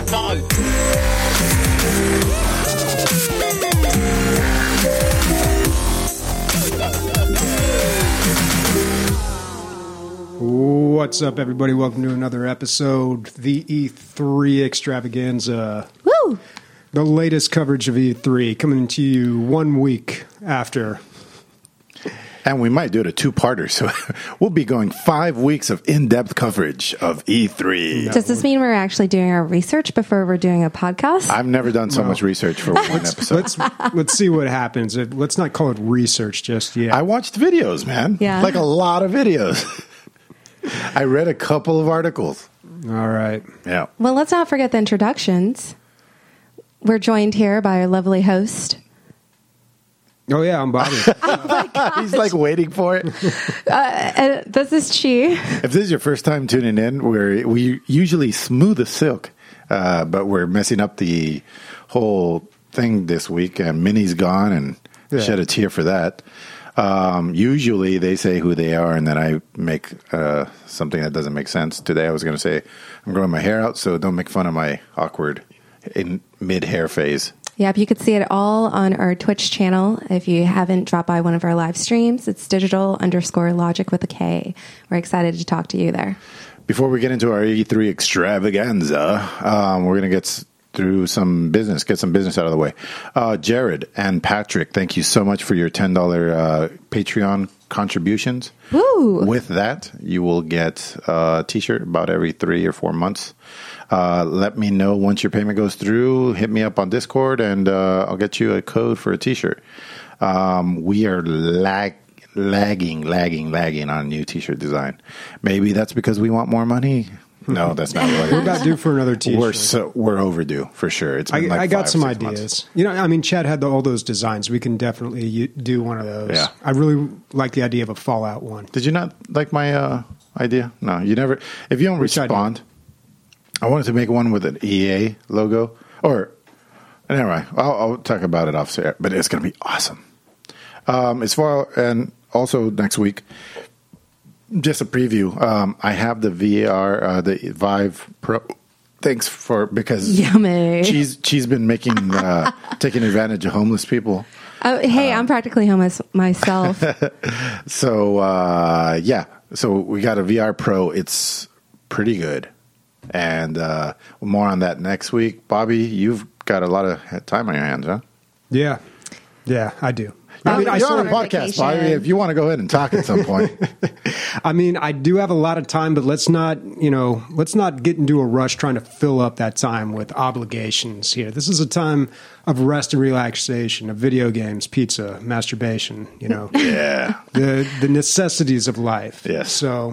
What's up, everybody? Welcome to another episode, the E3 Extravaganza. Woo! The latest coverage of E3 coming to you 1 week after. And we might do it a two-parter, so we'll be going 5 weeks of in-depth coverage of E3. Does this mean we're actually doing our research before we're doing a podcast? I've never done so much research for one episode. Let's see what happens. Let's not call it research just yet. I watched videos, man. Yeah. Like a lot of videos. I read a couple of articles. All right. Yeah. Well, let's not forget the introductions. We're joined here by our lovely host. Oh, yeah, I'm Bobby. He's like waiting for it. This is Chi. If this is your first time tuning in, we usually smooth as silk, but we're messing up the whole thing this week, and Minnie's gone, and shed a tear for that. Usually they say who they are, and then I make something that doesn't make sense. Today I was going to say I'm growing my hair out, so don't make fun of my awkward in mid-hair phase. Yep, you could see it all on our Twitch channel. If you haven't dropped by one of our live streams, it's digital_logic with a K. We're excited to talk to you there. Before we get into our E3 extravaganza, we're going to get through some business, get some business out of the way. Jared and Patrick, thank you so much for your $10 Patreon contributions. Woo! With that, you will get a T-shirt about every 3 or 4 months. Let me know once your payment goes through. Hit me up on Discord, and I'll get you a code for a T-shirt. We are lagging on new T-shirt design. Maybe that's because we want more money. No, that's not what it is. We're about due for another T-shirt. We're overdue for sure. It's been I got some 5 or 6 ideas. months. You know, I mean, Chad had all those designs. We can definitely do one of those. Yeah. I really like the idea of a Fallout one. Did you not like my idea? No, you never. If you don't respond, I wanted to make one with an EA logo. Or, never mind. I'll talk about it off air, but it's going to be awesome. And also next week, just a preview. I have the VR, the Vive Pro. Thanks because Yummy. She's been making taking advantage of homeless people. Oh, hey, I'm practically homeless myself. So so we got a VR Pro. It's pretty good, and more on that next week. Bobby, you've got a lot of time on your hands, huh? Yeah, I do. You're on a podcast, Bobby. If you want to go ahead and talk at some point. I mean, I do have a lot of time, but let's not get into a rush trying to fill up that time with obligations here. This is a time of rest and relaxation, of video games, pizza, masturbation, Yeah. the necessities of life. Yes. So,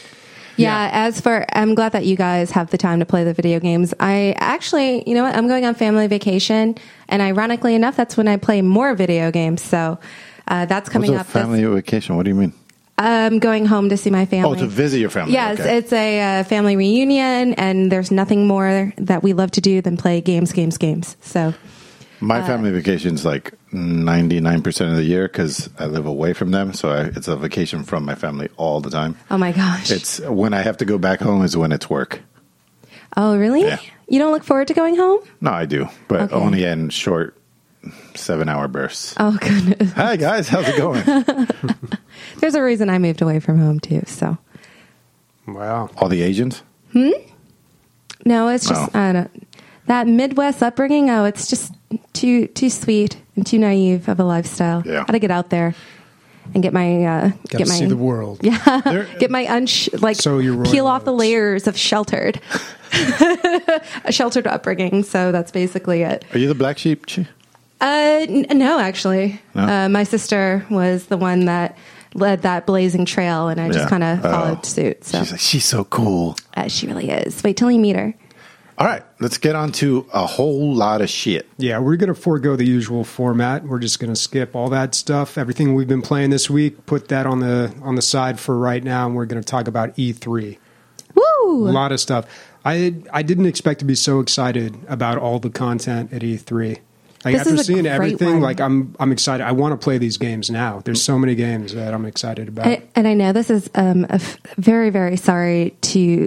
I'm glad that you guys have the time to play the video games. I actually, you know what? I'm going on family vacation, and ironically enough, that's when I play more video games. So that's coming up. Family vacation? What do you mean? I'm going home to see my family. Oh, to visit your family. Yes, okay. It's a family reunion, and there's nothing more that we love to do than play games. So my family vacation's like 99% of the year because I live away from them. So it's a vacation from my family all the time. Oh, my gosh. It's when I have to go back home is when it's work. Oh, really? Yeah. You don't look forward to going home? No, I do, but Okay. only in short 7-hour bursts. Oh, goodness. Hi, guys. How's it going? There's a reason I moved away from home, too. So, Wow. All the Asians? no, it's just that Midwest upbringing. Oh, it's just too sweet and too naive of a lifestyle. Yeah. Got to get out there and get my See the world. Yeah, get my So you're Roy peel off the Rhodes. layers of sheltered, a sheltered upbringing. So that's basically it. Are you the black sheep? No, actually, No? my sister was the one that led that blazing trail, and I just kind of followed suit. So She's so cool. she really is. Wait till you meet her. All right, let's get on to a whole lot of shit. Yeah, we're going to forego the usual format. We're just going to skip all that stuff. Everything we've been playing this week, put that on the side for right now, and we're going to talk about E3. Woo! A lot of stuff. I didn't expect to be so excited about all the content at E3. Like, This after is a seeing great everything, one. like I'm excited. I want to play these games now. There's so many games that I'm excited about. And I know this is very, very sorry to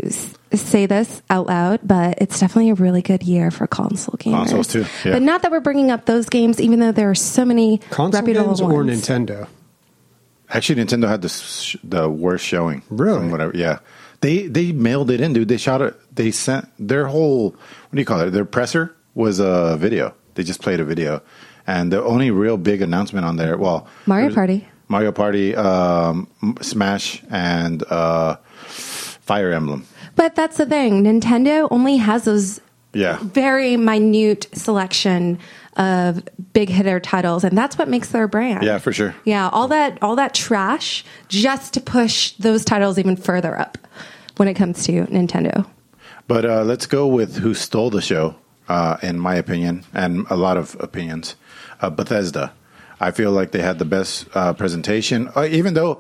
say this out loud, but it's definitely a really good year for console gamers. Consoles too, yeah. But not that we're bringing up those games, even though there are so many Console reputable games ones. or Nintendo? Actually, Nintendo had the worst showing. Really? From whatever. Yeah. They mailed it in, dude. They shot it. They sent their whole, what do you call it? Their presser was a video. They just played a video. And the only real big announcement on there, well, Mario Party, Smash, and Fire Emblem. But that's the thing. Nintendo only has those Yeah. very minute selection of big hitter titles, and that's what makes their brand. Yeah, for sure. Yeah, all that trash just to push those titles even further up when it comes to Nintendo. But let's go with who stole the show, in my opinion, and a lot of opinions. Bethesda. I feel like they had the best presentation, even though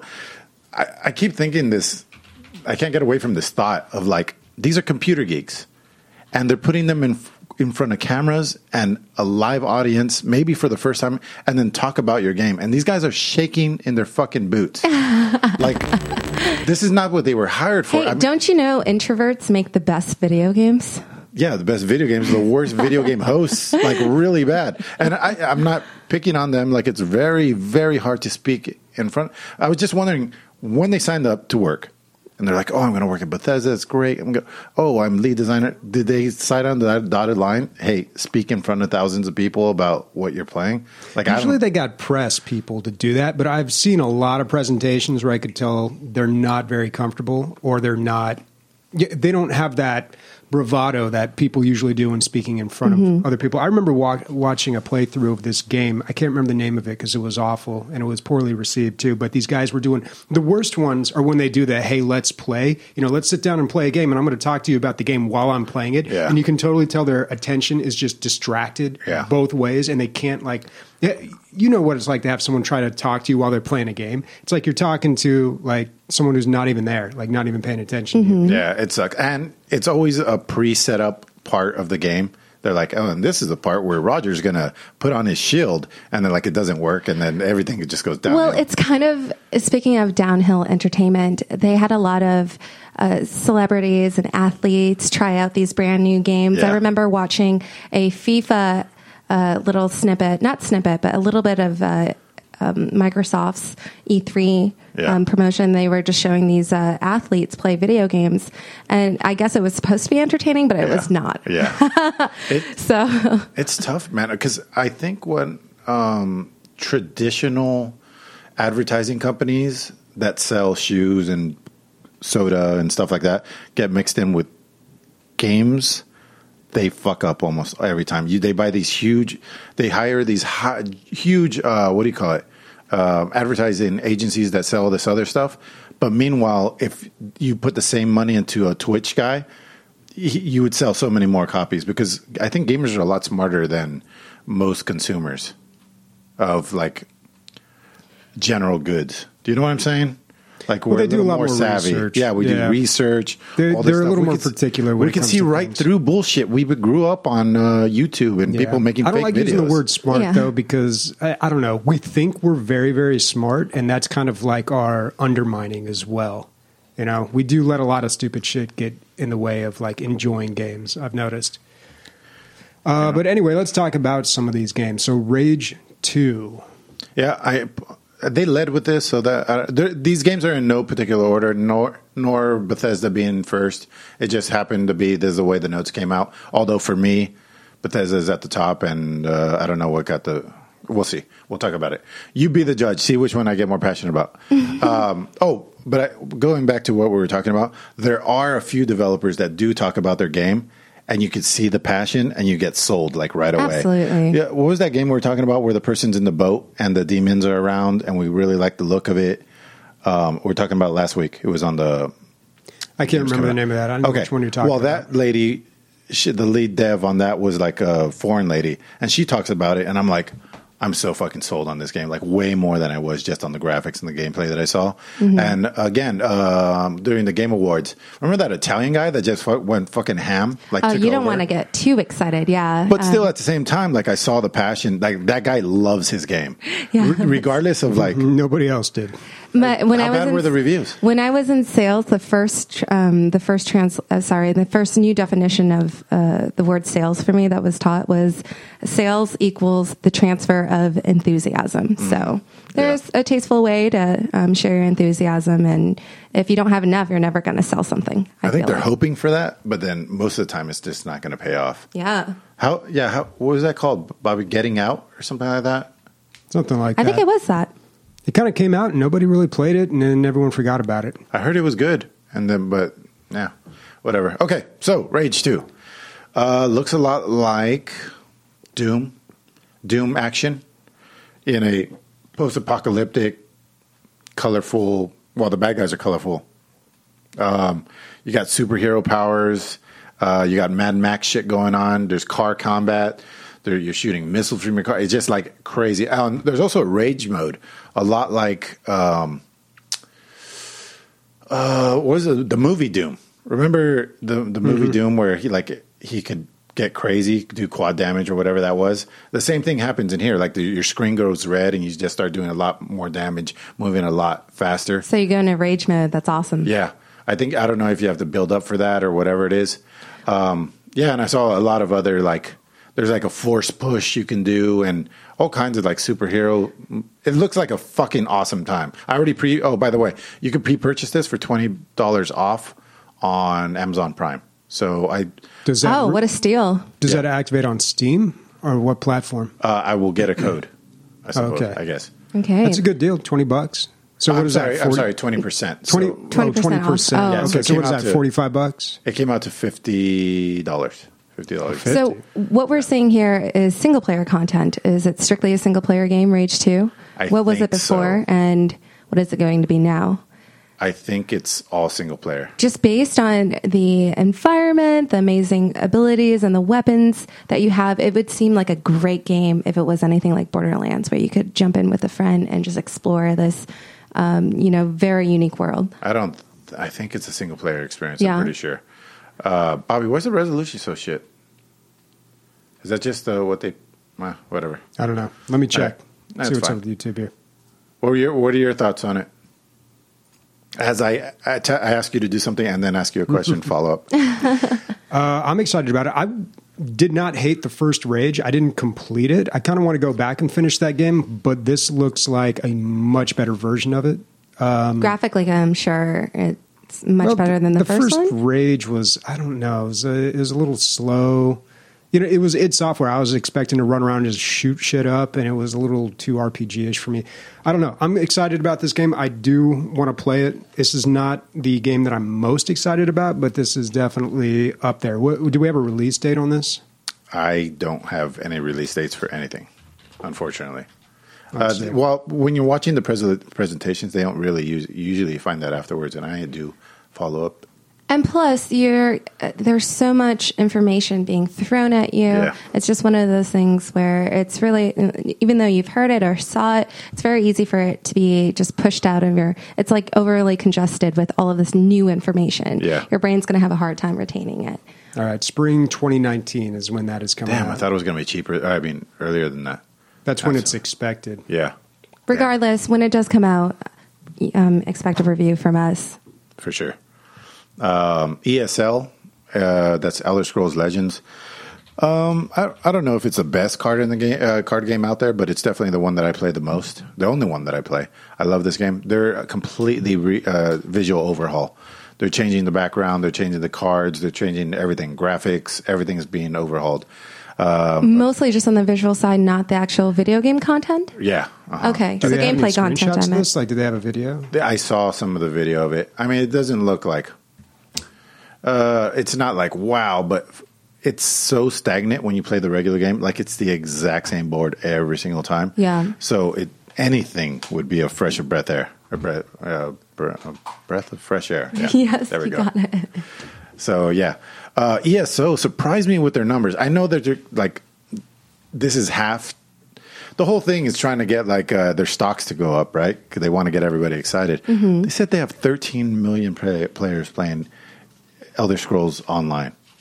I keep thinking this. I can't get away from this thought of like, these are computer geeks, and they're putting them in front of cameras and a live audience, maybe for the first time, and then talk about your game. And these guys are shaking in their fucking boots. Like, this is not what they were hired for. Hey, don't you know introverts make the best video games? Yeah, the best video games, the worst video game hosts, like really bad. And I'm not picking on them. Like, it's very, very hard to speak in front. I was just wondering, when they signed up to work, and they're like, oh, I'm going to work at Bethesda. It's great. I'm lead designer. Did they sign on that dotted line? Hey, speak in front of thousands of people about what you're playing. Like, Usually they got press people to do that, but I've seen a lot of presentations where I could tell they're not very comfortable, or they don't have that bravado that people usually do when speaking in front of other people. I remember watching a playthrough of this game. I can't remember the name of it because it was awful and it was poorly received too. But these guys were doing the worst ones are when they do the, hey, let's play. Let's sit down and play a game, and I'm going to talk to you about the game while I'm playing it. Yeah. And you can totally tell their attention is just distracted both ways, and they can't you know what it's like to have someone try to talk to you while they're playing a game. It's like you're talking to like someone who's not even there, like not even paying attention to you. Yeah, it sucks. And it's always a pre-set up part of the game. They're like, oh, and this is the part where Roger's going to put on his shield, and then like it doesn't work, and then everything just goes downhill. Well, it's kind of, speaking of downhill entertainment, they had a lot of celebrities and athletes try out these brand new games. Yeah. I remember watching a FIFA little snippet, not snippet, but a little bit of Microsoft's E3 promotion. They were just showing these athletes play video games, and I guess it was supposed to be entertaining, but it was not. Yeah. So it's tough, man, because I think when traditional advertising companies that sell shoes and soda and stuff like that get mixed in with games, they fuck up almost every time. They buy these huge, they hire these huge, what do you call it? Advertising agencies that sell this other stuff. But meanwhile, if you put the same money into a Twitch guy, you would sell so many more copies, because I think gamers are a lot smarter than most consumers of like general goods. Do you know what I'm saying? Like, we're they do a lot more savvy. research. Yeah, we do research. They're a little more particular when we it can comes see to right things. through bullshit. We grew up on YouTube and people making fake videos. I don't like using the word smart, though, because, I don't know, we think we're very, very smart, and that's kind of like our undermining as well. We do let a lot of stupid shit get in the way of, like, enjoying games, I've noticed. But anyway, let's talk about some of these games. So, Rage 2. Yeah, they led with this, so that these games are in no particular order, nor Bethesda being first. It just happened to be this is the way the notes came out. Although for me, Bethesda is at the top, and I don't know what got the. We'll see. We'll talk about it. You be the judge. See which one I get more passionate about. But going back to what we were talking about, there are a few developers that do talk about their game, and you could see the passion, and you get sold like right away. Absolutely. Yeah. What was that game we were talking about where the person's in the boat and the demons are around, and we really like the look of it? We were talking about last week. It was on the. I can't remember the name of that. I don't know which one you're talking about. Well, that lady, the lead dev on that was like a foreign lady, and she talks about it, and I'm like, I'm so fucking sold on this game, like way more than I was just on the graphics and the gameplay that I saw. Mm-hmm. And again, during the Game Awards, remember that Italian guy that just went fucking ham? Like, you don't want to get too excited, yeah. But still, at the same time, like I saw the passion. Like that guy loves his game, Yeah. regardless of like nobody else did. When How I was bad were the reviews? When I was in sales, the first new definition of the word sales for me that was taught was sales equals the transfer of enthusiasm. So there's a tasteful way to share your enthusiasm, and if you don't have enough, you're never going to sell something. I think they're hoping for that, but then most of the time it's just not going to pay off. Yeah. How what was that called, Bobby? Getting Out or something like that? Something like that. I think it was that. It kind of came out and nobody really played it, and then everyone forgot about it. I heard it was good, but yeah, whatever. Okay, so Rage 2 looks a lot like Doom action in a post-apocalyptic, colorful. Well, the bad guys are colorful. You got superhero powers. You got Mad Max shit going on. There's car combat. You're shooting missiles from your car. It's just like crazy. There's also a rage mode, a lot like what was it? The movie Doom. Remember the movie Doom where he could get crazy, do quad damage or whatever that was. The same thing happens in here. Like your screen goes red and you just start doing a lot more damage, moving a lot faster. So you go into rage mode. That's awesome. Yeah, I don't know if you have to build up for that or whatever it is. Yeah, and I saw a lot of other there's like a force push you can do and all kinds of like superhero. It looks like a fucking awesome time. I already by the way, you can pre-purchase this for $20 off on Amazon Prime. So what a steal. Does that activate on Steam or what platform? I will get a code, I suppose, okay. I guess. Okay. That's a good deal, $20. So what is that? I'm sorry, 20%. 20%. 20% off. Oh. Yeah, Okay, so what is that, $45? It came out to $50. $50. So what we're seeing here is single player content. Is it strictly a single player game, Rage 2? What was it before, and what is it going to be now? I think it's all single player. Just based on the environment, the amazing abilities, and the weapons that you have, it would seem like a great game if it was anything like Borderlands, where you could jump in with a friend and just explore this, very unique world. I think it's a single player experience. Yeah. I'm pretty sure. Bobby, why's the resolution so shit? Is that just whatever? I don't know. Let me check. Right. See what's up with YouTube here. What are your thoughts on it? As I ask you to do something and then ask you a question, follow up. I'm excited about it. I did not hate the first Rage. I didn't complete it. I kind of want to go back and finish that game, but this looks like a much better version of it. Graphically, I'm sure it's much better than the first one. The first Rage was, I don't know, it was a little slow. It was id Software. I was expecting to run around and just shoot shit up, and it was a little too RPG-ish for me. I don't know. I'm excited about this game. I do want to play it. This is not the game that I'm most excited about, but this is definitely up there. Do we have a release date on this? I don't have any release dates for anything, unfortunately. Well, when you're watching the presentations, they don't really usually find that afterwards, and I do follow up. And plus, there's so much information being thrown at you. Yeah. It's just one of those things where it's really, even though you've heard it or saw it, it's very easy for it to be just pushed out of it's like overly congested with all of this new information. Yeah. Your brain's going to have a hard time retaining it. All right, spring 2019 is when that is coming out. Damn, I thought it was going to be cheaper. Earlier than that. That's when it's expected. Yeah. Regardless, when it does come out, expect a review from us. For sure. ESL, that's Elder Scrolls Legends. I don't know if it's the best card game out there, but it's definitely the one that I play the most. The only one that I play. I love this game. They're a completely visual overhaul. They're changing the background. They're changing the cards. They're changing everything. Graphics. Everything's being overhauled. Mostly just on the visual side, not the actual video game content? Yeah. Uh-huh. Okay. So gameplay content, I meant. Like, do they have a video? I saw some of the video of it. I mean, it doesn't look like... it's not like wow, but it's so stagnant when you play the regular game. Like, it's the exact same board every single time. Yeah. So anything would be a fresh breath air. A breath of fresh air. Yeah. Yes, there we go. Got it. So, yeah. ESO surprised me with their numbers. I know that they're like, this is half. The whole thing is trying to get like their stocks to go up, right? Because they want to get everybody excited. Mm-hmm. They said they have 13 million players playing Elder Scrolls Online.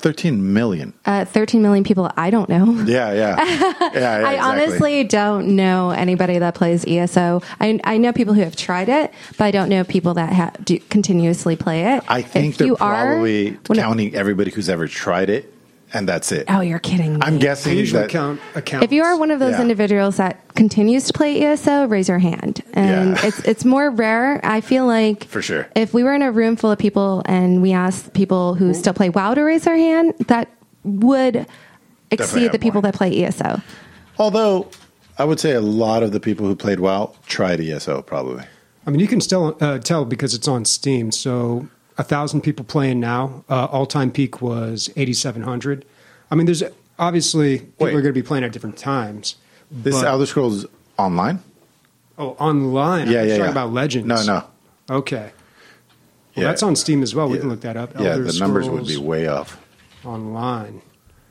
13 million. 13 million people I don't know. Yeah, I honestly don't know anybody that plays ESO. I know people who have tried it, but I don't know people that do continuously play it. I think they're probably counting everybody who's ever tried it, and that's it. Oh, you're kidding me. I'm guessing They usually that count accounts. If you are one of those individuals that continues to play ESO, raise your hand. And it's more rare. I feel like for sure. If we were in a room full of people and we asked people who still play WoW to raise their hand, that would exceed the people that play ESO. Although I would say a lot of the people who played WoW tried ESO probably. I mean, you can still tell because it's on Steam. So 1,000 people playing now. All-time peak was 8,700. I mean, there's obviously people are going to be playing at different times. This Elder Scrolls Online? Oh, online? Yeah, talking about Legends. No. Okay. Well, that's on Steam as well. We can look that up. Elder the numbers would be way off. Online.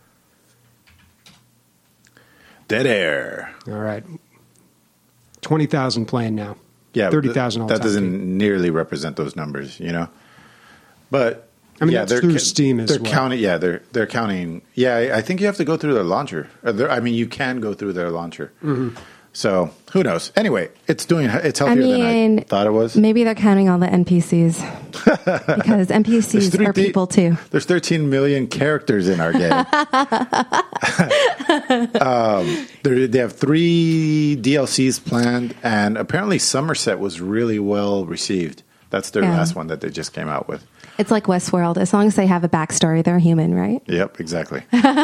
Dead Air. All right. 20,000 playing now. Yeah, 30,000 all-time. That doesn't nearly represent those numbers, you know? But I mean, that's through Steam as well. Counting, they're counting. Yeah, I think you have to go through their launcher. You can go through their launcher. Mm-hmm. So who knows? Anyway, it's healthier than I thought it was. Maybe they're counting all the NPCs because NPCs are people too. There's 13 million characters in our game. They have 3 DLCs planned, and apparently Somerset was really well received. That's their last one that they just came out with. It's like Westworld. As long as they have a backstory, they're human, right? Yep, exactly.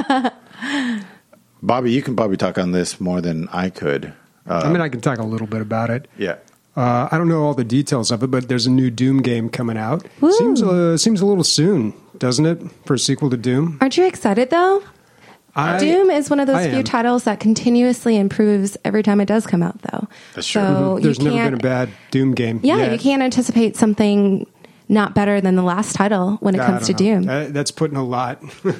Bobby, you can probably talk on this more than I could. I mean, I can talk a little bit about it. Yeah. I don't know all the details of it, but there's a new Doom game coming out. Woo. Seems a little soon, doesn't it, for a sequel to Doom? Aren't you excited, though? Doom is one of those few titles that continuously improves every time it does come out, though. That's true. So There's never been a bad Doom game. Yeah, you can't anticipate something not better than the last title when it comes to Doom. That's putting a lot.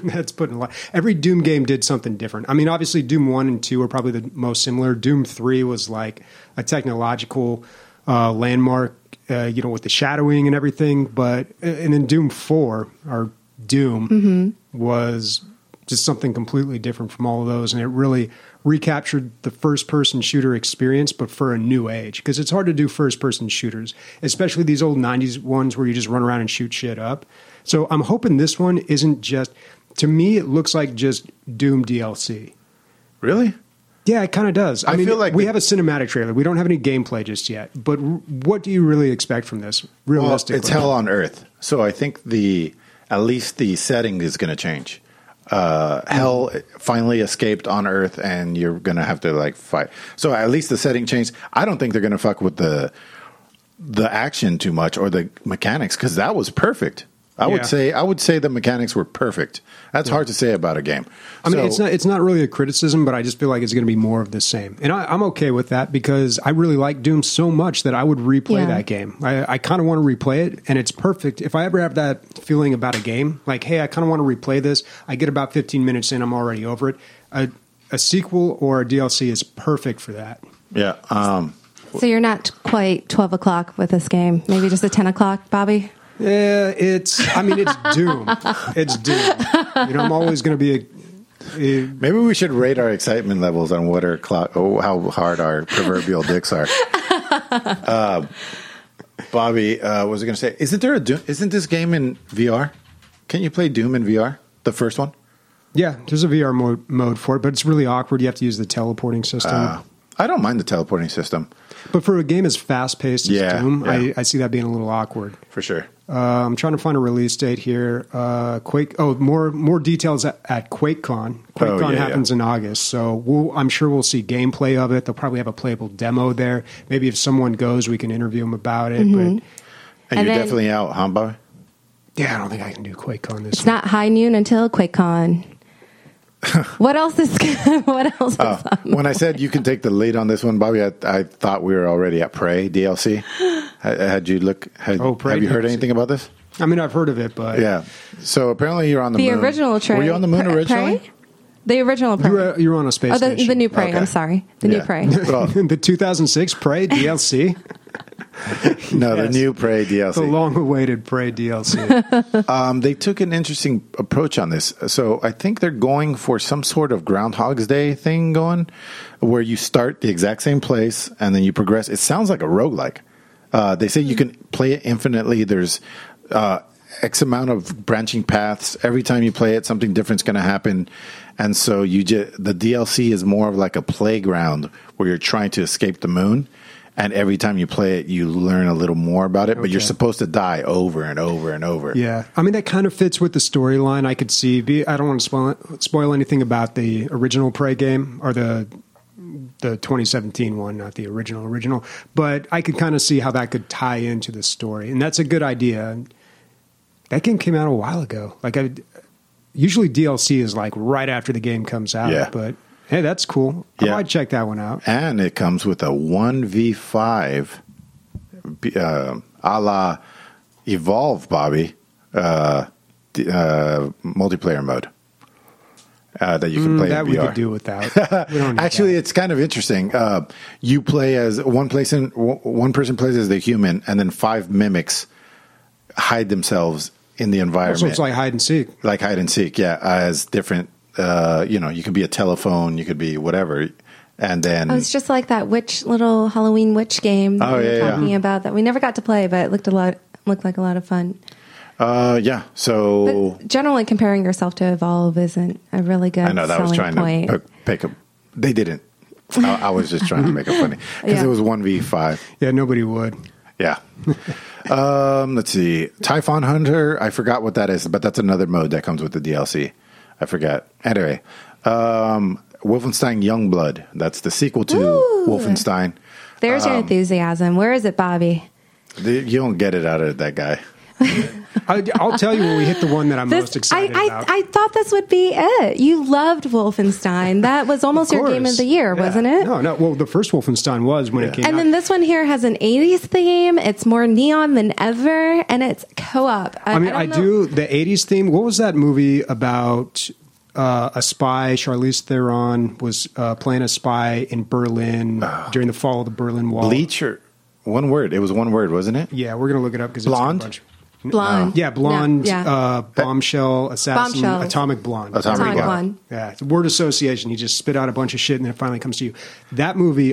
Every Doom game did something different. I mean, obviously, Doom 1 and 2 are probably the most similar. Doom 3 was like a technological landmark, with the shadowing and everything. And then Doom 4, or Doom, was just something completely different from all of those. And it really recaptured the first-person shooter experience, but for a new age. Because it's hard to do first-person shooters, especially these old 90s ones where you just run around and shoot shit up. So I'm hoping this one isn't just... To me, it looks like just Doom DLC. Really? Yeah, it kind of does. I mean, feel like we have a cinematic trailer. We don't have any gameplay just yet. But what do you really expect from this, realistically? Well, it's hell on earth. So I think at least the setting is going to change. Hell finally escaped on Earth, and you're gonna have to fight. So at least the setting changed. I don't think they're gonna fuck with the action too much or the mechanics, because that was perfect. I would say the mechanics were perfect. That's hard to say about a game. I mean, it's not really a criticism, but I just feel like it's going to be more of the same, and I'm okay with that because I really like Doom so much that I would replay that game. I kind of want to replay it, and it's perfect. If I ever have that feeling about a game, like, hey, I kind of want to replay this, I get about 15 minutes in, I'm already over it. A sequel or a DLC is perfect for that. Yeah. So you're not quite 12 o'clock with this game. Maybe just a 10 o'clock, Bobby? Yeah, it's Doom. It's Doom. I'm always going to be maybe we should rate our excitement levels on how hard our proverbial dicks are. Bobby, what was I going to say? Isn't this game in VR? Can you play Doom in VR? The first one? Yeah, there's a VR mode for it, but it's really awkward. You have to use the teleporting system. I don't mind the teleporting system. But for a game as fast-paced as Doom, I see that being a little awkward. For sure. I'm trying to find a release date here. More details at QuakeCon. QuakeCon happens in August, so I'm sure we'll see gameplay of it. They'll probably have a playable demo there. Maybe if someone goes, we can interview them about it. Mm-hmm. And you're definitely out, huh, Bobby? Yeah, I don't think I can do QuakeCon this year. It's not high noon until QuakeCon. What else is when I said you can take the lead on this one, Bobby, I thought we were already at Prey DLC. Have you heard anything about this? I mean, I've heard of it, but yeah. So apparently you're on the moon. The original Prey. Were you on the moon originally? Prey? The original Prey. You were on a space station. The new Prey. Okay. I'm sorry. The new Prey. The 2006 Prey DLC. No, the Yes. new Prey The DLC. long-awaited Prey DLC. They took an interesting approach on this. So I think they're going for some sort of Groundhog's Day thing going, where you start the exact same place and then you progress. It sounds like a roguelike. They say you can play it infinitely. There's X amount of branching paths. Every time you play it, something different's going to happen. And so the DLC is more of like a playground where you're trying to escape the moon. And every time you play it, you learn a little more about it, but you're supposed to die over and over and over. Yeah. I mean, that kind of fits with the storyline I could see. I don't want to spoil anything about the original Prey game or the 2017 one, not the original. But I could kind of see how that could tie into the story. And that's a good idea. That game came out a while ago. Usually DLC is like right after the game comes out. Yeah. But hey, that's cool. I might check that one out. And it comes with a 1v5 a la Evolve, Bobby, multiplayer mode that you can play That in we VR. could do without. We don't need Actually, that. it's kind of interesting. You play as one person plays as the human, and then 5 mimics hide themselves in the environment. So it's like hide and seek. Like hide and seek, yeah, as different, you could be a telephone, you could be whatever. And then Oh, it's just like that little Halloween witch game that we were talking about that we never got to play, but it looked like a lot of fun. so But generally, comparing yourself to Evolve isn't a really good I know that was selling trying point. to pick up. They didn't. I was just trying to make it funny because it was 1v5. Yeah, nobody would. Yeah. Let's see. Typhon Hunter. I forgot what that is, but that's another mode that comes with the DLC. I forgot. Anyway, Wolfenstein Youngblood. That's the sequel to Wolfenstein. There's your enthusiasm. Where is it, Bobby? You don't get it out of that guy. I'll tell you when we hit the one that I'm most excited about. I thought this would be it. You loved Wolfenstein. That was almost your game of the year, wasn't it? No. Well, the first Wolfenstein was when it came out. And then this one here has an 80s theme. It's more neon than ever, and it's co-op. I do the 80s theme. What was that movie about a spy? Charlize Theron was playing a spy in Berlin during the fall of the Berlin Wall. Bleach or one word. It was one word, wasn't it? Yeah, we're going to look it up because Blonde? it's a bunch. Blonde. Yeah, Blonde, No, yeah. Bombshell, Assassin, Bombshell. Atomic Blonde. Atomic Blonde. Yeah, it's word association. You just spit out a bunch of shit and then it finally comes to you. That movie,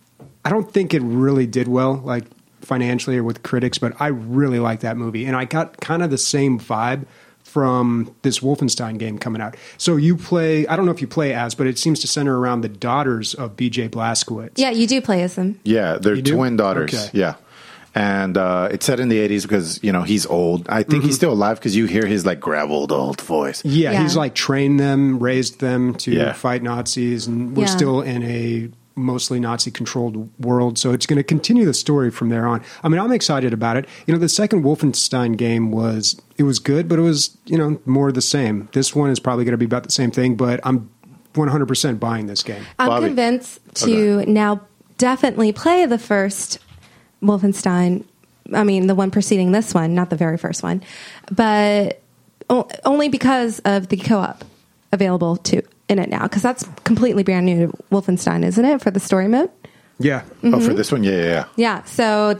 I don't think it really did well, like financially or with critics, but I really like that movie. And I got kind of the same vibe from this Wolfenstein game coming out. So you play, I don't know if you play as, but it seems to center around the daughters of BJ Blazkowicz. Yeah, you do play as them. Yeah, they're You do? twin daughters. Okay. Yeah. And it's set in the 80s because, he's old. I think he's still alive because you hear his like graveled old voice. Yeah, Yeah. he's like trained them, raised them to Yeah. fight Nazis, and we're Yeah. still in a mostly Nazi-controlled world. So it's going to continue the story from there on. I mean, I'm excited about it. The second Wolfenstein game was good, but it was, more the same. This one is probably going to be about the same thing, but I'm 100% buying this game. I'm Bobby. convinced to now definitely play the first Wolfenstein. I mean, the one preceding this one, not the very first one, but only because of the co-op available in it now, because that's completely brand new to Wolfenstein, isn't it, for the story mode? Yeah. Oh, for this one? Yeah. Yeah. So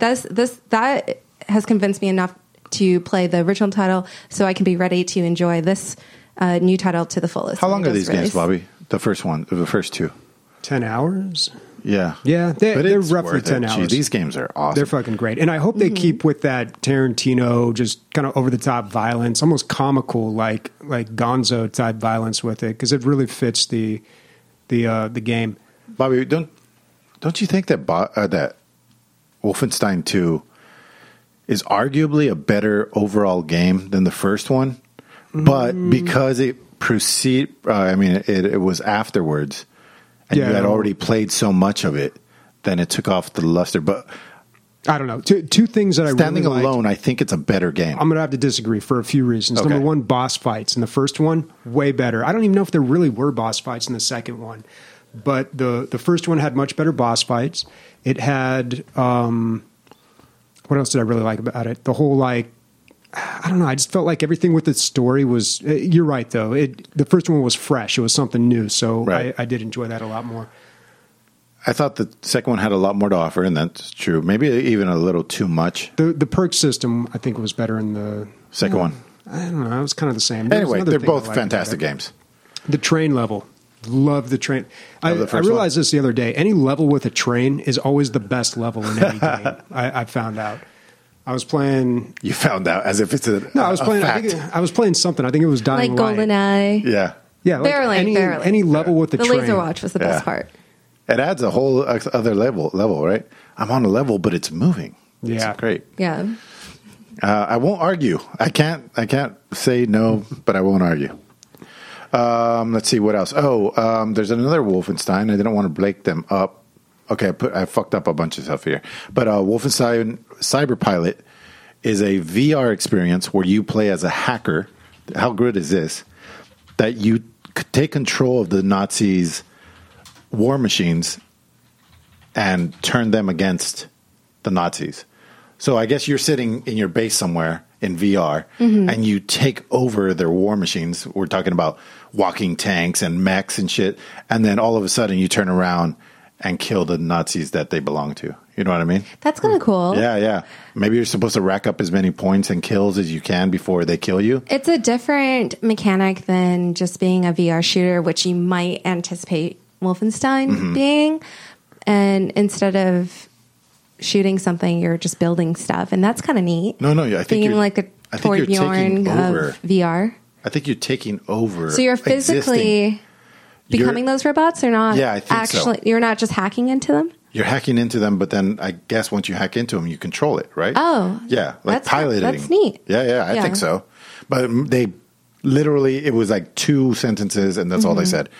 that has convinced me enough to play the original title, so I can be ready to enjoy this new title to the fullest. How long when are it these does games, release. Bobby? The first two? 10 hours? Yeah. Yeah, they're it's roughly worth it. 10 Gee, hours. these games are awesome. They're fucking great. And I hope they keep with that Tarantino, just kind of over-the-top violence, almost comical, like Gonzo-type violence with it, because it really fits the game. Bobby, don't you think that that Wolfenstein 2 is arguably a better overall game than the first one? But because it it was afterwards, and you had already played so much of it, then it took off the luster. But I don't know. Two things that I standing really liked. alone, I think it's a better game. I'm going to have to disagree for a few reasons. Okay. Number one, boss fights. In the first one, way better. I don't even know if there really were boss fights in the second one. But the first one had much better boss fights. It had, what else did I really like about it? The whole, I don't know. I just felt like everything with the story was, you're right, though. The first one was fresh. It was something new. So Right. I did enjoy that a lot more. I thought the second one had a lot more to offer, and that's true. Maybe even a little too much. The perk system, I think, was better in the second one. I don't know. It was kind of the same. Anyway, they're both fantastic games. The train level. Love the train. I realized this the other day. Any level with a train is always the best level in any game. I found out. I was playing. You found out as if it's a no. I was playing. Fact. I was playing something. I think it was Dying like Light. GoldenEye. Yeah. Yeah. Like barely. Any level with the train. The laser watch was the best part. It adds a whole other level, right? I'm on a level, but it's moving. Yeah. It's great. Yeah. I won't argue. I can't say no, but I won't argue. Let's see what else. There's another Wolfenstein. I didn't want to break them up. Okay, I fucked up a bunch of stuff here. But Wolfenstein Cyberpilot is a VR experience where you play as a hacker. How good is this? That you take control of the Nazis' war machines and turn them against the Nazis. So I guess you're sitting in your base somewhere in VR, and you take over their war machines. We're talking about walking tanks and mechs and shit. And then all of a sudden you turn around and kill the Nazis that they belong to. You know what I mean? That's kind of cool. Yeah. Maybe you're supposed to rack up as many points and kills as you can before they kill you. It's a different mechanic than just being a VR shooter, which you might anticipate Wolfenstein being. And instead of shooting something, you're just building stuff. And that's kind of neat. No, I think being you're like a Torbjorn of VR. I think you're taking over. So you're physically becoming those robots, or not? Yeah, I think actually, so. You're not just hacking into them? You're hacking into them, but then I guess once you hack into them, you control it, right? Oh. Yeah, like piloting. That's neat. Yeah, I think so. But they literally, it was like 2 sentences, and that's all they said.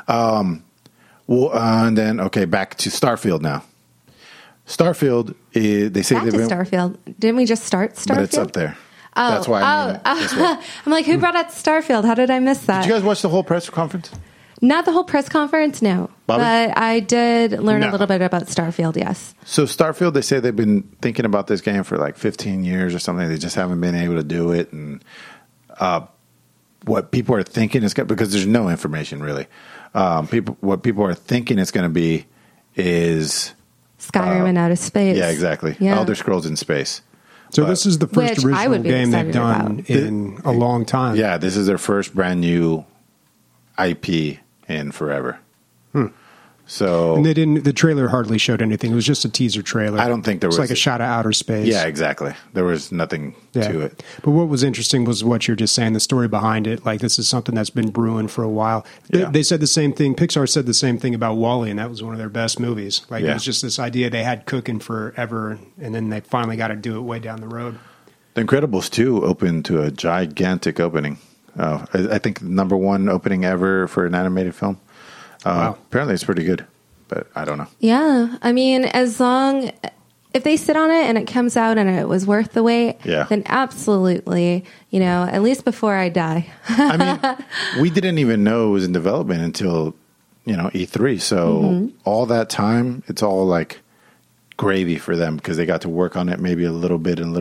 And then, back to Starfield now. Starfield, they say Back to Starfield. Didn't we just start Starfield? But it's up there. Oh, that's why I'm like, who brought up Starfield? How did I miss that? Did you guys watch the whole press conference? Not the whole press conference, no. Bobby? But I did learn a little bit about Starfield, yes. So Starfield, they say they've been thinking about this game for like 15 years or something. They just haven't been able to do it. And what people are thinking is because there's no information really. What people are thinking it's going to be is Skyrim in outer space. Yeah, exactly. Yeah. Elder Scrolls in space. So this is the first original game they've done in a long time. Yeah, this is their first brand new IP in forever. So, and they didn't. The trailer hardly showed anything. It was just a teaser trailer. I don't think there was like a shot of outer space. Yeah, exactly. There was nothing to it. But what was interesting was what you're just saying. The story behind it. Like this is something that's been brewing for a while. They said the same thing. Pixar said the same thing about WALL-E, and that was one of their best movies. Like it was just this idea they had cooking forever, and then they finally got to do it way down the road. The Incredibles 2 opened to a gigantic opening. I think number 1 opening ever for an animated film. Wow. Apparently it's pretty good, but I don't know. Yeah. I mean, if they sit on it and it comes out and it was worth the wait, then absolutely, at least before I die. I mean, we didn't even know it was in development until, E3. So all that time, it's all like gravy for them because they got to work on it maybe a little bit. And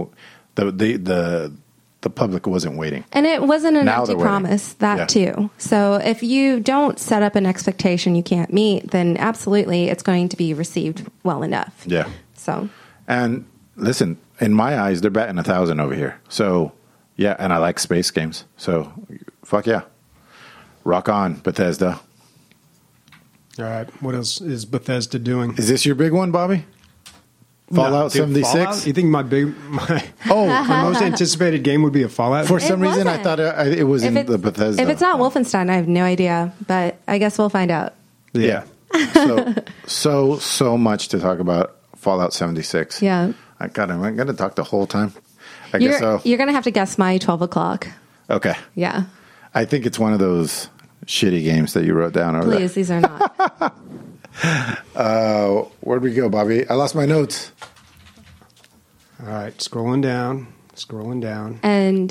the public wasn't waiting. And it wasn't an empty promise, too. So if you don't set up an expectation you can't meet, then absolutely it's going to be received well enough. Yeah. So. And listen, in my eyes, they're batting 1,000 over here. So, yeah, and I like space games. So, fuck yeah. Rock on, Bethesda. All right. What else is Bethesda doing? Is this your big one, Bobby? Fallout 76? Fallout? You think my most anticipated game would be a Fallout? For some reason, I thought it was in the Bethesda. If it's not Wolfenstein, I have no idea, but I guess we'll find out. Yeah. so much to talk about Fallout 76. Yeah. I'm going to talk the whole time. I guess so. You're going to have to guess my 12 o'clock. Okay. Yeah. I think it's one of those shitty games that you wrote down over there. Please, these are not. Where'd we go, Bobby? I lost my notes. All right, scrolling down. And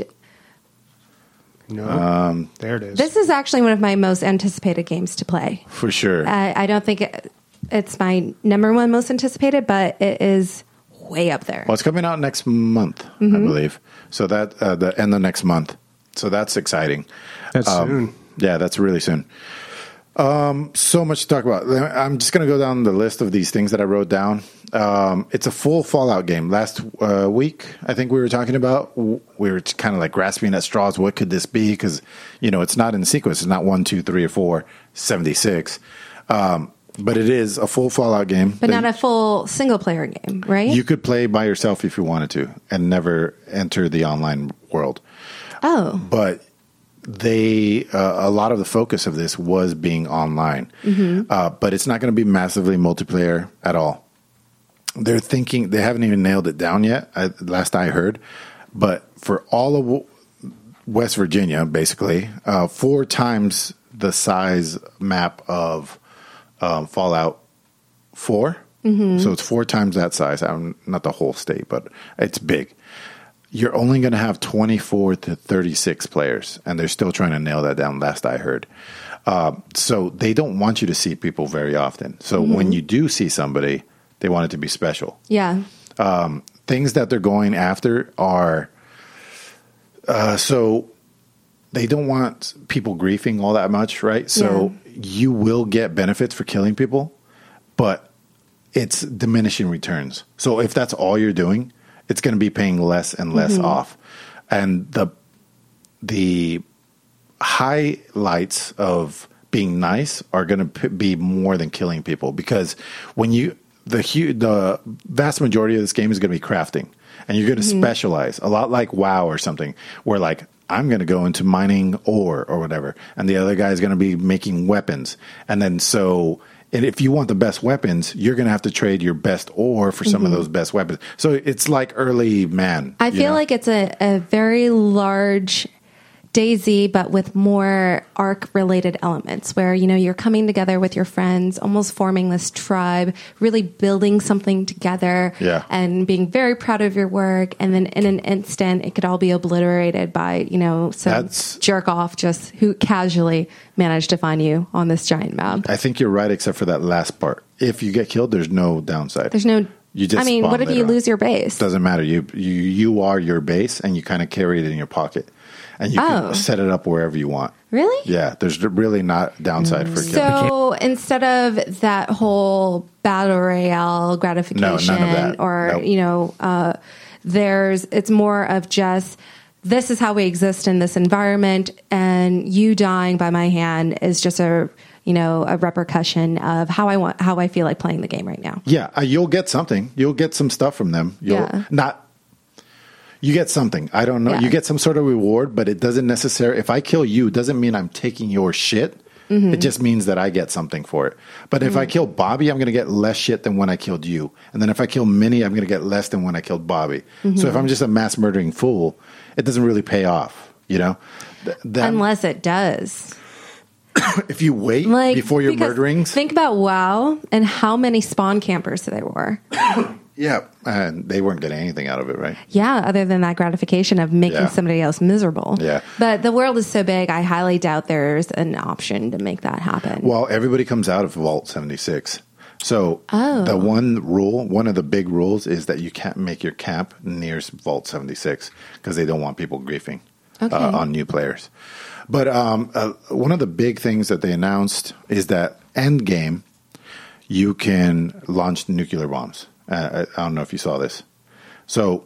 no, there it is. This is actually one of my most anticipated games to play. For sure. I don't think it's my number 1 most anticipated, but it is way up there. Well, it's coming out next month, I believe. So that the end of next month. So that's exciting. That's soon. Yeah, that's really soon. So much to talk about. I'm just going to go down the list of these things that I wrote down. It's a full Fallout game. Last week, I think we were talking about, we were kind of like grasping at straws. What could this be? Because, it's not in sequence. It's not 1, 2, 3, or 4, 76. But it is a full Fallout game. But not a full single-player game, right? You could play by yourself if you wanted to and never enter the online world. Oh. But a lot of the focus of this was being online. But it's not going to be massively multiplayer at all. They haven't even nailed it down yet, last I heard. But for all of West Virginia, basically, 4 times the size map of Fallout 4. So it's 4 times that size. Not the whole state, but it's big. You're only going to have 24 to 36 players, and they're still trying to nail that down, last I heard. So they don't want you to see people very often. So when you do see somebody, they want it to be special. Yeah. Things that they're going after are so they don't want people griefing all that much, right? So you will get benefits for killing people, but it's diminishing returns. So if that's all you're doing, it's going to be paying less and less off. And the highlights of being nice are going to be more than killing people, because when the vast majority of this game is going to be crafting, and you're going to specialize a lot like WoW or something, where like I'm going to go into mining ore or whatever, and the other guy is going to be making weapons. And then and if you want the best weapons, you're going to have to trade your best ore for some of those best weapons. So it's like early man. I feel like it's a very large DayZ, but with more Ark-related elements where, you're coming together with your friends, almost forming this tribe, really building something together and being very proud of your work. And then in an instant, it could all be obliterated by, some jerk off who casually managed to find you on this giant map. I think you're right, except for that last part. If you get killed, there's no downside. There's no... You just what if you lose your base? Doesn't matter. You are your base, and you kind of carry it in your pocket. And you can set it up wherever you want. Really? Yeah, there's really not downside for killing. So instead of that whole battle royale gratification, none of that. Or it's more of just, this is how we exist in this environment, and you dying by my hand is just a repercussion of how I feel like playing the game right now. Yeah, you'll get something. You'll get some stuff from them. You get something. I don't know. Yeah. You get some sort of reward, but it doesn't necessarily... If I kill you, it doesn't mean I'm taking your shit. It just means that I get something for it. But if I kill Bobby, I'm going to get less shit than when I killed you. And then if I kill Minnie, I'm going to get less than when I killed Bobby. So if I'm just a mass murdering fool, it doesn't really pay off, Unless it does. If you wait before your murderings... Think about WoW and how many spawn campers there were. Yeah, and they weren't getting anything out of it, right? Yeah, other than that gratification of making somebody else miserable. Yeah. But the world is so big, I highly doubt there's an option to make that happen. Well, everybody comes out of Vault 76. So the one of the big rules is that you can't make your camp near Vault 76 because they don't want people griefing on new players. But one of the big things that they announced is that endgame, you can launch nuclear bombs. I don't know if you saw this. So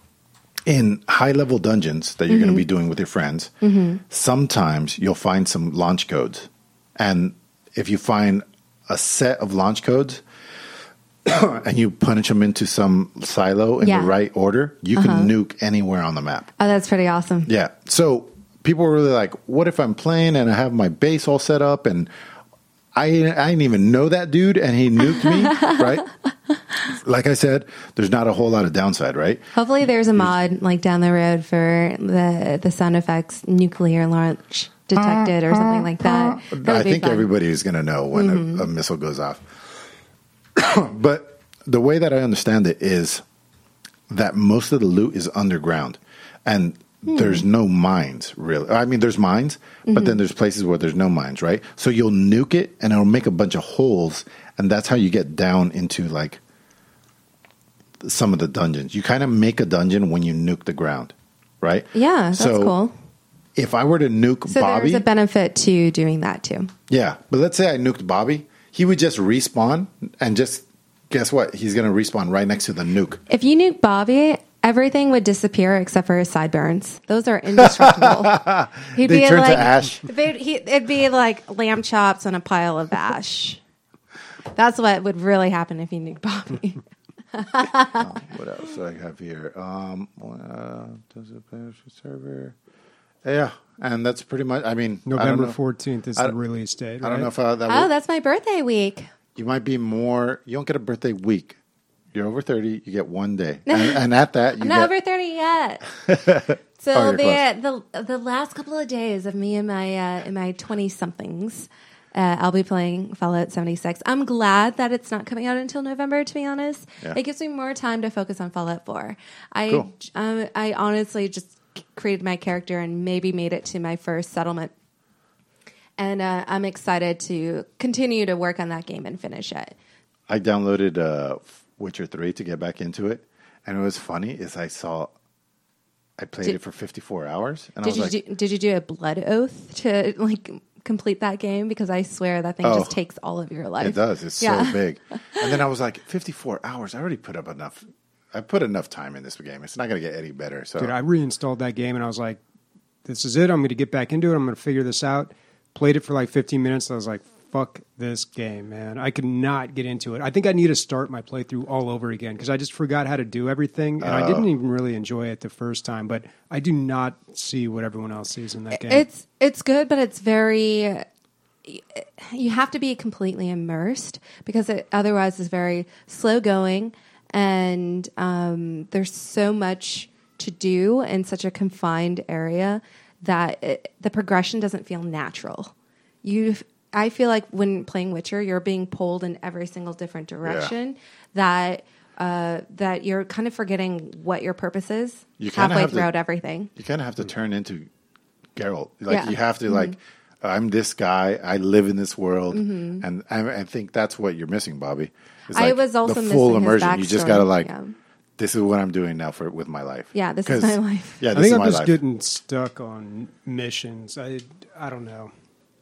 in high-level dungeons that you're going to be doing with your friends, sometimes you'll find some launch codes. And if you find a set of launch codes and you punch them into some silo in the right order, you can nuke anywhere on the map. Oh, that's pretty awesome. Yeah. So people were really like, what if I'm playing and I have my base all set up and I didn't even know that dude and he nuked me, right? Like I said, there's not a whole lot of downside, right? Hopefully there's a mod like down the road for the sound effects nuclear launch detected or something like that. I think everybody is going to know when a missile goes off. But the way that I understand it is that most of the loot is underground and there's no mines, really. I mean, there's mines, but then there's places where there's no mines, right? So you'll nuke it, and it'll make a bunch of holes, and that's how you get down into, like, some of the dungeons. You kind of make a dungeon when you nuke the ground, right? Yeah, that's cool. if I were to nuke So Bobby, there's a benefit to doing that too. yeah. But let's say I nuked Bobby, he would just respawn and just guess what? He's going to respawn right next to the nuke. If you nuke Bobby, everything would disappear except for his sideburns. Those are indestructible. He'd They be turn to like ash. It'd be like lamb chops on a pile of ash. That's what would really happen if you nuked Bobby. What else do I have here? Does it finish the server? Yeah, and that's pretty much. I mean, November 14th is the release date. Right? I don't know if that. Oh, that's my birthday week. You might be more. You don't get a birthday week. You're over 30. You get 1 day, and at that, you I'm get. not over 30 yet. So Oh, you're the last couple of days of me and my 20 somethings, I'll be playing Fallout 76. I'm glad that it's not coming out until November. To be honest, Yeah. it gives me more time to focus on Fallout 4. Cool. I honestly just created my character and maybe made it to my first settlement, and I'm excited to continue to work on that game and finish it. I downloaded Witcher 3 to get back into it, and it was funny. I played it for 54 hours, and Did you do a blood oath to like complete that game? Because I swear that thing just takes all of your life. It does. It's so big. And then I was like, 54 hours. I already put up enough. I put enough time in this game. It's not going to get any better. So, Dude, I reinstalled that game and I was like, this is it. I'm going to get back into it. I'm going to figure this out. Played it for like 15 minutes. I was like, fuck this game, man. I could not get into it. I think I need to start my playthrough all over again because I just forgot how to do everything. And I didn't even really enjoy it the first time. But I do not see what everyone else sees in that game. It's good, but it's very... You have to be completely immersed because it otherwise is very slow going. And there's so much to do in such a confined area that the progression doesn't feel natural. I feel like when playing Witcher, you're being pulled in every single different direction. That you're kind of forgetting what your purpose is halfway throughout everything. You kind of have to turn into Geralt. Like you have to like, I'm this guy. I live in this world, and I think that's what you're missing, Bobby. It's I like was also the full missing immersion. his You just backstory. gotta like. Yeah. This is what I'm doing now with my life. Yeah, this is my life. Yeah, I this think is I'm my just life. getting stuck on missions. I don't know.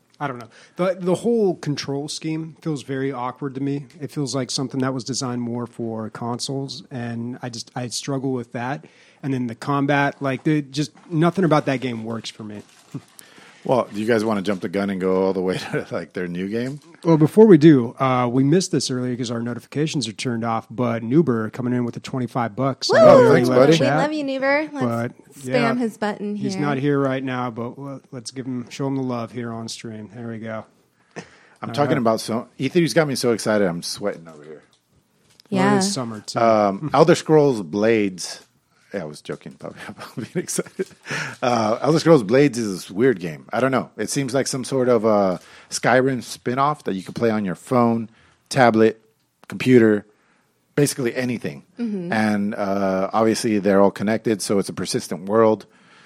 The whole control scheme feels very awkward to me. It feels like something that was designed more for consoles, and I struggle with that. And then the combat, like just nothing about that game works for me. Well, do you guys want to jump the gun and go all the way to like their new game? Well, before we do, we missed this earlier because our notifications are turned off. But Nuber coming in with the $25. Oh, thanks, buddy. We love you, Nuber. Let's But, spam his button here. He's not here right now, but let's show him the love here on stream. There we go. I'm talking about E3's got me so excited. I'm sweating over here. Yeah. Well, it's summer too. Elder Scrolls Blades. Yeah, I was joking about being excited. Elder Scrolls Blades is this weird game. I don't know. It seems like some sort of Skyrim spin-off that you can play on your phone, tablet, computer, basically anything. And obviously they're all connected, so it's a persistent world.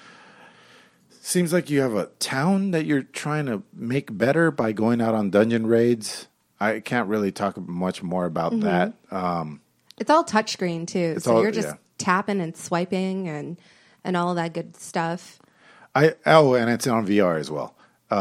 Seems like you have a town that you're trying to make better by going out on dungeon raids. I can't really talk much more about that. It's all touchscreen too, so you're just tapping and swiping and all of that good stuff. And it's on VR as well.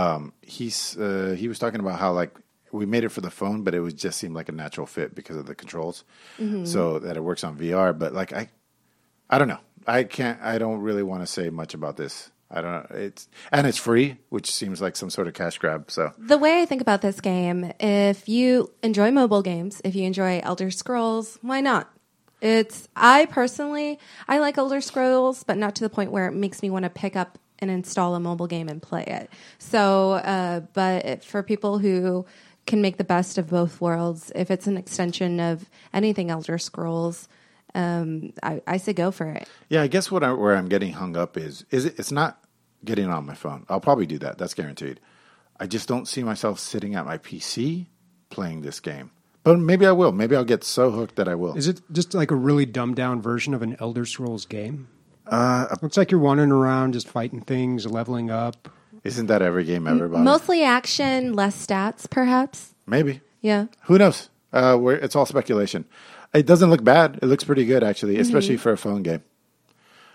He was talking about how like we made it for the phone, but it was just seemed like a natural fit because of the controls, so that it works on VR. But like I don't know. I don't really want to say much about this. I don't know. It's free, which seems like some sort of cash grab. So the way I think about this game, if you enjoy mobile games, if you enjoy Elder Scrolls, why not? I like Elder Scrolls, but not to the point where it makes me want to pick up and install a mobile game and play it. So, but for people who can make the best of both worlds, if it's an extension of anything Elder Scrolls, I say go for it. yeah, I guess where I'm getting hung up is it's not getting on my phone. I'll probably do that. That's guaranteed. I just don't see myself sitting at my PC playing this game. But maybe I will. Maybe I'll get so hooked that I will. Is it just like a really dumbed down version of an Elder Scrolls game? Looks like you're wandering around, just fighting things, leveling up. Isn't that every game ever, Bobby? Mostly action, less stats, perhaps. Maybe. Yeah. Who knows? It's all speculation. It doesn't look bad. It looks pretty good, actually, especially for a phone game.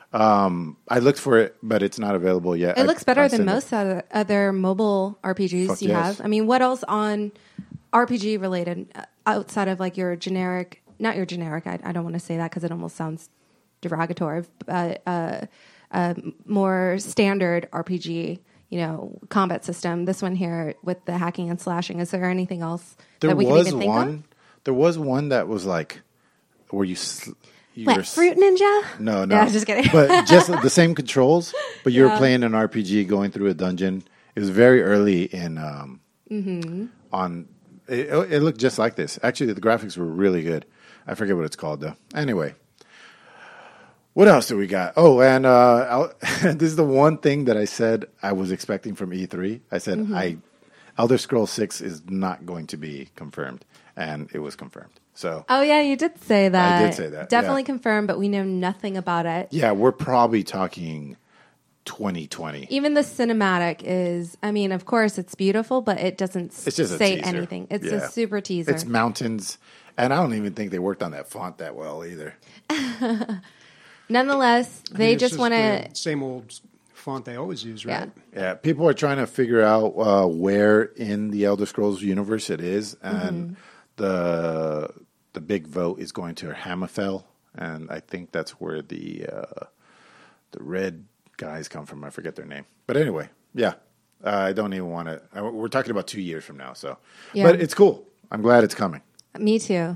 I looked for it, but it's not available yet. It looks better I than sent most other mobile RPGs Fuck you yes. have. I mean, what else on RPG related outside of like your generic? Not your generic. I don't want to say that because it almost sounds derogatory. But more standard RPG, combat system. This one here with the hacking and slashing. Is there anything else There that we can was even think one. of? There was one that was like where you What, Fruit Ninja? No. Yeah, I was just kidding. But just the same controls, but you were playing an RPG going through a dungeon. It was very early in on. It looked just like this. Actually, the graphics were really good. I forget what it's called though. Anyway, what else do we got? Oh, and this is the one thing that I said I was expecting from E3. I said Elder Scrolls 6 is not going to be confirmed, and it was confirmed. So, Oh yeah, you did say that. I did say that, Definitely yeah. confirmed, but we know nothing about it. yeah, we're probably talking 2020. Even the cinematic is, I mean, of course it's beautiful, but it doesn't It's just a say teaser. anything. It's Yeah. a super teaser. It's mountains, and I don't even think they worked on that font that well either. Nonetheless, I mean, they it's just want to, the same old font they always use, right? Yeah, people are trying to figure out where in the Elder Scrolls universe it is, and the big vote is going to Hammerfell, and I think that's where the red guys come from. I forget their name, but anyway, yeah, I don't even want to. We're talking about 2 years from now, so Yeah. but it's cool. I'm glad it's coming. me too.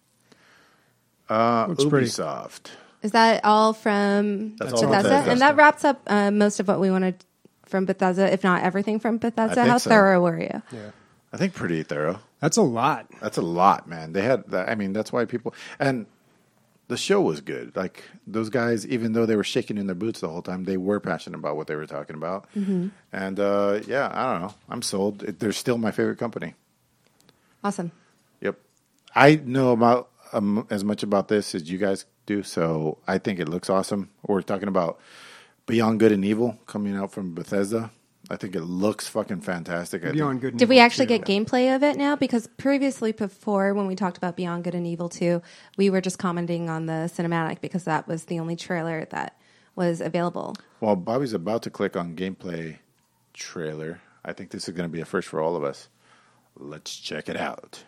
Looks pretty. Ubisoft. Is that all from That's all Bethesda? Bethesda. And that wraps up most of what we wanted from Bethesda, if not everything from Bethesda. think How so. thorough were you? Yeah. I think pretty thorough. That's a lot. That's a lot, man. They had, I mean, that's why people, and the show was good. Like those guys, even though they were shaking in their boots the whole time, they were passionate about what they were talking about. And yeah, I don't know. I'm sold. They're still my favorite company. Awesome. Yep. I know about as much about this as you guys do, so I think it looks awesome. We're talking about Beyond Good and Evil coming out from Bethesda. I think it looks fucking fantastic. Beyond Good and Did we Evil actually 2. get gameplay of it now? Because previously, before, when we talked about Beyond Good and Evil 2, we were just commenting on the cinematic because that was the only trailer that was available. Well, Bobby's about to click on gameplay trailer. I think this is going to be a first for all of us. Let's check it out.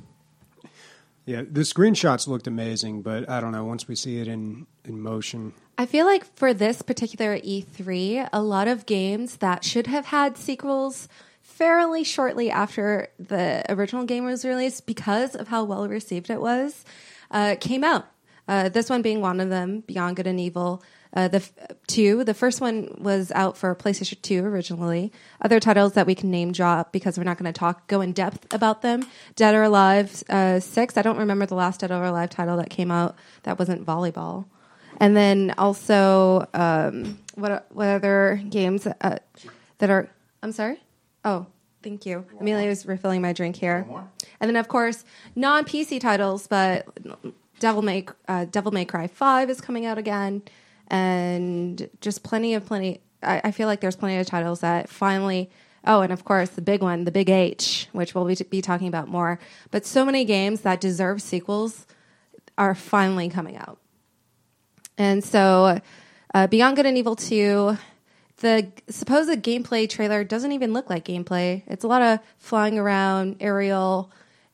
Yeah, the screenshots looked amazing, but I don't know. Once we see it in motion, I feel like for this particular E3, a lot of games that should have had sequels fairly shortly after the original game was released because of how well received it was, came out. This one being one of them, Beyond Good and Evil. The first one was out for PlayStation 2 originally. Other titles that we can name drop because we're not going to go in depth about them. Dead or Alive 6. I don't remember the last Dead or Alive title that came out that wasn't volleyball. And then also, what other games that are... I'm sorry? Oh, thank you. Amelia was refilling my drink here. And then, of course, non-PC titles, but Devil May Cry 5 is coming out again. And just plenty. I feel like there's plenty of titles that finally. Oh, and of course the big one, the Big H, which we'll be talking about more. But so many games that deserve sequels are finally coming out. And so, Beyond Good and Evil 2, the supposed gameplay trailer doesn't even look like gameplay. It's a lot of flying around, aerial.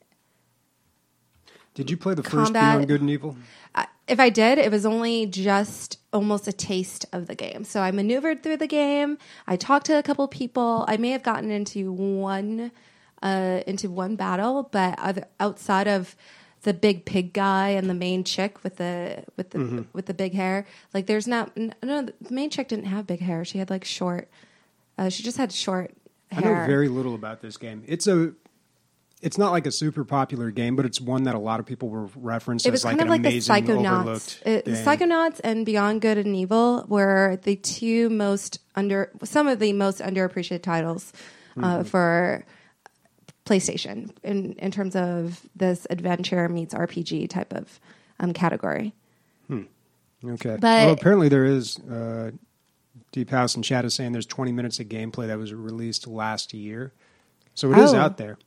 did you play the first Combat. Beyond Good and Evil? If I did, it was only just almost a taste of the game. So I maneuvered through the game. I talked to a couple people. I may have gotten into one battle, but outside of the big pig guy and the main chick with the big hair, like there's no, the main chick didn't have big hair. She had like short. She just had short hair. I know very little about this game. It's not like a super popular game, but it's one that a lot of people were referenced It was as like kind an of like the amazing Psychonauts. overlooked The game. Psychonauts and Beyond Good and Evil were the some of the most underappreciated titles for PlayStation in terms of this adventure meets RPG type of category. Okay. But- well, apparently there is. Deep House in chat is saying there's 20 minutes of gameplay that was released last year, so it is Oh. out there.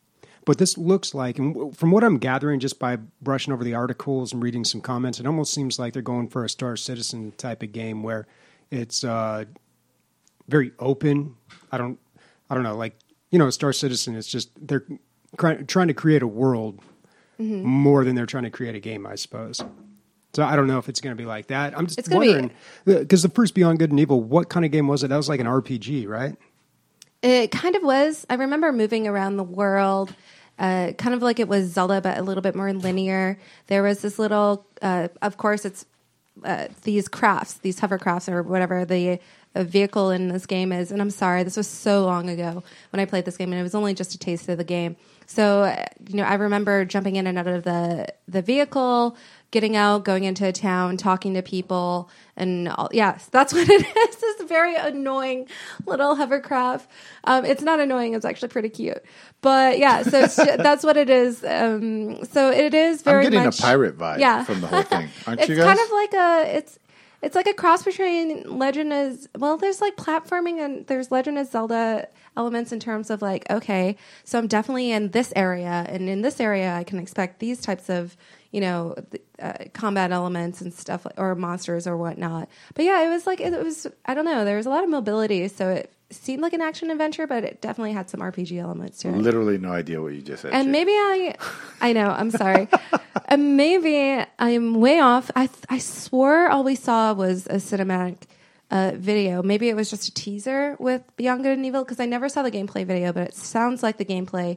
what this looks like, and from what I'm gathering just by brushing over the articles and reading some comments, it almost seems like they're going for a Star Citizen type of game where it's very open. I don't know, like, Star Citizen is just they're trying to create a world more than they're trying to create a game, I suppose. So I don't know if it's going to be like that. I'm just wondering, because the first Beyond Good and Evil, what kind of game was it? That was like an RPG, right? It kind of was. I remember moving around the world, kind of like it was Zelda, but a little bit more linear. There was this little, of course, it's these crafts, these hovercrafts or whatever the vehicle in this game is. And I'm sorry, this was so long ago when I played this game, and it was only just a taste of the game. So, I remember jumping in and out of the vehicle, getting out, going into a town, talking to people, and yes, that's what it is. This very annoying little hovercraft. It's not annoying; it's actually pretty cute. But yeah, so that's what it is. So it is very. I'm getting much a pirate vibe from the whole thing, aren't you guys? It's kind of like it's like a cross between Legend as well. There's like platforming and there's Legend of Zelda elements in terms of like, okay, so I'm definitely in this area, and in this area I can expect these types of combat elements and stuff, or monsters or whatnot. But yeah, it was like it was. I don't know. There was a lot of mobility, so it seemed like an action adventure, but it definitely had some RPG elements to it. Literally no idea what you just said. And maybe I know. I'm sorry. And maybe I'm way off. I swore all we saw was a cinematic video. Maybe it was just a teaser with Beyond Good and Evil, because I never saw the gameplay video, but it sounds like the gameplay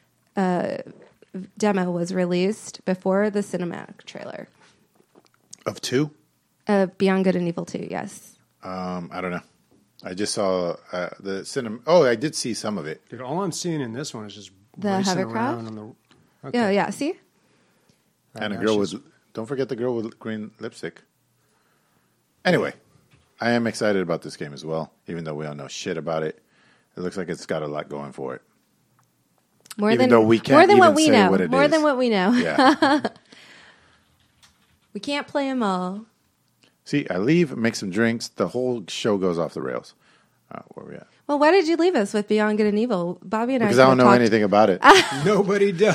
demo was released before the cinematic trailer. Of 2? Beyond Good and Evil 2, yes. I don't know. I just saw the cinema. Oh, I did see some of it. Dude, all I'm seeing in this one is just the racing hovercraft. around on the. Okay. Yeah. See. And a girl with. Don't forget the girl with green lipstick. Anyway, I am excited about this game as well, even though we don't know shit about it. It looks like it's got a lot going for it. More even than though we can't more than even what we say know. what it More is. than what we know. Yeah. We can't play them all. See, I leave, make some drinks. The whole show goes off the rails. Where are we at? Well, why did you leave us with Beyond Good and Evil? Bobby and Because I I don't know anything about it. Nobody does.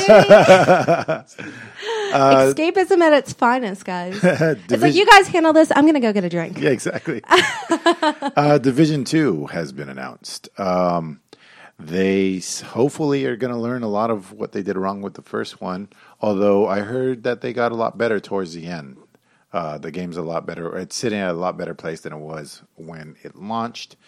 Escapism at its finest, guys. It's like, you guys handle this. I'm going to go get a drink. Yeah, exactly. Division 2 has been announced. They hopefully are going to learn a lot of what they did wrong with the first one, although I heard that they got a lot better towards the end. The game's a lot better. It's sitting at a lot better place than it was when it launched.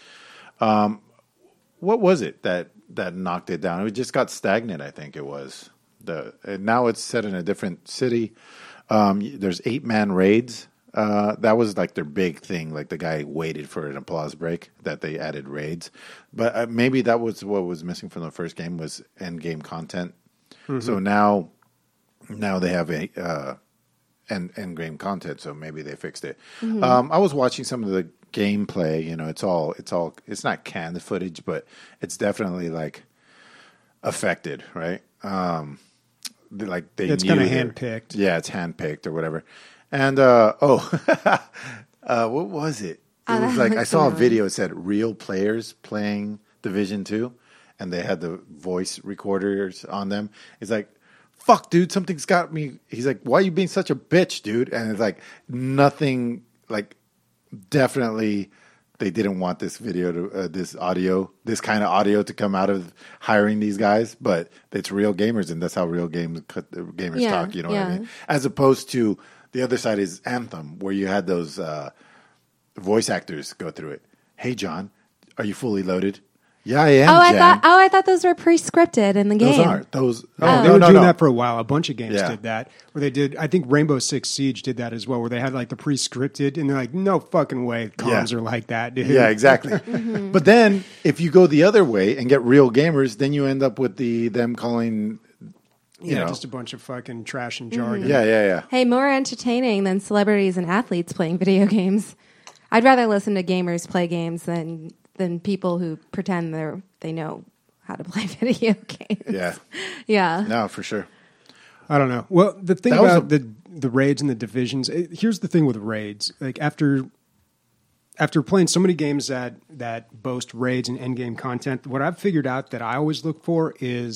What was it that knocked it down? It just got stagnant, I think it was. Now it's set in a different city. There's 8-man raids. That was like their big thing. Like the guy waited for an applause break that they added raids. But maybe that was what was missing from the first game was end game content. Mm-hmm. So now they have a end game content. So maybe they fixed it. Mm-hmm. I was watching some of the gameplay. It's not canned footage, but it's definitely like affected, right? It's kind of handpicked. Yeah, it's handpicked or whatever. And what was it? It was like I saw a video. It said real players playing Division 2, and they had the voice recorders on them. It's like, fuck, dude, something's got me. He's like, why are you being such a bitch, dude? And it's like nothing. Like, definitely, they didn't want this video to this kind of audio to come out of hiring these guys. But it's real gamers, and that's how real gamers talk. You know what I mean? As opposed to the other side is Anthem, where you had those voice actors go through it. Hey, John, are you fully loaded? Yeah, I am. I thought those were pre-scripted in the game. Those aren't. They were doing that for a while. A bunch of games did that. Where they did, I think Rainbow Six Siege did that as well, where they had like the pre-scripted, and they're like, no fucking way comms are like that, dude. Yeah, exactly. Mm-hmm. But then, if you go the other way and get real gamers, then you end up with them calling... just a bunch of fucking trash and jargon. Mm-hmm. Yeah. Hey, more entertaining than celebrities and athletes playing video games. I'd rather listen to gamers play games than people who pretend they know how to play video games. Yeah. Yeah. No, for sure. I don't know. Well, the thing about the raids and the divisions, here's the thing with raids. Like after playing so many games that boast raids and end game content, what I've figured out that I always look for is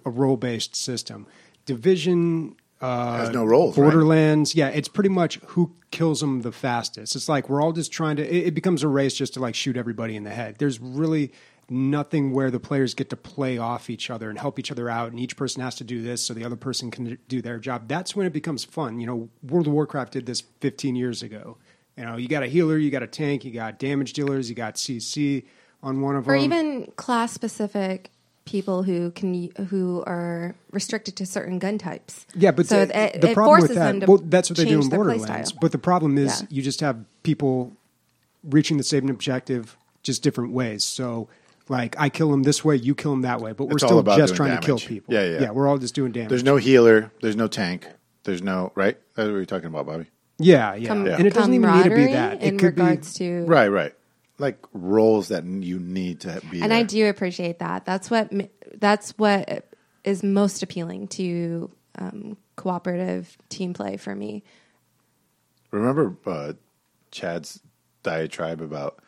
a role-based system. Division Has no roles, Borderlands, yeah, it's pretty much who kills them the fastest. It's like we're all just trying to. It becomes a race just to like shoot everybody in the head. There's really nothing where the players get to play off each other and help each other out, and each person has to do this so the other person can do their job. That's when it becomes fun. You know, World of Warcraft did this 15 years ago. You know, you got a healer, you got a tank, you got damage dealers, you got CC on one of them, or even class specific people who are restricted to certain gun types. Yeah, but so the problem with that, well, that's what they do in change their Borderlands. playstyle. But the problem is you just have people reaching the same objective just different ways. So, like, I kill him this way, you kill him that way, but we're It's all still about just doing trying to kill damage. people. Yeah. We're all just doing damage. There's no healer. There's no tank. There's no, right? That's what you're talking about, Bobby. Yeah. And it doesn't even need to be that. In It could regards be to Right. Like roles that you need to be and there. I do appreciate that. That's what is most appealing to cooperative team play for me. Remember Chad's diatribe about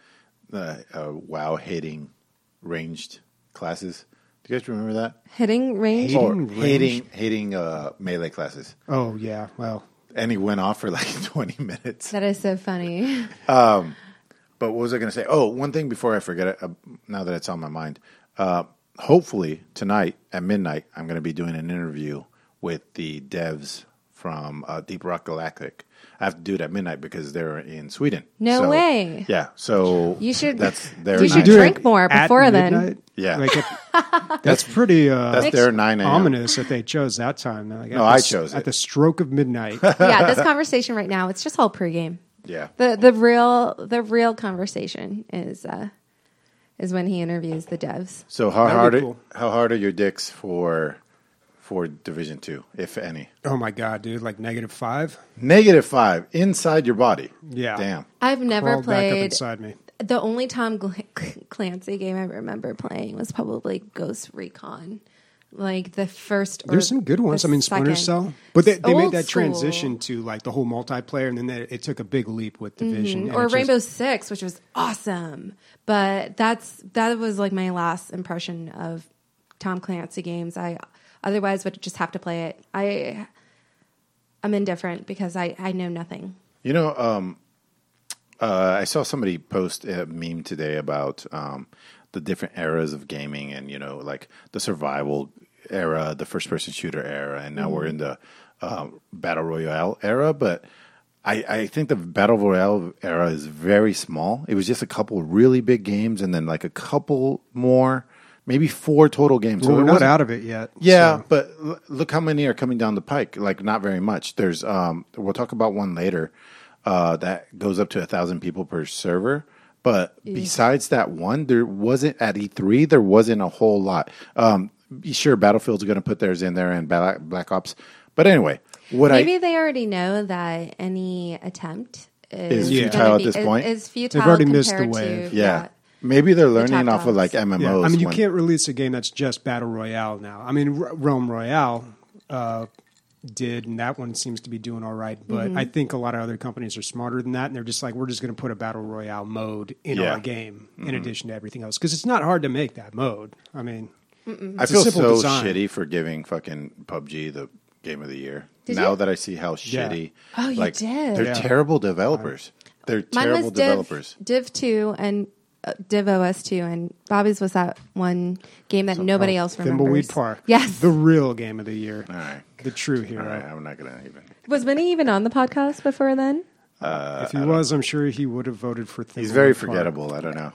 WoW hating ranged classes? Do you guys remember that? Hitting range. Hating melee classes. Oh, yeah. Well, And he went off for like 20 minutes. That is so funny. But what was I going to say? Oh, one thing before I forget it, now that it's on my mind. Hopefully tonight at midnight, I'm going to be doing an interview with the devs from Deep Rock Galactic. I have to do it at midnight because they're in Sweden. No way. Yeah, so You should. That's their You should night. drink more before at then. midnight? Yeah. Like that's pretty That's their 9 a.m. ominous that they chose that time. Like No, I chose at it. the stroke of midnight. Yeah, this conversation right now, it's just all pregame. Yeah. The real conversation is when he interviews the devs. So how That'd hard be cool. how hard are your dicks for Division 2, if any? Oh my god, dude! Like -5. -5 inside your body. Yeah. Damn. I've never Crawled back up played. inside me. The only Tom Clancy game I remember playing was probably Ghost Recon. Like the first. There's some good ones. the I mean, Splinter second. Cell, but they made Old that school. transition to like the whole multiplayer, and then it took a big leap with Division. and Or it just- Rainbow Six, which was awesome. But that was like my last impression of Tom Clancy games. I otherwise would just have to play it. I'm indifferent because I know nothing. You know, I saw somebody post a meme today about the different eras of gaming, and you know, like the survival era, the first-person shooter era, and now we're in the battle royale era. But I think the battle royale era is very small. It was just a couple really big games, and then like a couple more, maybe 4 total games. Well, it we're not wasn't- out of it yet. Yeah, so. but look how many are coming down the pike. Like not very much. There's we'll talk about one later that goes up to 1,000 people per server. But besides that one, there wasn't at E3. There wasn't a whole lot. Sure, Battlefield's going to put theirs in there, and Black Ops. But anyway, Maybe they already know that any attempt Is gonna futile at this point? Is futile. They've already missed the compared wave. to, yeah. Maybe they're learning top off of like dogs. MMOs. Yeah. I mean, you when- can't release a game that's just battle royale now. I mean, Realm Royale did, and that one seems to be doing all right. But I think a lot of other companies are smarter than that, and they're just like, we're just going to put a battle royale mode in Yeah. our game in addition to everything else, because it's not hard to make that mode. I mean, I It's a feel simple so design. shitty for giving fucking PUBG the game of the year. Did now you? that I see how shitty. Oh, you like, did. They're Yeah. terrible developers. They're Mine terrible was developers. Div 2 and Div OS 2, and Bobby's was that one game that nobody else remembers. Thimbleweed Park. Yes. The real game of the year. All right. The true hero. All right. I'm not going to even. Was Vinny even on the podcast before then? If he was, I'm sure he would have voted for Thimbleweed He's very Park. forgettable. I don't know.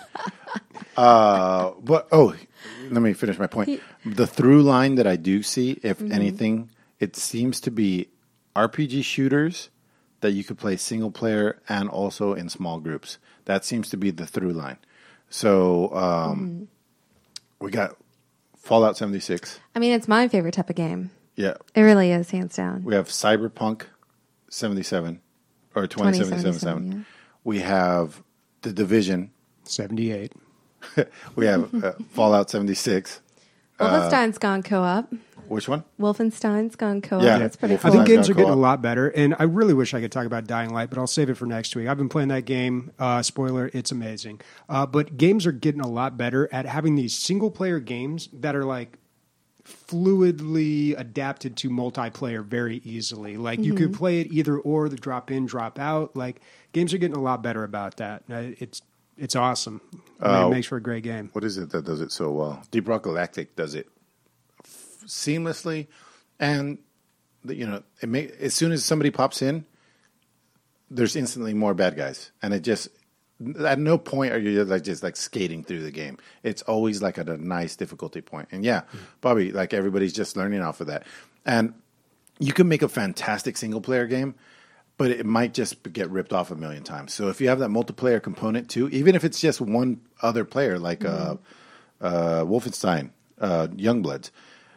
But let me finish my point. The through line that I do see, if anything, it seems to be RPG shooters that you could play single player and also in small groups. That seems to be the through line. So we got Fallout 76. I mean, it's my favorite type of game. Yeah, It really is, hands down. we have Cyberpunk 77 or 2077. 2077, yeah. We have The Division. 78. We have Fallout 76. Wolfenstein's gone co-op. Which one? Wolfenstein's gone co-op. Yeah. That's pretty I I cool. think Wolfenstein's games got are getting a co-op. lot better, and I really wish I could talk about Dying Light, but I'll save it for next week. I've been playing that game. Spoiler, it's amazing. But games are getting a lot better at having these single-player games that are like fluidly adapted to multiplayer very easily. Like you could play it either or, the drop in, drop out. Like games are getting a lot better about that. It's awesome. It makes for a great game. What is it that does it so well? Deep Rock Galactic does it seamlessly, and as soon as somebody pops in, there's instantly more bad guys, and it just at no point are you just skating through the game. It's always like at a nice difficulty point. And Bobby, like everybody's just learning off of that. And you can make a fantastic single player game, but it might just get ripped off a million times. So if you have that multiplayer component too, even if it's just one other player, like Wolfenstein, Youngbloods,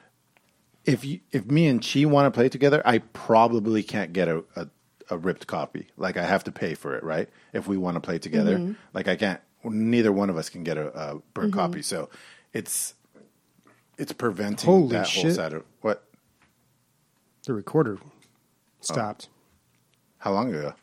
if me and Chi want to play together, I probably can't get a ripped copy. Like I have to pay for it, right? If we want to play together, like I can't. Neither one of us can get a burnt copy. So it's preventing that whole side of what. The recorder stopped. How long ago?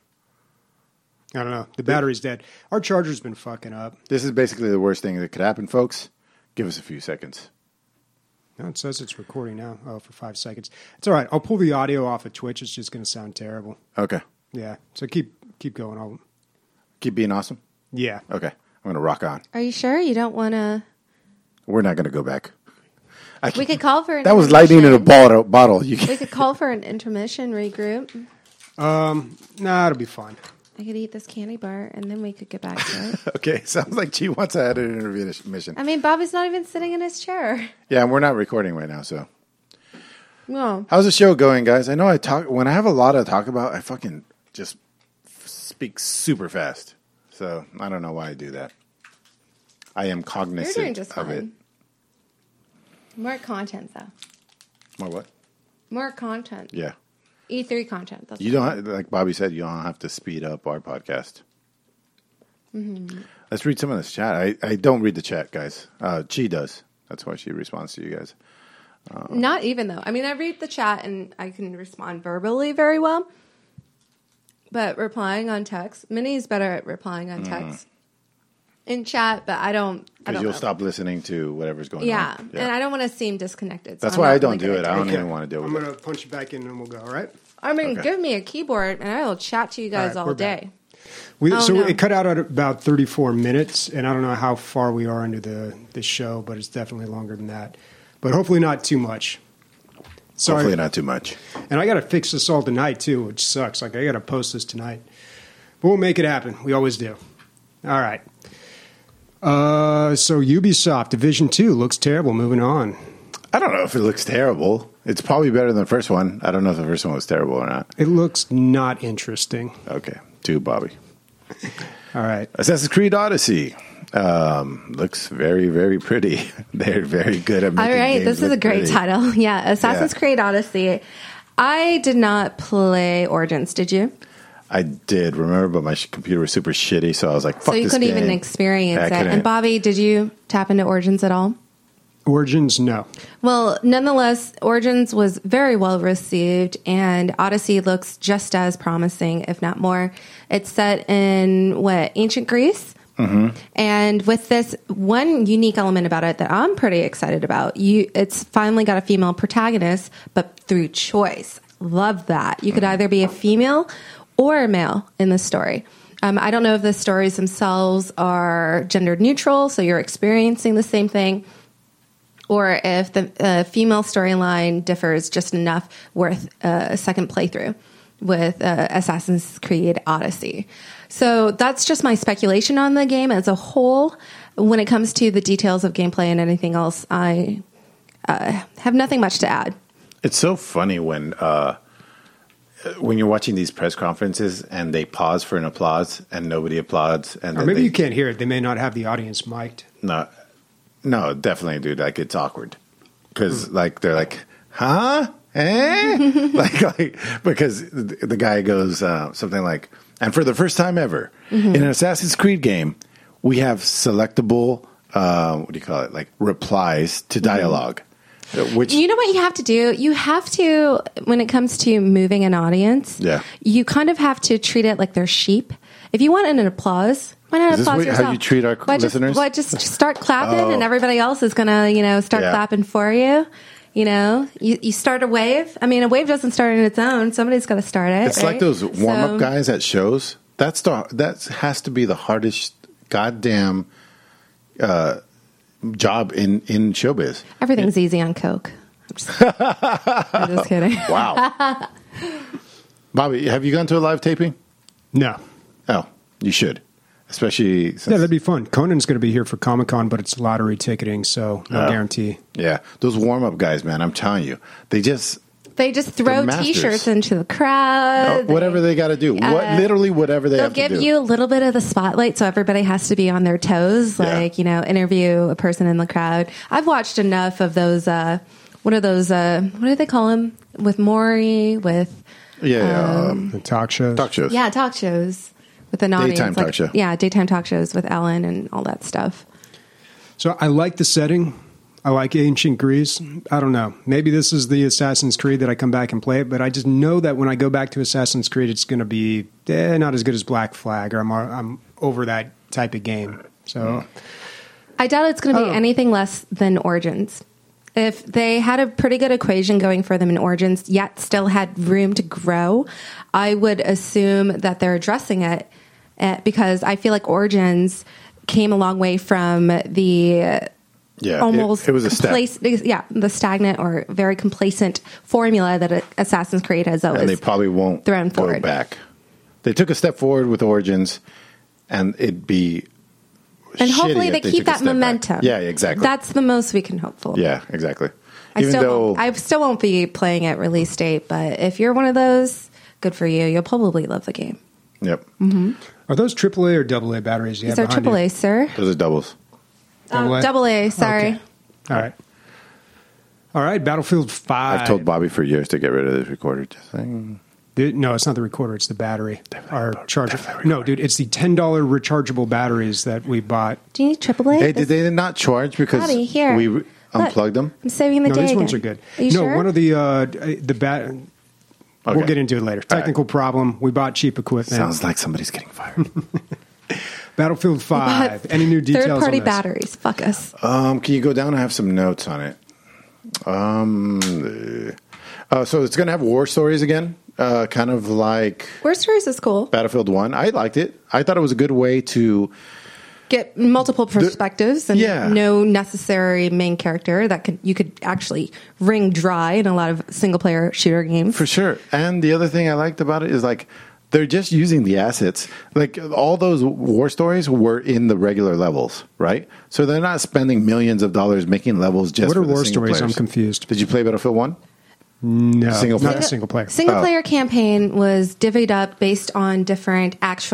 I don't know. The battery's dead. Our charger's been fucking up. This is basically the worst thing that could happen, folks. Give us a few seconds. No, it says it's recording now. Oh, for 5 seconds. It's all right. I'll pull the audio off of Twitch. It's just going to sound terrible. Okay. Yeah. So keep going. I'll keep being awesome. Yeah. Okay. I'm going to rock on. Are you sure you don't want to? We're not going to go back. We could call for an that was lightning in a bottle. We could call for an intermission, regroup. Nah, it'll be fine. I could eat this candy bar, and then we could get back to it. Okay, sounds like she wants to add an intermission. I mean, Bobby's not even sitting in his chair. Yeah, and we're not recording right now, so. No. How's the show going, guys? I know when I have a lot to talk about, I fucking just speak super fast. So I don't know why I do that. I am cognizant You're doing just of fine. it. More content, though. More what? More content. Yeah. E3 content. That's You don't like Bobby said. You don't have to speed up our podcast. Mm-hmm. Let's read some of this chat. I don't read the chat, guys. Chi does. That's why she responds to you guys. Not even though. I mean, I read the chat and I can respond verbally very well, but replying on text, Minnie's better at replying on text in chat. But I don't. Because you'll stop listening to whatever's going on. Yeah, and I don't want to seem disconnected. So That's I'm why not I don't really do good it. at I don't it. even want to deal with I'm it. going to punch you back in and we'll go, all right? I mean, Okay. give me a keyboard and I will chat to you guys All right, all we're day. back. So no. it cut out at about 34 minutes, and I don't know how far we are into the show, but it's definitely longer than that. But hopefully not too much. Sorry. Hopefully not too much. And I got to fix this all tonight, too, which sucks. Like, I got to post this tonight. But we'll make it happen. We always do. All right. So Ubisoft Division 2 looks terrible. Moving on. I don't know if it looks terrible. It's probably better than the first one. I don't know if the first one was terrible or not. It looks not interesting. Okay. To Bobby. All right. Assassin's Creed Odyssey. Looks very, very pretty. They're very good at making All right, games this is look a great pretty. title. Yeah, Assassin's Creed Odyssey. I did not play Origins, did you? I did, remember, but my computer was super shitty, so I was like, fuck So you this couldn't game. even experience I it. couldn't. And Bobby, did you tap into Origins at all? Origins, no. Well, nonetheless, Origins was very well received, and Odyssey looks just as promising, if not more. It's set in, ancient Greece? Mm-hmm. And with this one unique element about it that I'm pretty excited about, it's finally got a female protagonist, but through choice. Love that. You could either be a female or a male in the story. I don't know if the stories themselves are gender neutral, so you're experiencing the same thing, or if the female storyline differs just enough worth a second playthrough with Assassin's Creed Odyssey. So that's just my speculation on the game as a whole. When it comes to the details of gameplay and anything else, I have nothing much to add. It's so funny when you're watching these press conferences and they pause for an applause and nobody applauds. And Or maybe you can't hear it. They may not have the audience mic'd. No, definitely, dude. Like, it's awkward. Because, like, they're like, huh? Eh? like, because the guy goes something like, and for the first time ever, in an Assassin's Creed game, we have selectable, what do you call it? Like, replies to dialogue. Which, You know what you have to do? You have to, when it comes to moving an audience, you kind of have to treat it like they're sheep. If you want an applause, why not Is this applause yourself? how you treat our listeners? Just start clapping and everybody else is going to, start clapping for you. You know, you start a wave. I mean, a wave doesn't start on its own. Somebody's got to start it. It's like those warm-up guys at shows. That has to be the hardest goddamn job in showbiz. Everything's easy on Coke. I'm just kidding. Wow. Bobby, have you gone to a live taping? No. Oh, you should. Especially since... Yeah, that'd be fun. Conan's going to be here for Comic-Con, but it's lottery ticketing, so no guarantee. Yeah. Those warm-up guys, man, I'm telling you. They just throw T-shirts into the crowd. Whatever they got to do. Literally whatever they have to do. They'll give you a little bit of the spotlight, so everybody has to be on their toes. Like, interview a person in the crowd. I've watched enough of those, what are those, what do they call them? With Maury, with... the talk shows. Talk shows. Yeah, talk shows with an audience. Daytime talk show. Yeah, daytime talk shows with Ellen and all that stuff. So I like the setting. I like ancient Greece. I don't know. Maybe this is the Assassin's Creed that I come back and play it, but I just know that when I go back to Assassin's Creed, it's going to be not as good as Black Flag, or I'm over that type of game. So I doubt it's going to be anything less than Origins. If they had a pretty good equation going for them in Origins, yet still had room to grow, I would assume that they're addressing it because I feel like Origins came a long way from the almost it was a step. The stagnant or very complacent formula that Assassin's Creed has always and they probably won't thrown go forward. back. They took a step forward with Origins, and it'd be and hopefully they keep that momentum. Back. Yeah, exactly. That's the most we can hope for. Yeah, exactly. I still won't be playing at release date, but if you're one of those, good for you. You'll probably love the game. Yep. Mm-hmm. Are those AAA or AA batteries you have behind you? These are AAA, sir. Those are doubles. AA, sorry. Okay. All right, Battlefield 5. I've told Bobby for years to get rid of this recorder. Just saying. No, it's not the recorder. It's the battery. Our charger. No, dude, it's the $10 rechargeable batteries that we bought. Do you need AAA? Hey, did they not charge because Bobby, here. we unplugged them? I'm saving the day. These ones are good. Are you sure? One of the We'll get into it later. Technical problem. We bought cheap equipment. Sounds like somebody's getting fired. Battlefield 5. Any new details on this? Third-party batteries. Fuck us. Can you go down? I have some notes on it. So it's going to have war stories again. Kind of like... War stories is cool. Battlefield 1. I liked it. I thought it was a good way to... get multiple perspectives and no necessary main character that you could actually wring dry in a lot of single-player shooter games. For sure. And the other thing I liked about it is like they're just using the assets. Like all those war stories were in the regular levels, right? So they're not spending millions of dollars making levels just for the war single stories? players. I'm confused. Did you play Battlefield 1? No, single player? Not a single player. Single-player campaign was divvied up based on different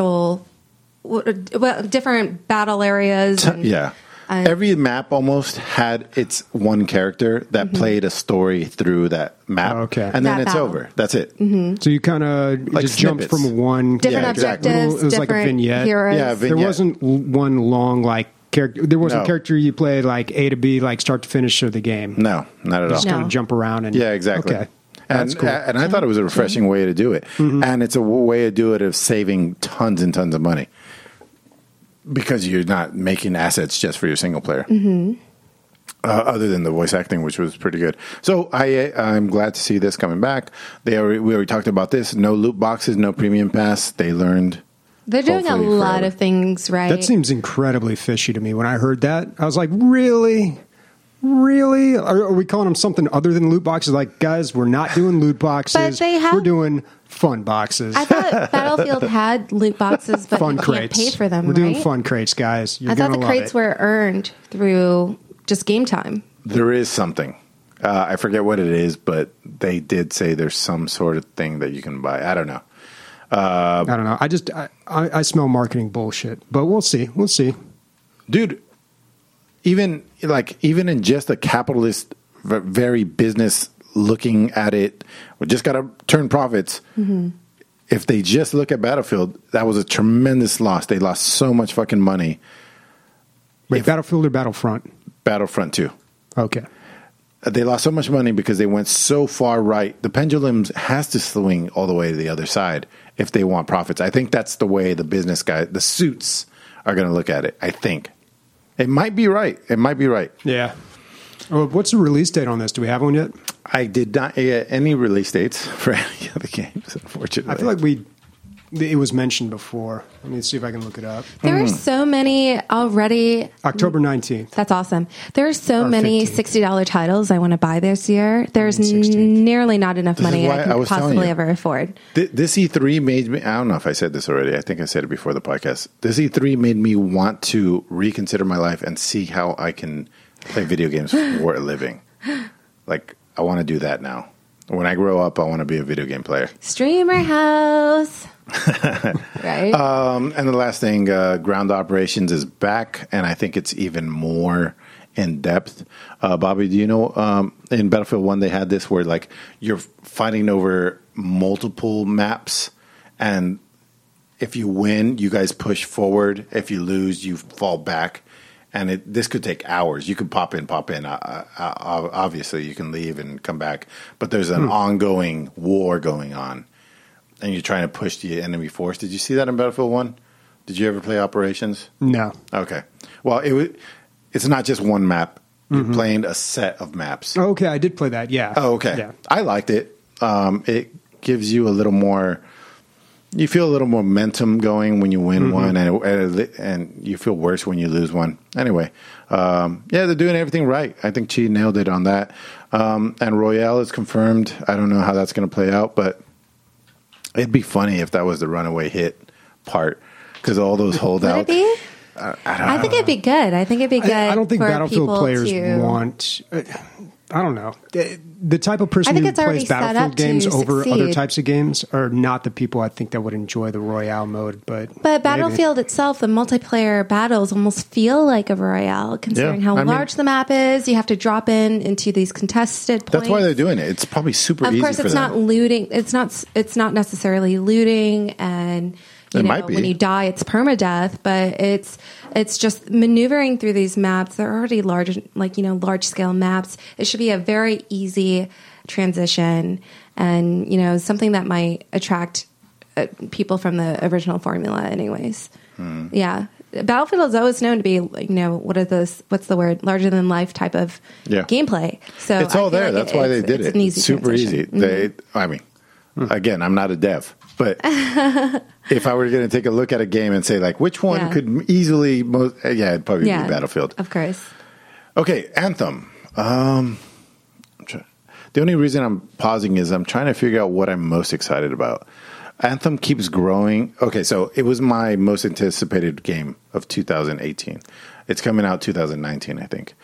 different battle areas. Every map almost had its one character that played a story through that map. Okay. And then it's over. That's it. Mm-hmm. So you kind of just jumped from one... Different objectives, it was like a vignette. Heroes. Yeah, There wasn't one long, character. There wasn't a character you played like A to B, like start to finish of the game. No, not at all. Just kind of jump around. And, yeah, exactly. Okay. And, cool. And I thought it was a refreshing way to do it. And it's a way to do it of saving tons and tons of money. Because you're not making assets just for your single player. Other than the voice acting, which was pretty good. So I'm glad to see this coming back. We already talked about this. No loot boxes, no premium pass. They learned. They're doing a lot of things right. That seems incredibly fishy to me. When I heard that, I was like, really? Really? Are we calling them something other than loot boxes? Like, guys, we're not doing loot boxes. We're doing fun boxes. I thought Battlefield had loot boxes, but fun you crates. can't pay for them, We're doing fun crates, guys. I thought the crates were earned through just game time. There is something. I forget what it is, but they did say there's some sort of thing that you can buy. I don't know. I don't know. I smell marketing bullshit, but we'll see. We'll see. Dude, even in just a capitalist, very business looking at it, we just got to turn profits. If they just look at Battlefield, that was a tremendous loss. They lost so much fucking money. Wait, Battlefield or Battlefront? Battlefront 2. Okay. They lost so much money because they went so far right. The pendulum has to swing all the way to the other side if they want profits. I think that's the way the business guy, the suits, are going to look at it. I think. It might be right. It might be right. Yeah. Oh, what's the release date on this? Do we have one yet? I did not get any release dates for any of the games, unfortunately. I feel like it was mentioned before. Let me see if I can look it up. There are so many already. October 19th. That's awesome. There are so many 15th. $60 titles I want to buy this year. There's nearly not enough money I can possibly ever afford. This E3 made me, I don't know if I said this already. I think I said it before the podcast. This E3 made me want to reconsider my life and see how I can play video games for a living. Like, I want to do that now. When I grow up, I want to be a video game player. Streamer house. Right? And the last thing, Ground Operations is back, and I think it's even more in depth. Bobby, do you know in Battlefield 1 they had this where like you're fighting over multiple maps, and if you win, you guys push forward. If you lose, you fall back. And this could take hours. You could pop in. Obviously, you can leave and come back. But there's an ongoing war going on. And you're trying to push the enemy force. Did you see that in Battlefield 1? Did you ever play Operations? No. Okay. Well, it's not just one map. You're playing a set of maps. Oh, okay, I did play that, yeah. Oh, okay. Yeah. I liked it. It gives you a little more... You feel a little more momentum going when you win one, and you feel worse when you lose one. Anyway, they're doing everything right. I think Chi nailed it on that. And Royale is confirmed. I don't know how that's going to play out, but it'd be funny if that was the runaway hit part, because all those holdouts. Would it be? I think it'd be good. I think it'd be good. I don't think for Battlefield players to... want. I don't know. The type of person who plays Battlefield games over other types of games are not the people I think that would enjoy the Royale mode. But Battlefield itself, the multiplayer battles almost feel like a Royale, considering how large the map is. You have to drop into these contested points. That's why they're doing it. It's probably super easy for them. Of course, it's not looting. It's not necessarily looting, and when you die, it's permadeath. But it's just maneuvering through these maps. They're already large scale maps. It should be a very easy transition, and something that might attract people from the original formula. Anyways, yeah. Battlefield is always known to be, what's the word? Larger than life type of gameplay. So it's all there. That's why they did it. It's super easy. Again, I'm not a dev, but if I were going to take a look at a game and say, like, which one could easily it'd probably be Battlefield. Of course. Okay, Anthem. The only reason I'm pausing is I'm trying to figure out what I'm most excited about. Anthem keeps growing. Okay, so it was my most anticipated game of 2018. It's coming out 2019, I think.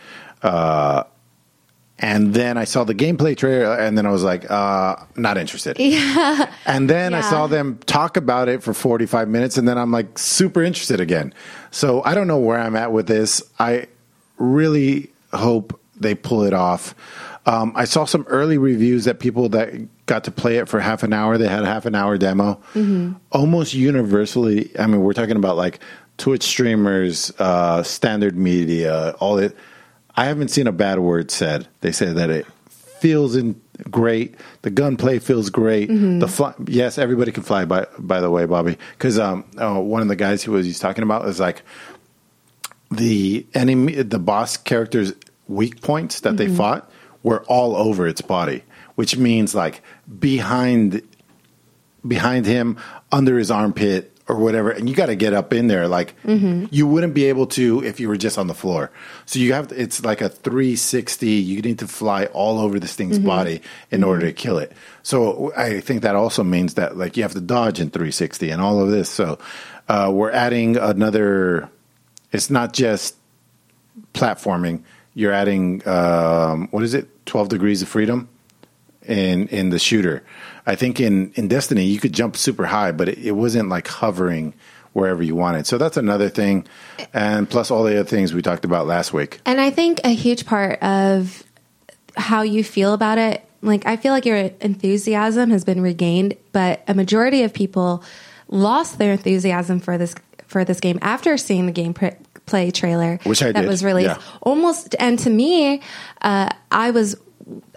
And then I saw the gameplay trailer, and then I was like, not interested. Yeah. And then I saw them talk about it for 45 minutes, and then I'm like super interested again. So I don't know where I'm at with this. I really hope they pull it off. I saw some early reviews that people that got to play it for half an hour, they had a half an hour demo. Almost universally, I mean, we're talking about like Twitch streamers, standard media, all it. I haven't seen a bad word said. They said that it feels great. The gunplay feels great. Yes, everybody can fly. By the way, Bobby, because one of the guys he's talking about is like the boss character's weak points that they fought were all over its body, which means like behind him, under his armpit, or whatever, and you got to get up in there. Like you wouldn't be able to if you were just on the floor. So you have it's like a 360. You need to fly all over this thing's body in order to kill it. So I think that also means that like you have to dodge in 360 and all of this. So we're adding another. It's not just platforming. You're adding 12 degrees of freedom in the shooter. I think in Destiny, you could jump super high, but it wasn't like hovering wherever you wanted. So that's another thing. And plus all the other things we talked about last week. And I think a huge part of how you feel about it, like I feel like your enthusiasm has been regained, but a majority of people lost their enthusiasm for this game after seeing the gameplay trailer which I that did. Was released. Yeah. Almost, and to me, I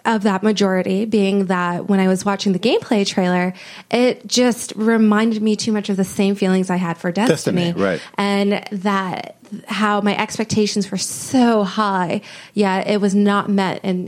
of that majority being that when I was watching the gameplay trailer, it just reminded me too much of the same feelings I had for Destiny. Right. And that how my expectations were so high, yet it was not met in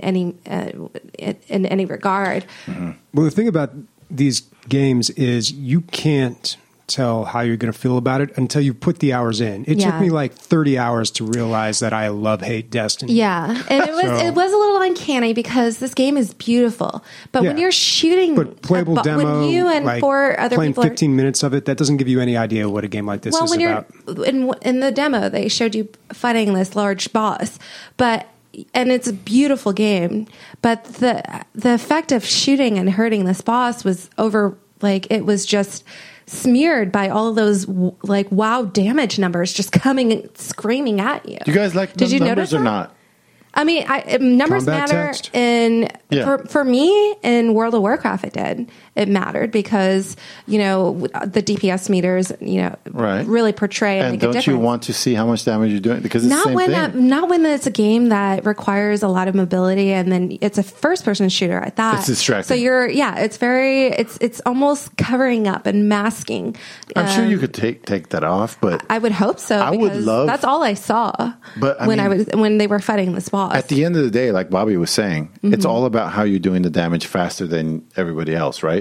any regard. Mm-hmm. Well, the thing about these games is you can't tell how you're going to feel about it until you put the hours in. It took me like 30 hours to realize that I hate Destiny. Yeah, and it was a little uncanny because this game is beautiful, but when you're shooting, but playable demo, when you and like 4 other playing people 15 minutes of it, that doesn't give you any idea what a game like this is when about. You're in the demo, they showed you fighting this large boss, and it's a beautiful game, but the effect of shooting and hurting this boss was over. Like, it was just smeared by all of those like wow damage numbers just coming and screaming at you. Do you guys like the numbers or not? I mean, numbers Combat matter text? for me in World of Warcraft. It mattered because the DPS meters really portray and make a difference. Don't you want to see how much damage you're doing because it's not the same thing? Not when it's a game that requires a lot of mobility and then it's a first person shooter. I thought it's distracting. So it's almost covering up and masking. I'm sure you could take that off, but I would hope so. I would love. That's all I saw. But when they were fighting this boss. At the end of the day, like Bobby was saying, it's all about how you're doing the damage faster than everybody else, right?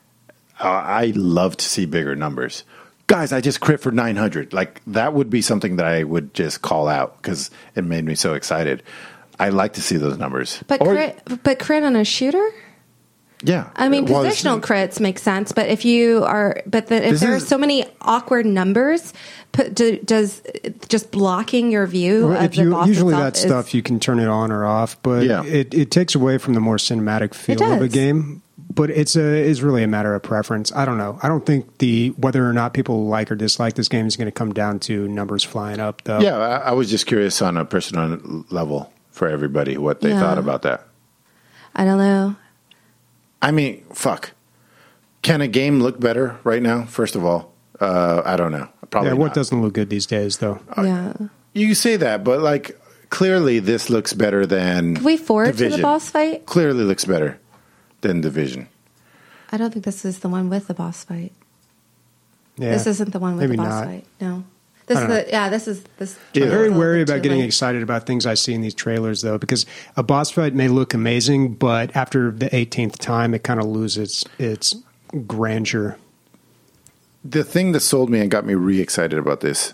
I love to see bigger numbers. Guys, I just crit for 900. Like, that would be something that I would just call out because it made me so excited. I like to see those numbers. But crit on a shooter? Yeah. I mean, positional crits make sense, but if there are so many awkward numbers, does just blocking your view of the boss usually itself that stuff you can turn it on or off, but it takes away from the more cinematic feel of a game. But it's really a matter of preference. I don't know. I don't think whether or not people like or dislike this game is going to come down to numbers flying up, though. Yeah, I was just curious on a personal level for everybody what they thought about that. I don't know. I mean, fuck. Can a game look better right now? First of all, I don't know. Probably what not. doesn't look good these days, though? Yeah. You say that, but like clearly this looks better than Can we forward to the boss fight? Clearly looks better than Division. I don't think this is the one with the boss fight. Yeah, this isn't the one with the boss fight. No. This is this. I'm very wary about getting excited about things I see in these trailers, though, because a boss fight may look amazing, but after the 18th time, it kind of loses its grandeur. The thing that sold me and got me re-excited about this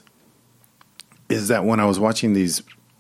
is that when I was watching these,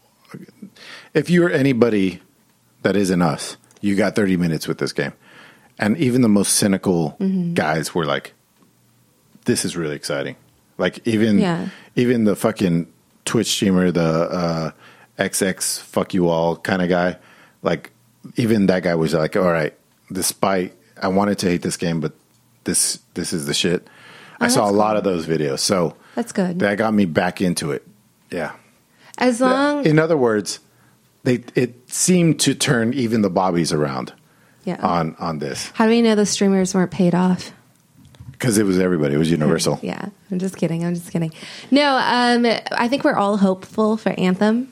if you're anybody that isn't us, you got 30 minutes with this game. And even the most cynical guys were like, this is really exciting. Like, even the fucking Twitch streamer, the XX fuck you all kind of guy, like, even that guy was like, all right, despite I wanted to hate this game, but this is the shit. I saw a lot of those videos. So that's good. That got me back into it. Yeah. As long... In other words, it seemed to turn even the Bobbies around on this. How do we know the streamers weren't paid off? Because it was everybody. It was universal. Yeah. I'm just kidding. No, I think we're all hopeful for Anthem.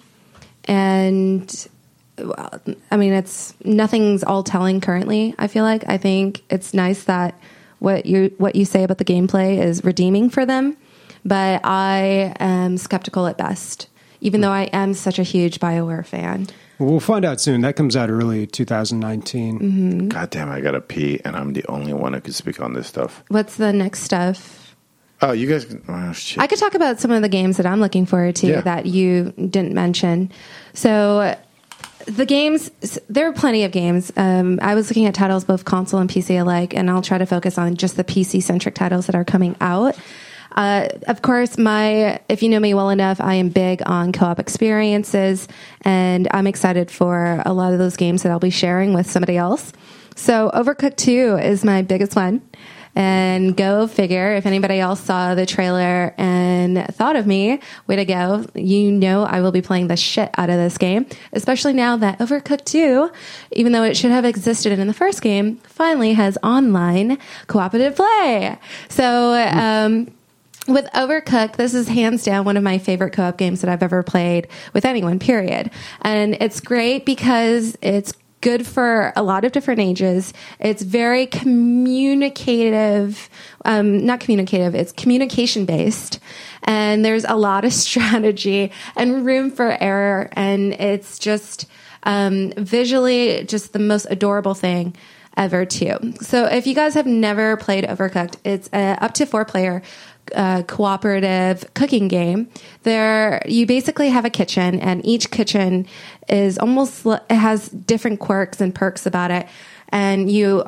And, I mean, nothing's all telling currently, I feel like. I think it's nice that what you say about the gameplay is redeeming for them. But I am skeptical at best, even though I am such a huge BioWare fan. Well, we'll find out soon. That comes out early 2019. Mm-hmm. God damn, I gotta pee, and I'm the only one who can speak on this stuff. What's the next stuff? Oh, you guys... Oh, shit. I could talk about some of the games that I'm looking forward to that you didn't mention. So... the games, there are plenty of games. I was looking at titles both console and PC alike, and I'll try to focus on just the PC-centric titles that are coming out. Of course, if you know me well enough, I am big on co-op experiences, and I'm excited for a lot of those games that I'll be sharing with somebody else. So Overcooked 2 is my biggest one. And go figure, if anybody else saw the trailer and thought of me, way to go. You know I will be playing the shit out of this game, especially now that Overcooked 2, even though it should have existed in the first game, finally has online cooperative play. So with Overcooked, this is hands down one of my favorite co-op games that I've ever played with anyone, period. And it's great because it's good for a lot of different ages. It's very communicative, not communicative, it's communication based. And there's a lot of strategy and room for error. And it's just visually just the most adorable thing ever too. So if you guys have never played Overcooked, it's up to 4-player cooperative cooking game. There, you basically have a kitchen, and each kitchen is almost, it has different quirks and perks about it, and you're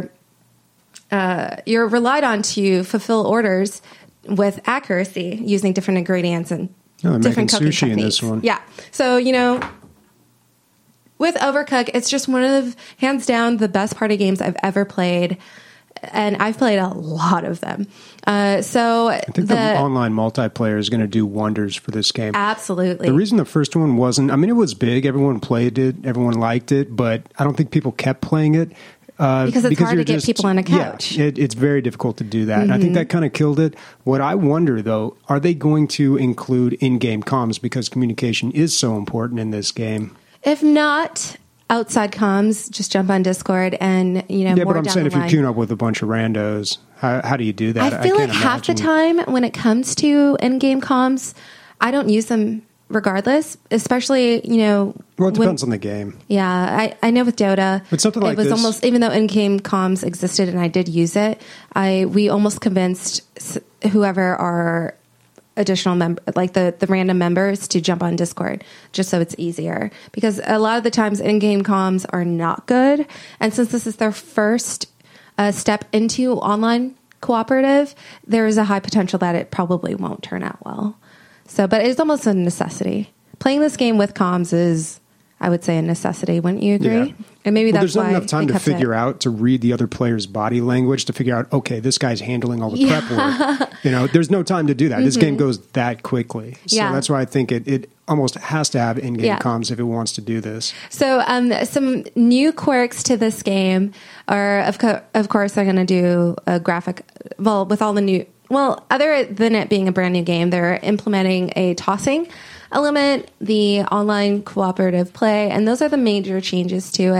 relied on to fulfill orders with accuracy using different ingredients and different cooking sushi techniques. In this one. Yeah, so with Overcooked, it's just one of, hands down, the best party games I've ever played. And I've played a lot of them. So I think the online multiplayer is going to do wonders for this game. Absolutely. The reason the first one wasn't, I mean, it was big. Everyone played it. Everyone liked it. But I don't think people kept playing it. Because it's hard to get people on a couch. Yeah, it's very difficult to do that. Mm-hmm. And I think that kind of killed it. What I wonder, though, are they going to include in-game comms? Because communication is so important in this game. If not outside comms, just jump on Discord and, Yeah, more but I'm down saying the if you line. queue up with a bunch of randos, how do you do that? I feel like half the time when it comes to in-game comms, I don't use them regardless, especially, Well, it depends on the game. Yeah, I know with Dota, but something like it was this, almost, even though in-game comms existed and I did use it, we almost convinced whoever our additional like the random members to jump on Discord just so it's easier, because a lot of the times in-game comms are not good, and since this is their first step into online cooperative, there is a high potential that it probably won't turn out well. So, but it's almost a necessity. Playing this game with comms is, I would say, a necessity. Wouldn't you agree? Yeah. And maybe that's why there's not enough time to figure out, to read the other player's body language, to figure out, okay, this guy's handling all the prep work. There's no time to do that. Mm-hmm. This game goes that quickly. So that's why I think it almost has to have in-game comms if it wants to do this. So some new quirks to this game are, of course, they're going to do a graphic, well, with all the new, well, other than it being a brand new game, they're implementing a tossing element, the online cooperative play, and those are the major changes to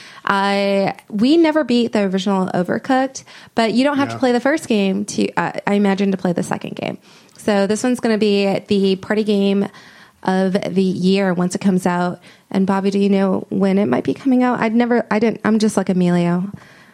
it. We never beat the original Overcooked, but you don't have to play the first game to, I imagine, to play the second game. So this one's going to be the party game of the year once it comes out. And Bobby, do you know when it might be coming out? I'm just like Emilio.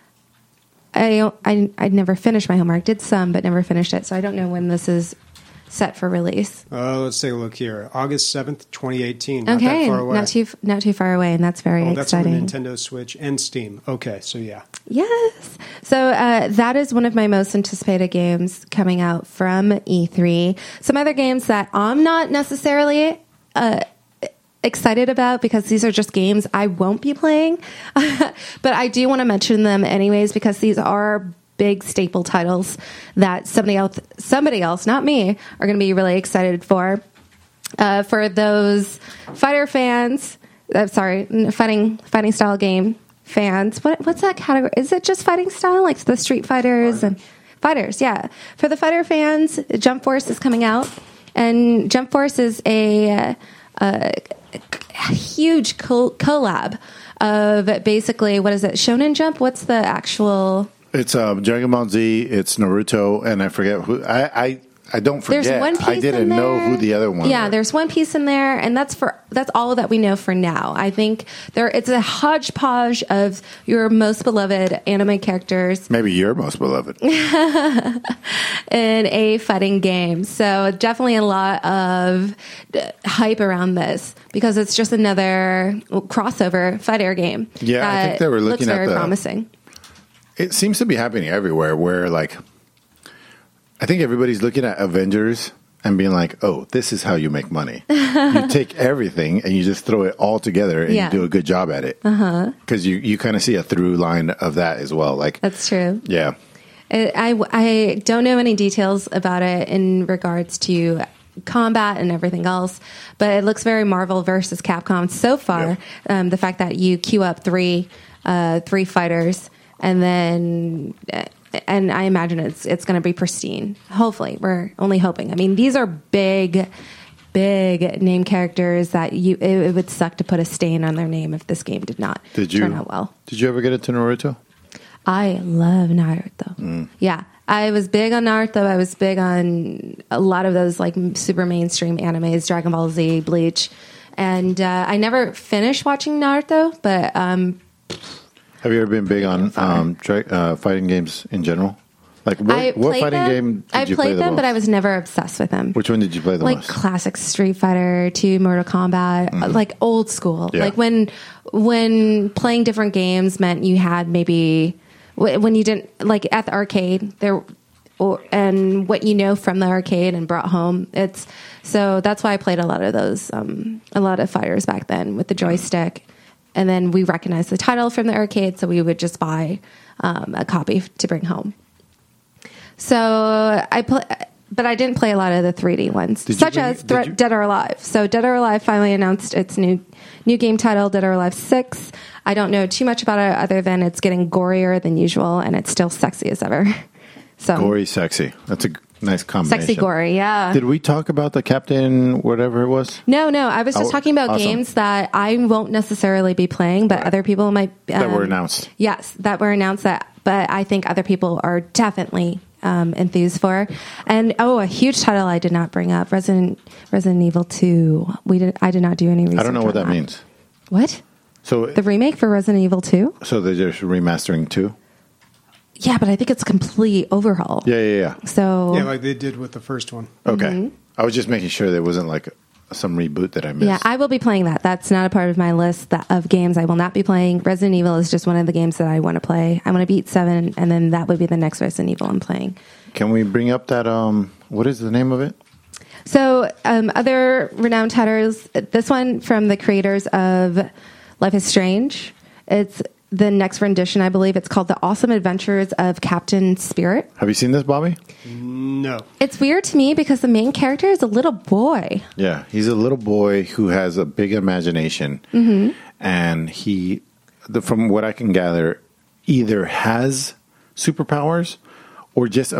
I'd never finished my homework. Did some, but never finished it. So I don't know when this is set for release. Let's take a look here. August 7th, 2018. Okay, not that far away. Not too far away, and that's very exciting. That's on the Nintendo Switch and Steam. Okay, so yeah. Yes. So that is one of my most anticipated games coming out from E3. Some other games that I'm not necessarily excited about, because these are just games I won't be playing, but I do want to mention them anyways, because these are big staple titles that somebody else, not me, are going to be really excited for. For those fighter fans, fighting style game fans. What's that category? Is it just fighting style, like the Street Fighters and fighters? Yeah. For the fighter fans, Jump Force is coming out, and Jump Force is a huge collab of basically, what is it? Shonen Jump? What's the actual? It's Dragon Ball Z, it's Naruto, and I forget who. I don't forget. There's one piece I didn't know who the other one. Yeah, were. There's one piece in there, and that's all that we know for now. I think it's a hodgepodge of your most beloved anime characters. Maybe your most beloved. In a fighting game. So definitely a lot of hype around this, because it's just another crossover fighter game. Yeah, I think they were looking at very promising. It seems to be happening everywhere, where like I think everybody's looking at Avengers and being like, oh, this is how you make money. You take everything and you just throw it all together and you do a good job at it. Because you kind of see a through line of that as well. Like, that's true. Yeah. I don't know any details about it in regards to combat and everything else, but it looks very Marvel versus Capcom so far. Yep. The fact that you queue up three fighters, and then and I imagine it's going to be pristine. Hopefully, we're only hoping. I mean, these are big big name characters that it would suck to put a stain on their name if this game did not turn out well. Did you ever get into Naruto? I love Naruto. Yeah. I was big on Naruto. I was big on a lot of those like super mainstream animes, Dragon Ball Z, Bleach. And I never finished watching Naruto, but... have you ever been big on fighting games in general? Like what fighting game did you play the most? I played them, but I was never obsessed with them. Which one did you play the most? Like classic Street Fighter 2, Mortal Kombat, like old school. Yeah. Like when playing different games meant you had maybe when you didn't like at the arcade and what you know from the arcade and brought home. So that's why I played a lot of those a lot of fighters back then with the joystick. And then we recognized the title from the arcade, so we would just buy a copy to bring home. So but I didn't play a lot of the 3D ones, such as Dead or Alive. So Dead or Alive finally announced its new game title, Dead or Alive 6. I don't know too much about it other than it's getting gorier than usual, and it's still sexy as ever. So gory, sexy. That's a nice combination. Sexy, gory, yeah. Did we talk about the Captain whatever it was? No. I was just talking about games that I won't necessarily be playing, but other people might. That were announced. Yes, that were announced. But I think other people are definitely enthused for. And a huge title I did not bring up: Resident Evil 2. I did not do any research. I don't know what that means. What? So the remake for Resident Evil 2? So they're just remastering 2? Yeah, but I think it's a complete overhaul. Yeah. So like they did with the first one. Okay. Mm-hmm. I was just making sure there wasn't like some reboot that I missed. Yeah, I will be playing that. That's not a part of my list of games I will not be playing. Resident Evil is just one of the games that I want to play. I want to beat 7, and then that would be the next Resident Evil I'm playing. Can we bring up that, what is the name of it? So, other renowned titles, this one from the creators of Life is Strange. It's the next rendition, I believe. It's called The Awesome Adventures of Captain Spirit. Have you seen this, Bobby? No. It's weird to me because the main character is a little boy. Yeah, he's a little boy who has a big imagination. And he, from what I can gather, either has superpowers or just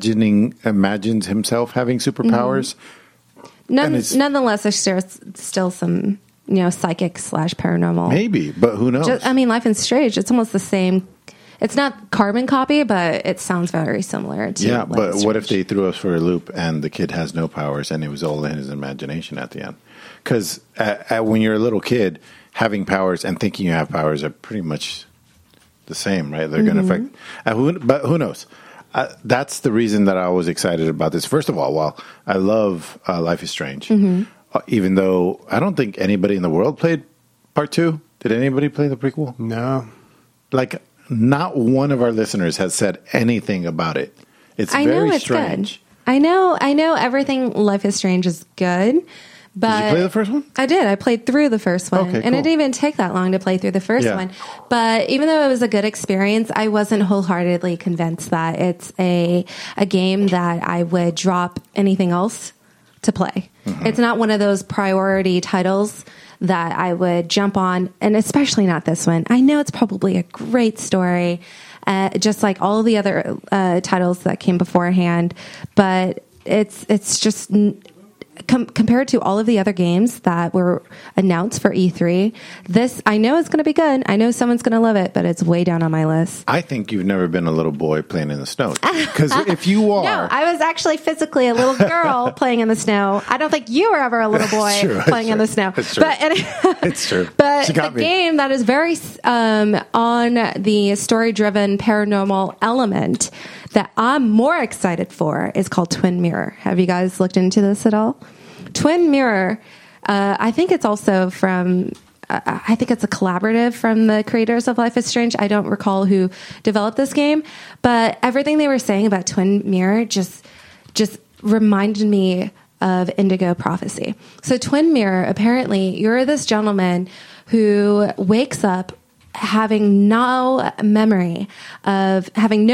imagines himself having superpowers. Nonetheless, there's still some... psychic / paranormal. Maybe, but who knows? Life is Strange, it's almost the same. It's not carbon copy, but it sounds very similar to Yeah, Life but is what if Strange. they threw us for a loop and the kid has no powers and it was all in his imagination at the end? Because when you're a little kid, having powers and thinking you have powers are pretty much the same, right? They're going to affect... but who knows? That's the reason that I was excited about this. First of all, while I love Life is Strange... even though I don't think anybody in the world played part 2. Did anybody play the prequel? No. Like, not one of our listeners has said anything about it. It's very strange. Good. I know everything Life is Strange is good, but... Did you play the first one? I did. I played through the first one. Okay, and cool. it didn't even take that long to play through the first one. But even though it was a good experience, I wasn't wholeheartedly convinced that it's a game that I would drop anything else to play. It's not one of those priority titles that I would jump on, and especially not this one. I know it's probably a great story, just like all of the other titles that came beforehand, but it's just compared to all of the other games that were announced for E3, this, I know it's going to be good. I know someone's going to love it, but it's way down on my list. I think you've never been a little boy playing in the snow. Because if you are... No, I was actually physically a little girl playing in the snow. I don't think you were ever a little boy playing in the snow. It's true. It's true. But the game that is very on the story-driven paranormal element that I'm more excited for is called Twin Mirror. Have you guys looked into this at all? Twin Mirror, I think it's also from... I think it's a collaborative from the creators of Life is Strange. I don't recall who developed this game, but everything they were saying about Twin Mirror just reminded me of Indigo Prophecy. So Twin Mirror, apparently, you're this gentleman who wakes up having no memory of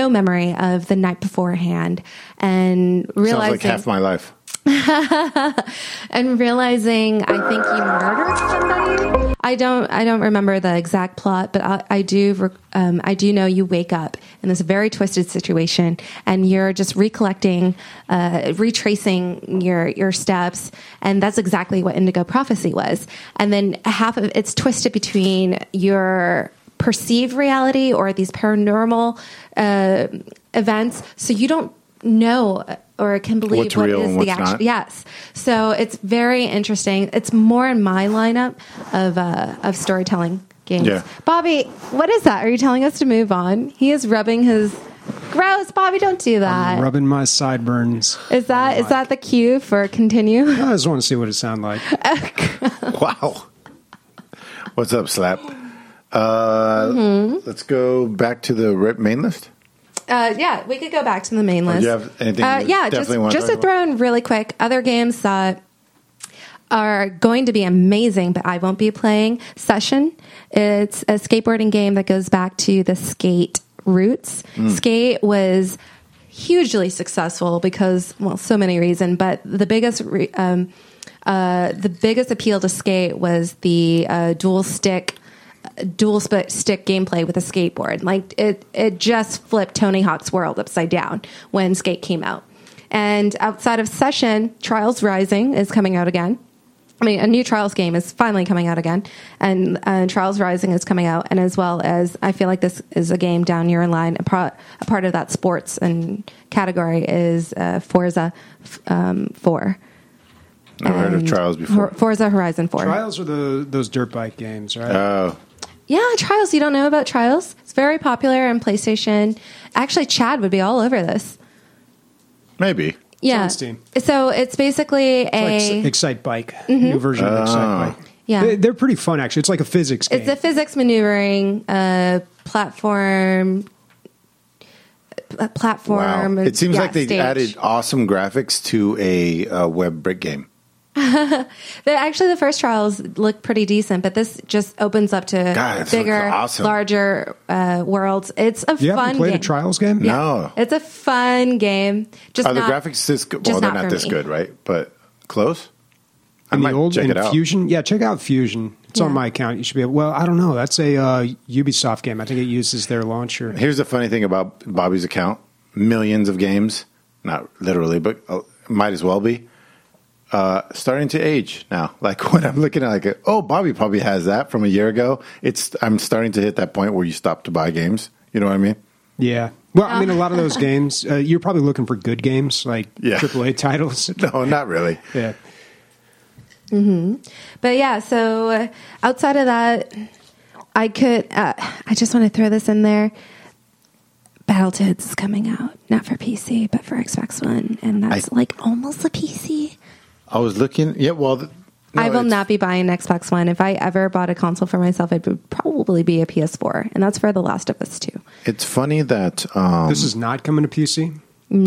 the night beforehand, and realizing... Sounds like half my life. and realizing, I think you murdered somebody. I don't remember the exact plot, but I do know you wake up in this very twisted situation, and you're just recollecting, retracing your steps, and that's exactly what Indigo Prophecy was. And then half of it's twisted between your perceived reality or these paranormal events, so you don't know or can believe what's what real is and the what's action. not. Yes, so it's very interesting. It's more in my lineup of storytelling games. Yeah. Bobby, what is that? Are you telling us to move on? He is rubbing his gross. Bobby, don't do that. Rubbing my sideburns. Is that the cue for continue? I just want to see what it sounds like. Wow. What's up, Slap? Let's go back to the main list. Yeah, we could go back to the main list. Do you have anything? Yeah, just to throw in really quick, other games that are going to be amazing, but I won't be playing. Session. It's a skateboarding game that goes back to the Skate roots. Skate was hugely successful because, well, so many reasons, but the biggest appeal to Skate was the dual stick gameplay with a skateboard. Like it just flipped Tony Hawk's world upside down when Skate came out. And outside of Session, Trials Rising is coming out again. I mean, a new Trials game is finally coming out again, and Trials Rising is coming out, and as well as I feel like this is a game down your line. A part of that sports and category is Forza 4. Never heard of Trials before. Forza Horizon 4. Trials are those dirt bike games, right? Oh. Yeah, Trials. You don't know about Trials? It's very popular on PlayStation. Actually, Chad would be all over this. Maybe. Yeah. on Steam. So it's basically Like Excite Bike, new version of Excite Bike. Yeah. They're pretty fun, actually. It's like a physics game. It's a physics maneuvering platform. Wow. It seems like they stage. added awesome graphics to a web brick game. Actually, the first Trials look pretty decent, but this just opens up to God, this bigger, looks awesome. larger worlds. It's a You fun haven't played game. a Trials game? Yeah. No. It's a fun game. Just Are the not, graphics this good? just Well, they're not not for this me. good, right? But close? I In the might old check in it out. Fusion? Yeah, check out Fusion. It's on Yeah. my account. You should be able. Well, I don't know. That's a Ubisoft game. I think it uses their launcher. Here's the funny thing about Bobby's account. Millions of games. Not literally, but might as well be. Starting to age now. Like when I'm looking at Bobby probably has that from a year ago. I'm starting to hit that point where you stop to buy games. You know what I mean? Yeah. Well, I mean, a lot of those games, you're probably looking for good games, like AAA titles. No, not really. Yeah. But yeah, so outside of that, I just want to throw this in there. Battletoads is coming out, not for PC, but for Xbox One, and that's like almost a PC. I was looking. Yeah, well, I will not be buying an Xbox One. If I ever bought a console for myself, it would probably be a PS4, and that's for The Last of Us 2. It's funny that This is not coming to PC?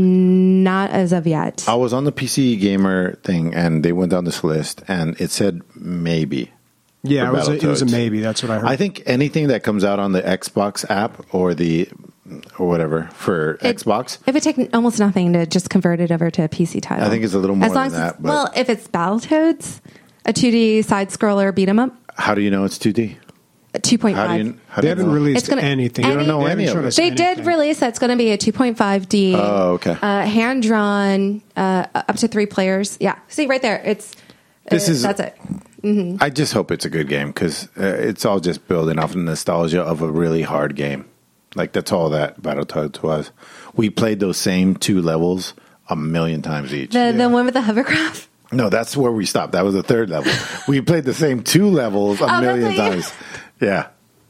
Not as of yet. I was on the PC Gamer thing, and they went down this list, and it said maybe. Yeah, it was a Battletoads. maybe. That's what I heard. I think anything that comes out on the Xbox app or whatever for Xbox, It would take almost nothing to just convert it over to a PC title. I think it's a little more as long than as that. it's- But well, if it's Battletoads, a 2D side scroller beat 'em up, how do you know it's 2D? 2.5. How do you they haven't know? released It's gonna- anything. You don't know They any haven't of showed it. us They did anything. release that. It's going to be a 2.5D. Oh, okay. Hand drawn, up to 3 players. Yeah. See right there. It's that's it. I just hope it's a good game because it's all just building off the nostalgia of a really hard game. Like that's all that Battletoads was. We played those same 2 levels a million times each. The one with the hovercraft. No, that's where we stopped. That was the 3rd level. We played the same 2 levels a million times. Yeah.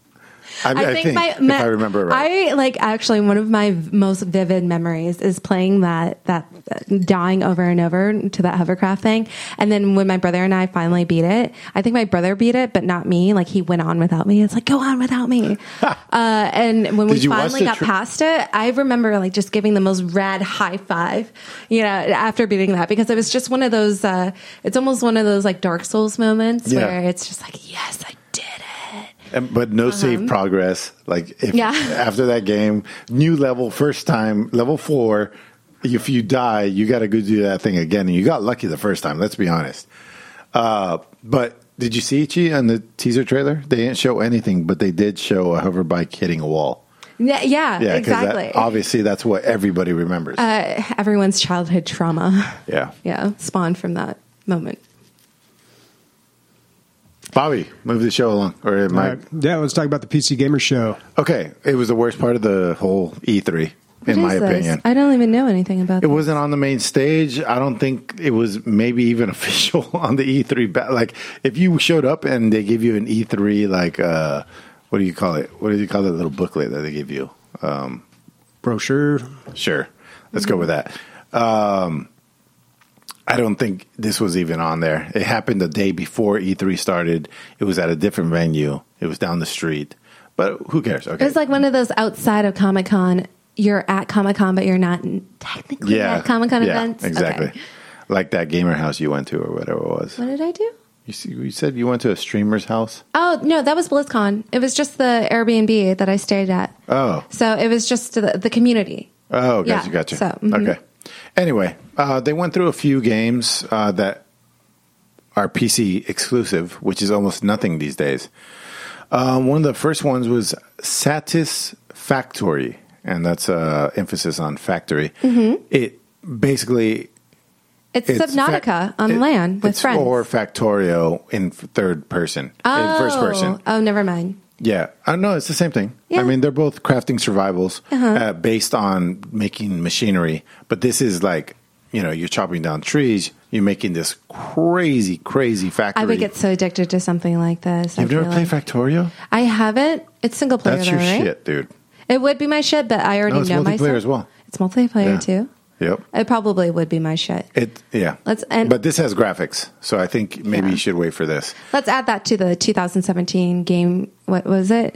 I think if I remember right. Actually one of my most vivid memories is playing that dying over and over to that hovercraft thing. And then when my brother and I finally beat it, I think my brother beat it, but not me. Like he went on without me. It's like, go on without me. And when we finally got past it, I remember like just giving the most rad high five, after beating that, because it was just one of those, it's almost one of those like Dark Souls moments where it's just like, yes, I did it. But no save progress. Like after that game, new level, first time, level 4. If you die, you got to go do that thing again. And you got lucky the first time. Let's be honest. But Did you see Ichi on the teaser trailer? They didn't show anything, but they did show a hover bike hitting a wall. Yeah, exactly. Obviously, that's what everybody remembers. Everyone's childhood trauma. Yeah. Spawned from that moment. Bobby, move the show along. Or it might... Yeah, let's talk about the PC Gamer Show. Okay, it was the worst part of the whole E3, in my opinion. I don't even know anything about it. It wasn't on the main stage. I don't think it was maybe even official on the E3. Like, if you showed up and they give you an E3, like, what do you call it? What do you call that little booklet that they give you? Brochure? Sure. Let's go with that. I don't think this was even on there. It happened the day before E3 started. It was at a different venue. It was down the street. But who cares? Okay. It was like one of those outside of Comic-Con. You're at Comic-Con, but you're not technically at Comic-Con events. Exactly. Okay. Like that gamer house you went to or whatever it was. What did I do? You said you went to a streamer's house? Oh, no, that was BlizzCon. It was just the Airbnb that I stayed at. Oh. So it was just the community. Oh, gotcha. So, Okay. Anyway, they went through a few games that are PC exclusive, which is almost nothing these days. One of the first ones was Satisfactory, and that's emphasis on factory. Mm-hmm. It basically... It's Subnautica on land with friends. Or Factorio in third person, in first person. Oh, never mind. Yeah. No, it's the same thing. Yeah. I mean, they're both crafting survivals based on making machinery. But this is like, you're chopping down trees. You're making this crazy, crazy factory. I would get so addicted to something like this. You've never played Factorio? I haven't. It's single player, That's your right? shit, dude. It would be my shit, but I already know myself. It's multiplayer as well. It's multiplayer too? Yep. It probably would be my shit. But this has graphics, so I think maybe you should wait for this. Let's add that to the 2017 game. What was it?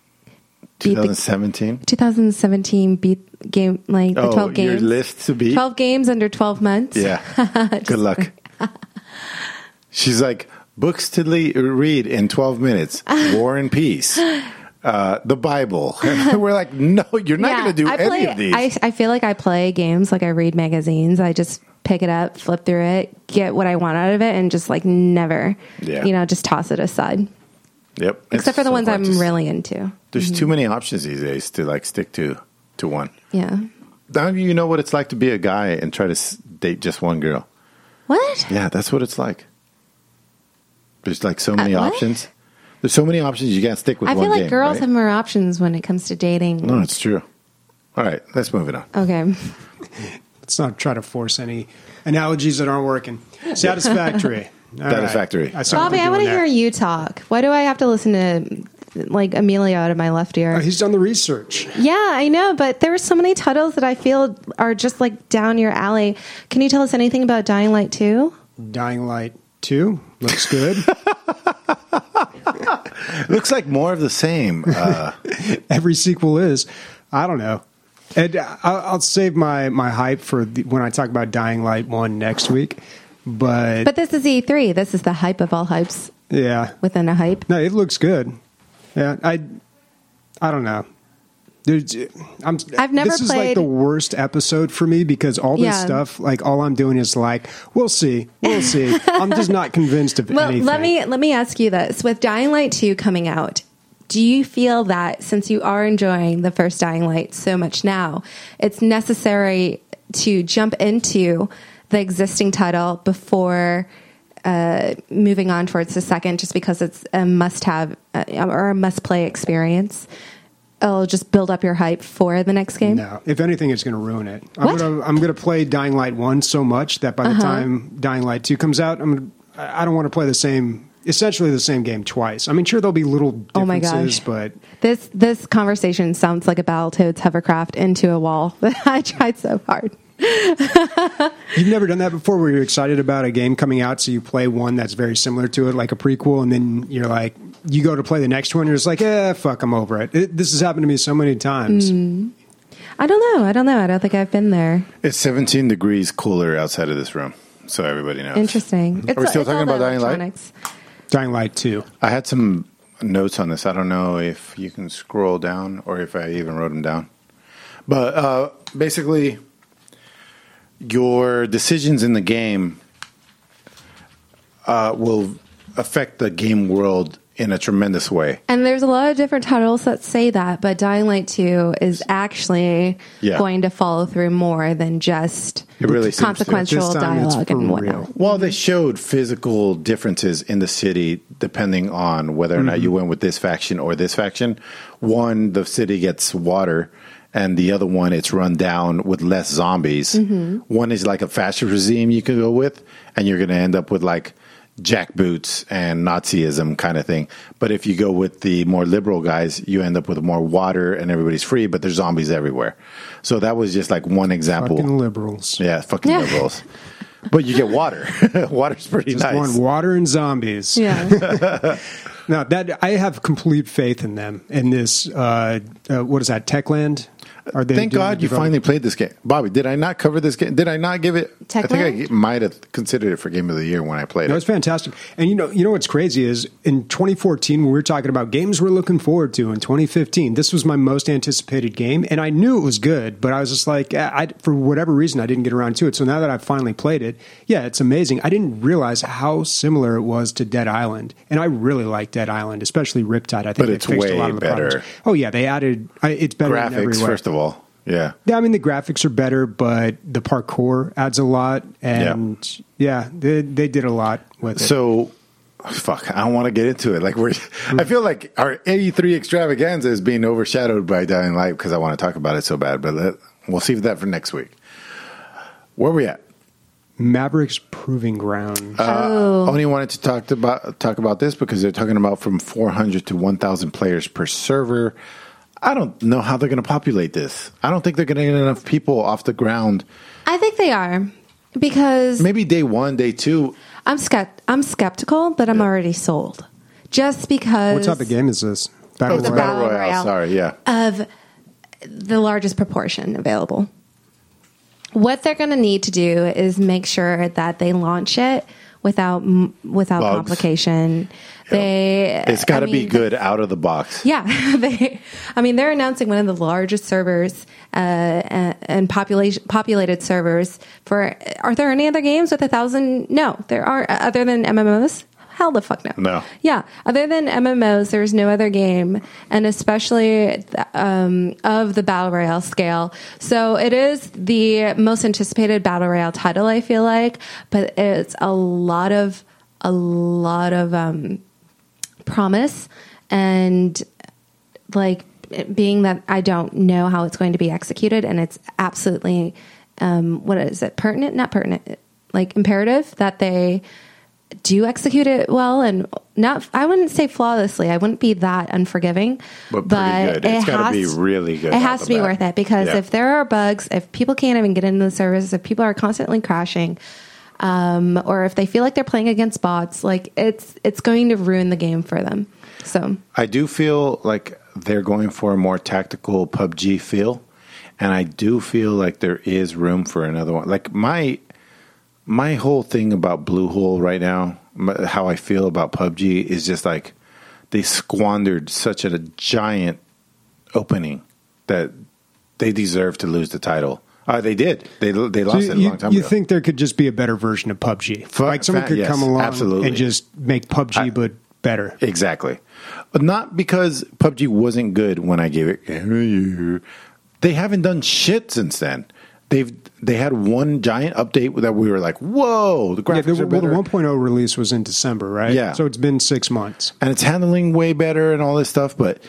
2017? 2017 beat game, like the 12 games. Your list to beat? 12 games under 12 months. Yeah. Good luck. She's like, books to read in 12 minutes. War and Peace. The Bible. We're like, no, you're not going to do any of these. I feel like I play games like I read magazines. I just pick it up, flip through it, get what I want out of it, and just like never, just toss it aside. Yep. Except for the ones I'm really into. There's too many options these days to like stick to one. Yeah. Now you know what it's like to be a guy and try to date just one girl. What? Yeah, that's what it's like. There's like so many options. There's so many options you can't stick with one game. I feel like girls have more options when it comes to dating. No, it's true. All right, let's move it on. Okay. Let's not try to force any analogies that aren't working. Satisfactory. Satisfactory. Right. Bobby, I want to hear you talk. Why do I have to listen to like Emilio out of my left ear? He's done the research. Yeah, I know, but there are so many titles that I feel are just like down your alley. Can you tell us anything about Dying Light 2? Dying Light 2 looks good. Looks like more of the same. Every sequel is. I don't know. And I'll save my hype for when I talk about Dying Light 1 next week. But this is E3. This is the hype of all hypes. Yeah. Within a hype. No, it looks good. Yeah, I don't know. I've never This is played like the worst episode for me because all this stuff, like all I'm doing is like, we'll see. I'm just not convinced of anything. Let me ask you this: with Dying Light 2 coming out, do you feel that since you are enjoying the first Dying Light so much now, it's necessary to jump into the existing title before moving on towards the second, just because it's a must-have or a must-play experience? It'll just build up your hype for the next game? No. If anything, it's going to ruin it. What? I'm going to play Dying Light 1 so much that by the time Dying Light 2 comes out, I don't want to play essentially the same game twice. I mean, sure, there'll be little differences, but... This conversation sounds like a Battletoads hovercraft into a wall. I tried so hard. You've never done that before where you're excited about a game coming out, so you play one that's very similar to it, like a prequel, and then you're like, you go to play the next one, you're just like, fuck, I'm over it. This has happened to me so many times. I don't know. I don't think I've been there. It's 17 degrees cooler outside of this room, so everybody knows. Interesting. Are we still talking about Dying Light? Dying Light 2. I had some notes on this. I don't know if you can scroll down or if I even wrote them down. But basically, your decisions in the game will affect the game world in a tremendous way. And there's a lot of different titles that say that, but Dying Light 2 is actually going to follow through more than just consequential dialogue and whatnot. Well, they showed physical differences in the city depending on whether or not you went with this faction or this faction. One, the city gets water, and the other one, it's run down with less zombies. One is like a fascist regime you can go with, and you're going to end up with like jackboots and Nazism kind of thing. But if you go with the more liberal guys, you end up with more water and everybody's free, but there's zombies everywhere. So that was just like one example. Fucking liberals. Yeah, fucking liberals. But you get water. Water's pretty just nice. Want water and zombies. Yeah. Now that I have complete faith in them in this. What is that? Techland. Thank God you finally played this game. Bobby, did I not cover this game? Did I not give it? Techland? I think I might have considered it for Game of the Year when I played it. It was fantastic. And you know what's crazy is in 2014, when we were talking about games we're looking forward to in 2015, this was my most anticipated game. And I knew it was good, but I was just like, for whatever reason, I didn't get around to it. So now that I've finally played it, yeah, it's amazing. I didn't realize how similar it was to Dead Island. And I really like Dead Island, especially Riptide. I think but it's way a lot of the better. problems. Oh, yeah, they added, it's better in every graphics, way. first of all. Yeah. Yeah, I mean, the graphics are better, but the parkour adds a lot. And they did a lot with it. So, fuck, I don't want to get into it. Like I feel like our 83 extravaganza is being overshadowed by Dying Light because I want to talk about it so bad. But we'll save that for next week. Where are we at? Mavericks Proving Ground. Only wanted to talk about this because they're talking about from 400 to 1,000 players per server. I don't know how they're going to populate this. I don't think they're going to get enough people off the ground. I think they are because maybe day one, day two. I'm skeptical, but I'm already sold. Just because. What type of game is this? Battle Royale. Sorry, yeah. Of the largest proportion available. What they're going to need to do is make sure that they launch it without complication. It's got to be good out of the box. Yeah, they're announcing one of the largest servers and populated servers for. Are there any other games with 1,000? No, there are other than MMOs. Hell the fuck no. No. Yeah, other than MMOs, there's no other game, and especially of the Battle Royale scale. So it is the most anticipated Battle Royale title, I feel like, but it's a lot of promise, and like being that I don't know how it's going to be executed, and it's absolutely what is it? Not pertinent, like imperative that they do execute it well, and not, I wouldn't say flawlessly. I wouldn't be that unforgiving, but good. It's got to be really good. It has to be worth it because if there are bugs, if people can't even get into the service, if people are constantly crashing, or if they feel like they're playing against bots, like it's going to ruin the game for them. So I do feel like they're going for a more tactical PUBG feel, and I do feel like there is room for another one. Like my whole thing about Bluehole right now, how I feel about PUBG is just like they squandered such a giant opening that they deserve to lose the title. They did. They lost it a long time ago. You think there could just be a better version of PUBG? Like someone could come along and just make PUBG but better. Exactly. But not because PUBG wasn't good when I gave it. They haven't done shit since then. They had one giant update that we were like, whoa, the graphics are better. Well, the 1.0 release was in December, right? Yeah. So it's been 6 months. And it's handling way better and all this stuff, but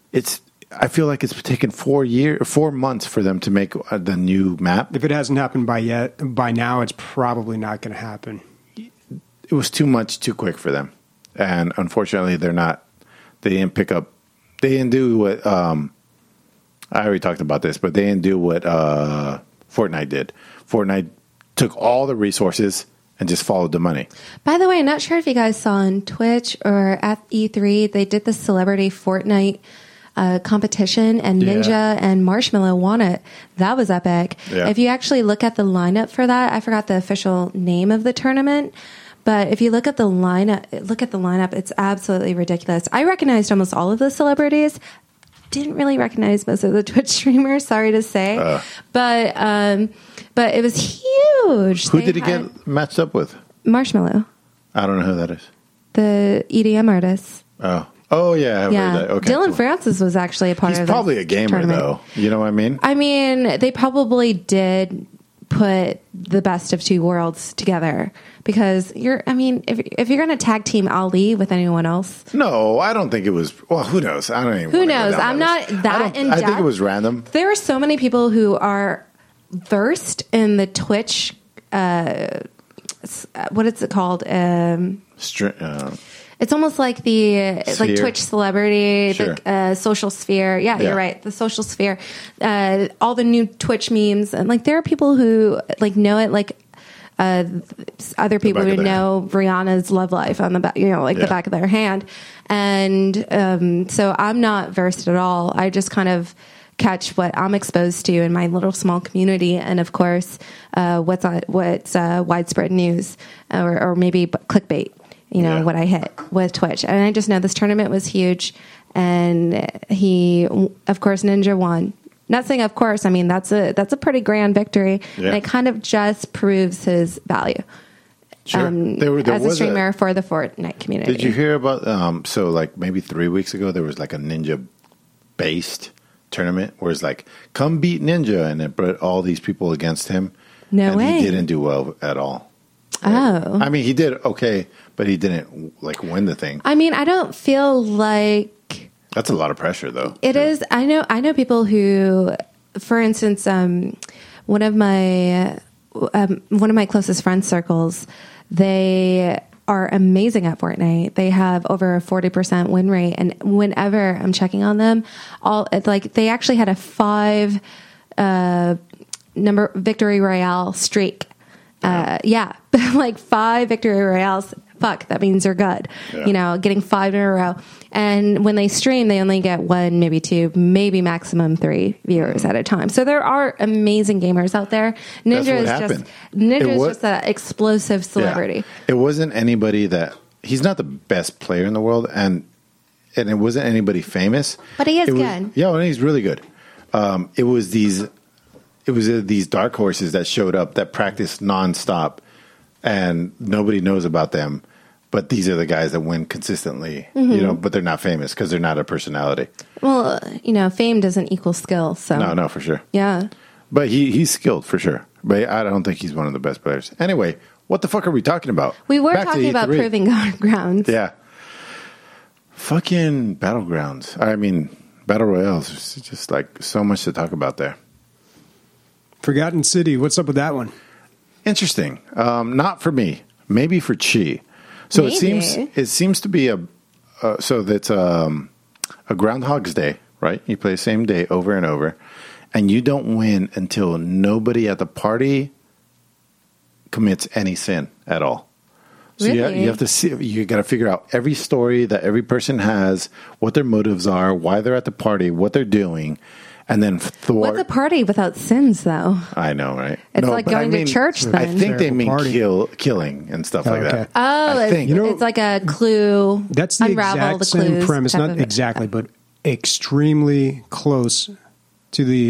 I feel like it's taken 4 months for them to make the new map. If it hasn't happened by now, it's probably not going to happen. It was too much too quick for them. And unfortunately, they didn't do what, I already talked about this, but they didn't do what Fortnite did. Fortnite took all the resources and just followed the money. By the way, I'm not sure if you guys saw on Twitch or at E3, they did the celebrity Fortnite competition, and Ninja and Marshmallow won it. That was epic. Yeah. If you actually look at the lineup for that, I forgot the official name of the tournament, but if you look at the lineup, it's absolutely ridiculous. I recognized almost all of the celebrities. Didn't really recognize most of the Twitch streamers, sorry to say, but it was huge. Who did he get matched up with? Marshmallow. I don't know who that is. the EDM artists. Oh yeah, I've heard that. Okay, Dylan cool. Francis was actually a part of He's this probably a gamer, tournament. though. You know what I mean? I mean, they probably did put the best of two worlds together because if you're going to tag team Ali with anyone else. No, I don't think it was. Well, who knows? I don't even. Who knows? I'm not that in depth. I think it was random. There are so many people who are versed in the Twitch. What is it called? It's almost like the Sphere. like Twitch celebrity, Sure. the social sphere. Yeah, you're right. The social sphere, all the new Twitch memes, and like there are people who like know it like other people who know Rihanna's Love Life on the back, the back of their hand, and so I'm not versed at all. I just kind of catch what I'm exposed to in my little small community, and of course, what's widespread news or maybe clickbait. What I hit with Twitch. And I just know this tournament was huge. And of course, Ninja won. Not saying of course, I mean, that's a pretty grand victory. Yeah. And it kind of just proves his value. Sure. There as a streamer for the Fortnite community. Did you hear about, so like maybe 3 weeks ago, there was like a Ninja-based tournament where it's like, come beat Ninja, and it brought all these people against him. No way. He didn't do well at all. Oh. I mean, he did okay, but he didn't like win the thing. I mean, I don't feel like that's a lot of pressure, though. It is. I know people who, for instance, one of my closest friend circles, they are amazing at Fortnite. They have over a 40% win rate, and whenever I'm checking on them, they actually had a 5 number victory royale streak. Like 5 victory royales. Fuck, that means you're good. Yeah. Getting 5 in a row. And when they stream, they only get 1, maybe 2, maybe maximum 3 viewers at a time. So there are amazing gamers out there. Ninja is just an explosive celebrity. Yeah. It wasn't anybody he's not the best player in the world, and it wasn't anybody famous. But he is good. Yeah, and he's really good. It was these dark horses that showed up that practiced nonstop, and nobody knows about them. But these are the guys that win consistently, but they're not famous because they're not a personality. Well, fame doesn't equal skill. So No, for sure. Yeah. But he's skilled for sure. But I don't think he's one of the best players. Anyway, what the fuck are we talking about? We were talking about Proving Grounds. Yeah. Fucking Battlegrounds. I mean, Battle Royales. It's just like so much to talk about there. Forgotten City. What's up with that one? Interesting. Not for me. Maybe for Chi. So maybe. it seems to be so that's a Groundhog's Day, right? You play the same day over and over, and you don't win until nobody at the party commits any sin at all. So really? you have to see. You got to figure out every story that every person has, what their motives are, why they're at the party, what they're doing. And then what's a party without sins, though? I know, right? It's like going to church. Then I think they mean killing and stuff like that. Oh, it's like a clue. That's the exact same premise, not exactly, but extremely close to the.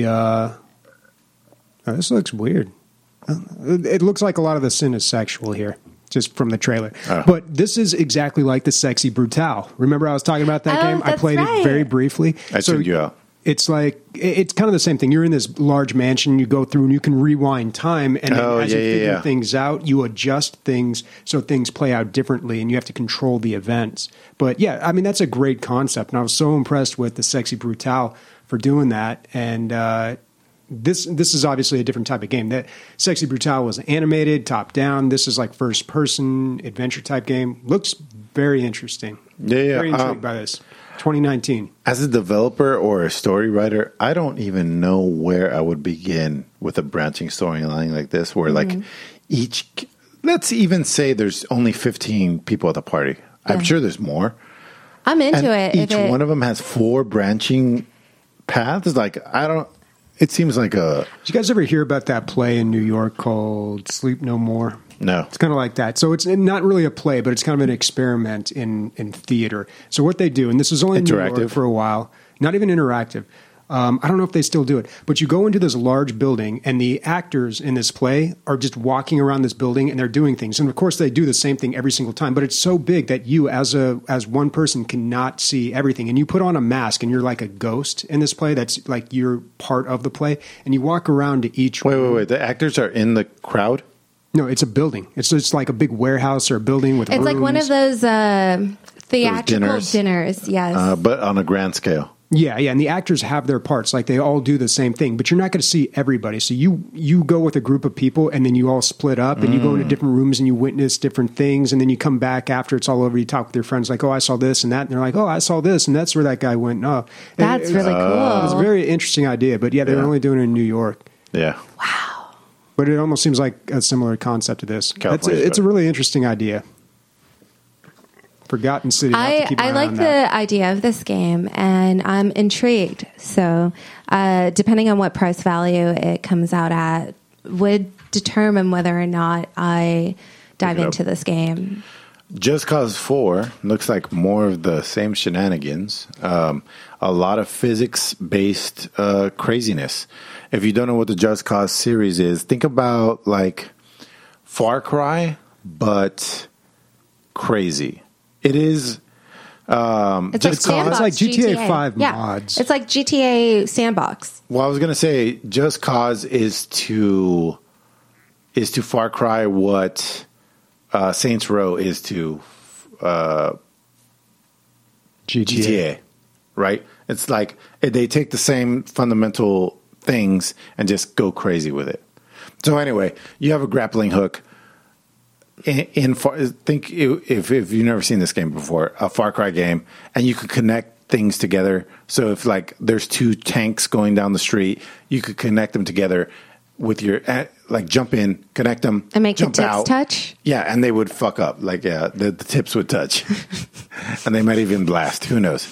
This looks weird. It looks like a lot of the sin is sexual here, just from the trailer. But this is exactly like the Sexy Brutale. Remember, I was talking about that game. I played it very briefly. I tuned you out. It's like it's kind of the same thing. You're in this large mansion. You go through and you can rewind time, and as you figure things out, you adjust things so things play out differently, and you have to control the events. But yeah, I mean that's a great concept, and I was so impressed with the Sexy Brutale for doing that. And this is obviously a different type of game. That Sexy Brutale was animated, top down. This is like first person adventure type game. Looks very interesting. Very intrigued by this. 2019. As a developer or a story writer, I don't even know where I would begin with a branching storyline like this, where like let's even say there's only 15 people at the party. Yeah. I'm sure there's more. I'm into it. Each one of them has 4 branching paths. Like, it seems like a... Did you guys ever hear about that play in New York called Sleep No More? No. It's kind of like that. So it's not really a play, but it's kind of an experiment in theater. So what they do, and this was only in New York for a while, not even interactive. I don't know if they still do it, but you go into this large building and the actors in this play are just walking around this building and they're doing things. And of course they do the same thing every single time, but it's so big that you as one person cannot see everything. And you put on a mask and you're like a ghost in this play. That's like you're part of the play. And you walk around to each room. Wait. The actors are in the crowd? No, it's a building. It's just like a big warehouse or a building with rooms. It's like one of those theatrical dinners. Yes. But on a grand scale. Yeah, and the actors have their parts. Like they all do the same thing, but you're not going to see everybody. So you go with a group of people, and then you all split up, and you go into different rooms, and you witness different things, and then you come back after it's all over. You talk with your friends, like, "Oh, I saw this and that," and they're like, "Oh, I saw this, and that's where that guy went." Oh, that's really cool. It's a very interesting idea, but yeah, they're only doing it in New York. Yeah. Wow. But it almost seems like a similar concept to this. It's a really interesting idea. Forgotten City. I like the idea of this game, and I'm intrigued. So, depending on what price value it comes out at, would determine whether or not I dive into this game. Just Cause 4 looks like more of the same shenanigans. A lot of physics-based craziness. If you don't know what the Just Cause series is, think about like Far Cry, but crazy. It is it's Just Cause. It's like GTA 5 mods. It's like GTA Sandbox. Well, I was going to say Just Cause is to Far Cry what Saints Row is to GTA, right? It's like they take the same fundamental things and just go crazy with it. So anyway, you have a grappling hook. Think if you've never seen this game before, a Far Cry game, and you could connect things together. So if like there's two tanks going down the street, you could connect them together with your like jump in, connect them, and make jump the tips out. touch. Yeah, and they would fuck up. Like the tips would touch, and they might even blast. Who knows?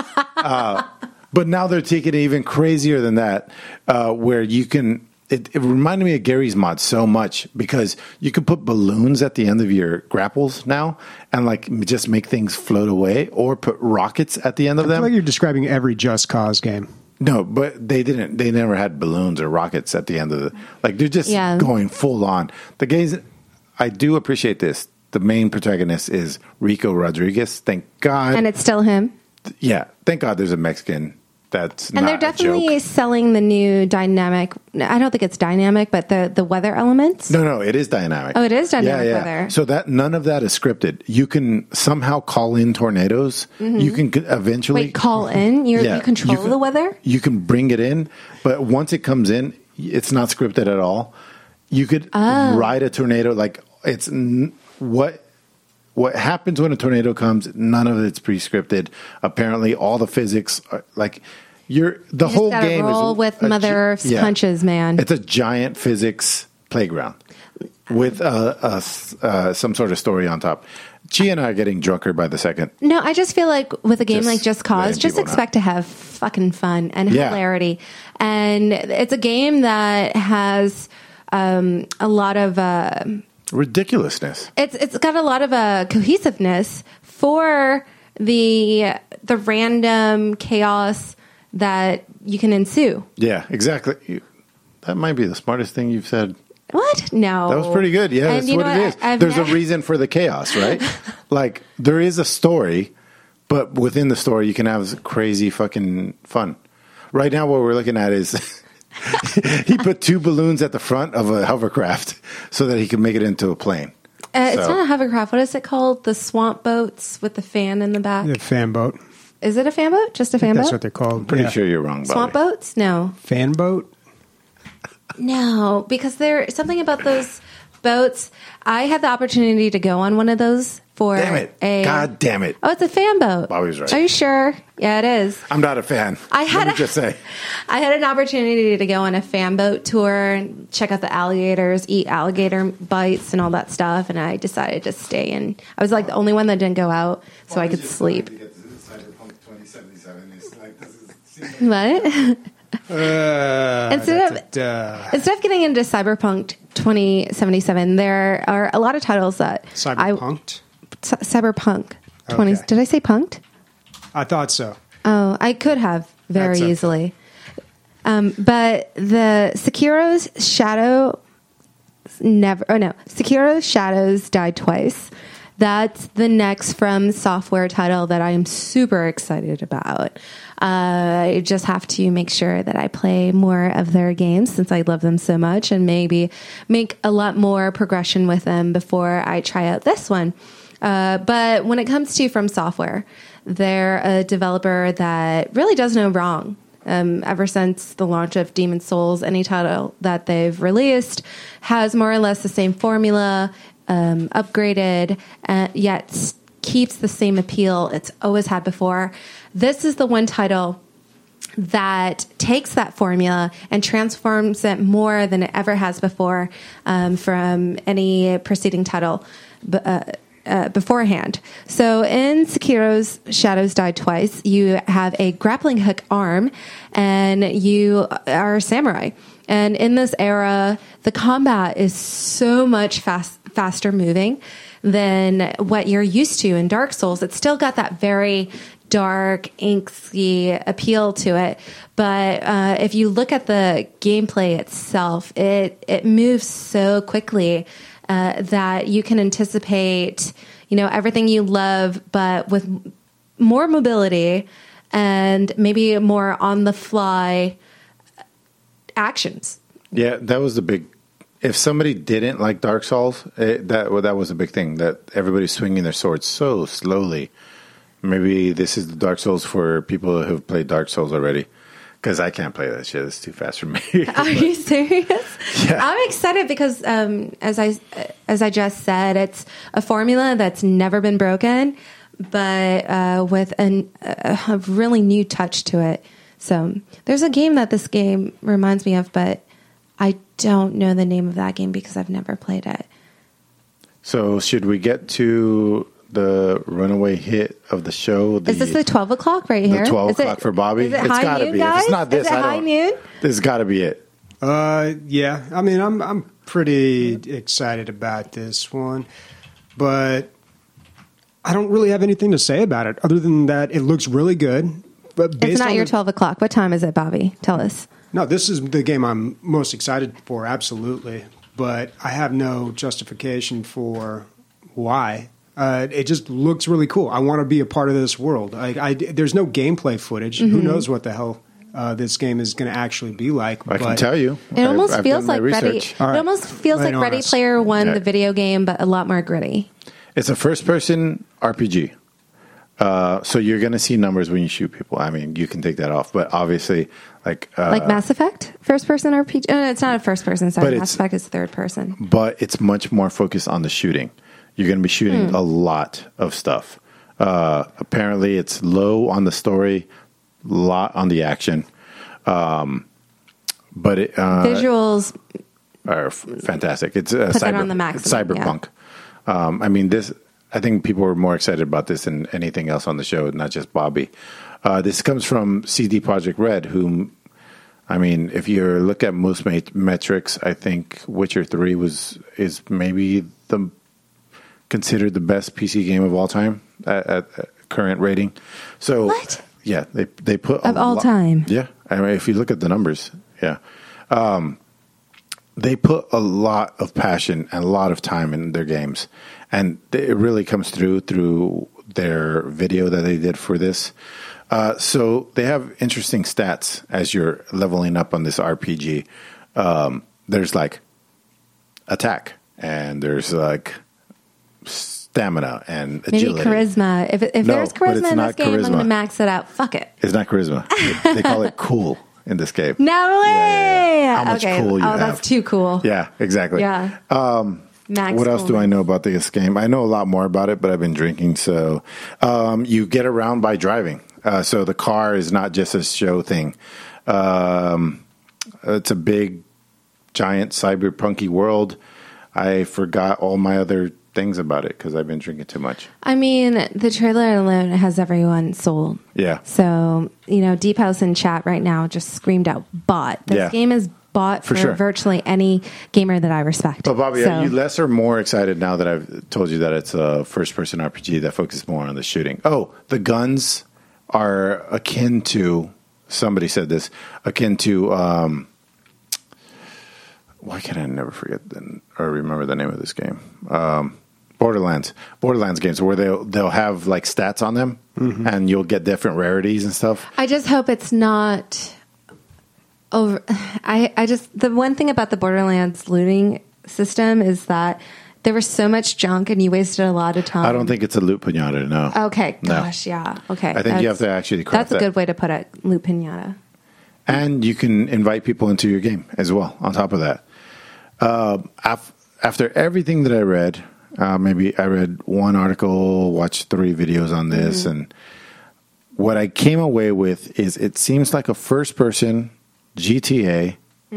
But now they're taking it even crazier than that, where you can. It reminded me of Gary's mod so much because you could put balloons at the end of your grapples now and like just make things float away, or put rockets at the end of them. I feel like you're describing every Just Cause game. No, but they didn't. They never had balloons or rockets at the end of the. Like they're just going full on. The games. I do appreciate this. The main protagonist is Rico Rodriguez. Thank God. And it's still him. Yeah, thank God. There's a Mexican. That's and they're definitely selling the new dynamic. I don't think it's dynamic, but the weather elements. No, it is dynamic. Oh, it is dynamic weather. So that none of that is scripted. You can somehow call in tornadoes. Mm-hmm. You can eventually call in. You control the weather. You can bring it in, but once it comes in, it's not scripted at all. You could ride a tornado like it's what happens when a tornado comes. None of it's pre-scripted. Apparently, all the physics are like. The whole game roll is with Mother Earth's punches, man. It's a giant physics playground with some sort of story on top. Chi and I are getting drunker by the second. No, I just feel like with a game like Just Cause, just expect to have fucking fun and hilarity. And it's a game that has a lot of ridiculousness. It's got a lot of cohesiveness for the random chaos that you can ensue. Yeah, exactly. That might be the smartest thing you've said. What? No. That was pretty good. Yeah, that's what it is. There's a reason for the chaos, right? Like, there is a story, but within the story, you can have crazy fucking fun. Right now, what we're looking at is he put 2 balloons at the front of a hovercraft so that he can make it into a plane. It's not a hovercraft. What is it called? The swamp boats with the fan in the back? The fan boat. Is it a fan boat? Just a fan boat? That's what they're called. Pretty sure you're wrong, Bobby. Swamp boats? No. Fan boat? No, because there's something about those boats. I had the opportunity to go on one of those for God damn it. Oh, it's a fan boat. Bobby's right. Are you sure? Yeah, it is. I'm not a fan. Let me just say. I had an opportunity to go on a fan boat tour and check out the alligators, eat alligator bites and all that stuff, and I decided to stay in. I was like the only one that didn't go out so I could sleep. What? Instead of getting into Cyberpunk 2077, there are a lot of titles that Cyberpunk. Okay. Did I say punked? I thought so. Oh, I could have very easily. But the Sekiro's Shadows Die Twice. That's the next From Software title that I'm super excited about. I just have to make sure that I play more of their games since I love them so much, and maybe make a lot more progression with them before I try out this one. But when it comes to From Software, they're a developer that really does no wrong. Ever since the launch of Demon's Souls, any title that they've released has more or less the same formula, upgraded, yet keeps the same appeal it's always had before. This is the one title that takes that formula and transforms it more than it ever has before from any preceding title beforehand. So in Sekiro's Shadows Die Twice, you have a grappling hook arm and you are a samurai. And in this era, the combat is so much faster moving than what you're used to in Dark Souls. It's still got that very dark, inky appeal to it. But if you look at the gameplay itself, it moves so quickly that you can anticipate, everything you love, but with more mobility and maybe more on the fly actions. Yeah, that was the big. If somebody didn't like Dark Souls, that was a big thing. That everybody's swinging their swords so slowly. Maybe this is the Dark Souls for people who've played Dark Souls already. Because I can't play that shit. It's too fast for me. Are you serious? Yeah. I'm excited because, as I just said, it's a formula that's never been broken, but with a really new touch to it. So there's a game that this game reminds me of, but I don't know the name of that game because I've never played it. So should we get to the runaway hit of the show? Is this the 12 o'clock right here? The 12 o'clock for Bobby? Is it high noon, guys? If it's not this, is it high noon? This has got to be it. Yeah. I mean, I'm pretty excited about this one, but I don't really have anything to say about it other than that it looks really good. But it's not your 12 o'clock. What time is it, Bobby? Tell us. No, this is the game I'm most excited for, absolutely. But I have no justification for why. It just looks really cool. I want to be a part of this world. There's no gameplay footage. Mm-hmm. Who knows what the hell this game is going to actually be like? I can tell you. It almost feels like Ready. It almost feels like Ready Player One, the video game, but a lot more gritty. It's a first-person RPG. So you're going to see numbers when you shoot people. I mean, you can take that off, but obviously, like Mass Effect, first-person RPG. It's not a first-person. Sorry, Mass Effect is third-person. But it's much more focused on the shooting. You're going to be shooting a lot of stuff. Apparently, it's low on the story, lot on the action. But visuals are fantastic. It's put that on the maximum, cyberpunk. Yeah. I mean, this. I think people were more excited about this than anything else on the show, not just Bobby. This comes from CD Projekt Red, whom, I mean, if you look at most metrics, I think Witcher 3 is maybe considered the best PC game of all time at current rating. So, what? Yeah, they put of all time. Yeah, I mean, if you look at the numbers, yeah, they put a lot of passion and a lot of time in their games, and it really comes through their video that they did for this. So they have interesting stats as you're leveling up on this RPG. There's like attack, and there's like stamina and agility. Maybe charisma. If there's charisma in this game, I'm going to max it out. Fuck it. It's not charisma. They call it cool in this game. No way! Yeah. How much cool you have. That's too cool. Yeah, exactly. Yeah. What else do I know about this game? I know a lot more about it, but I've been drinking. So you get around by driving. So the car is not just a show thing. It's a big, giant, cyberpunky world. I forgot all my other things about it because I've been drinking too much. I mean, the trailer alone has everyone sold. Yeah. So, Deep House in chat right now just screamed out bought. This game is bought for virtually any gamer that I respect. But Bobby, are you less or more excited now that I've told you that it's a first-person RPG that focuses more on the shooting? Oh, the guns are akin to somebody said this, akin to why can I never forget or remember the name of this game? Borderlands games where they'll have like stats on them, and you'll get different rarities and stuff. I just hope it's not over. The one thing about the Borderlands looting system is that there was so much junk and you wasted a lot of time. I don't think it's a loot pinata, no. Okay, No. gosh, yeah. Okay. I think you have to actually craft That's a good way to put it, loot pinata. And you can invite people into your game as well, on top of that. After everything that I read, maybe I read one article, watched 3 videos on this, and what I came away with is it seems like a first-person GTA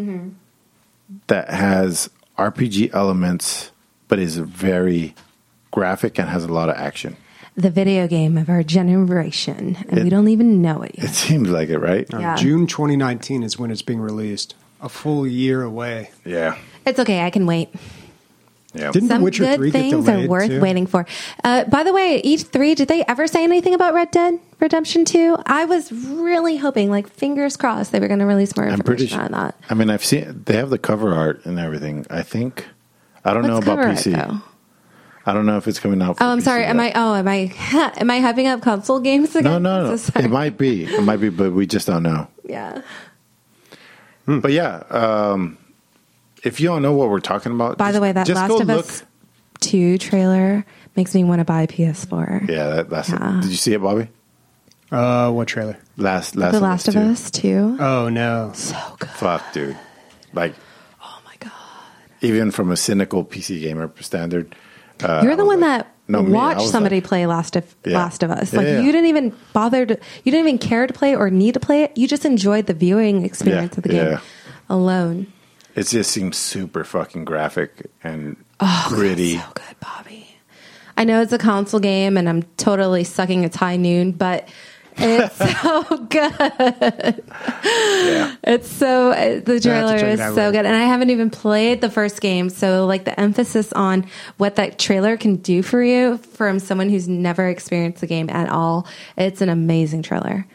that has RPG elements, but is very graphic and has a lot of action. The video game of our generation, and we don't even know it yet. It seems like it, right? Yeah. June 2019 is when it's being released. A full year away. Yeah. It's okay, I can wait. Yeah. Didn't Some The Witcher good 3 get things delayed are worth too? waiting for. By the way, E3, did they ever say anything about Red Dead Redemption 2? I was really hoping, like, fingers crossed, they were going to release more I'm pretty information sure. on that. I mean, I've seen they have the cover art and everything. I think I don't know What's about cover art, PC. though? I don't know if it's coming out. For Oh, I'm PC sorry. yet. Am I hyping up console games again? No. So sorry. It might be, but we just don't know. Yeah. But yeah, if you don't know what we're talking about, By the way, that just Last go of look. Us 2 trailer makes me want to buy a PS4. Yeah, that's. Yeah. Did you see it, Bobby? What trailer? Last The Last of 2. Us 2. Oh, no. So good. Fuck, dude. Like, Oh my god. even from a cynical PC gamer standard, You're the one that no, me, I watched was somebody like- play Last of Us. Like Yeah. you didn't even you didn't even care to play it or need to play it. You just enjoyed the viewing experience of the game alone. it just seems super fucking graphic and Oh, gritty. so good, Bobby. I know it's a console game, and I'm totally sucking its high noon, but it's so good. Yeah. It's so the trailer check it is out so later. good, and I haven't even played the first game. So, like the emphasis on what that trailer can do for you from someone who's never experienced the game at all, it's an amazing trailer.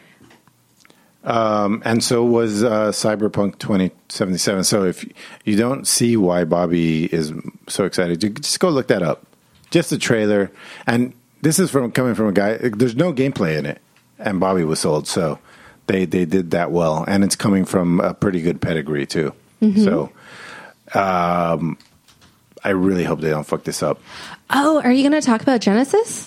And so was Cyberpunk 2077. So if you don't see why Bobby is so excited, you just go look that up. Just the trailer. And this is coming from a guy, there's no gameplay in it. And Bobby was sold. So they did that well. And it's coming from a pretty good pedigree, too. So I really hope they don't fuck this up. Oh, are you going to talk about Genesis?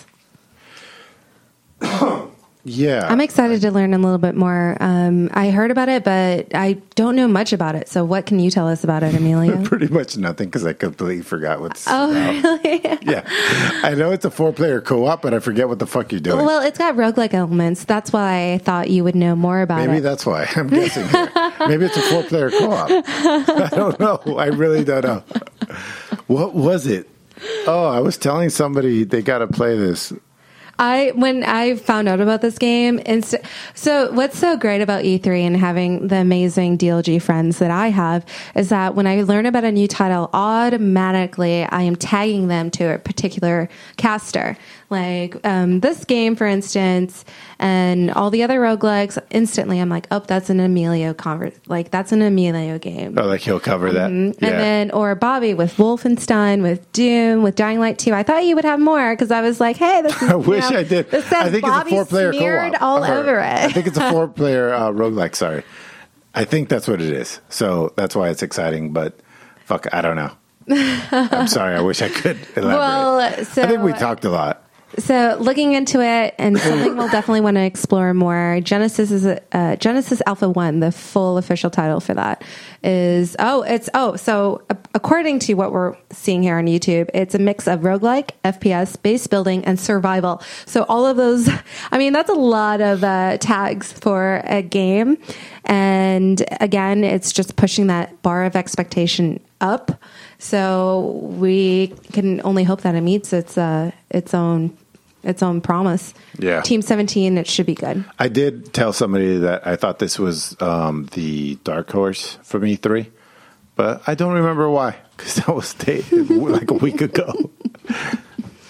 Yeah. I'm excited to learn a little bit more. I heard about it, but I don't know much about it. So what can you tell us about it, Emilio? Pretty much nothing because I completely forgot what this is Oh, about. really? Yeah. I know it's a 4-player co-op, but I forget what the fuck you're doing. Well, it's got roguelike elements. That's why I thought you would know more about Maybe it. that's why. I'm guessing here. Maybe it's a 4-player co-op. I don't know. I really don't know. What was it? Oh, I was telling somebody they got to play this. When I found out about this game, so what's so great about E3 and having the amazing DLG friends that I have is that when I learn about a new title, automatically I am tagging them to a particular caster. Like this game, for instance, and all the other roguelikes, instantly I'm like, oh, that's an Emilio that's an Emilio game. Oh, like he'll cover that. And then, or Bobby with Wolfenstein, with Doom, with Dying Light 2. I thought you would have more because I was like, hey, this is. I wish I did. This says I think Bobby it's a 4-player smeared co-op. all over I it. think it's a 4-player roguelike. Sorry. I think that's what it is. So that's why it's exciting. But fuck, I don't know. I'm sorry. I wish I could elaborate. Well, so I think we talked a lot. So looking into it, and something we'll definitely want to explore more. Genesis is Genesis Alpha 1. The full official title for that is so according to what we're seeing here on YouTube, it's a mix of roguelike, FPS, base building, and survival. So all of those, I mean, that's a lot of tags for a game. And again, it's just pushing that bar of expectation up. So we can only hope that it meets its own promise. Yeah. Team 17, it should be good. I did tell somebody that I thought this was the dark horse from E3, but I don't remember why because that was like a week ago.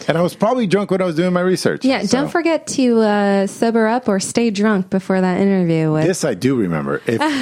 And I was probably drunk when I was doing my research. Yeah, so. don't forget to sober up or stay drunk before that interview. This I do remember.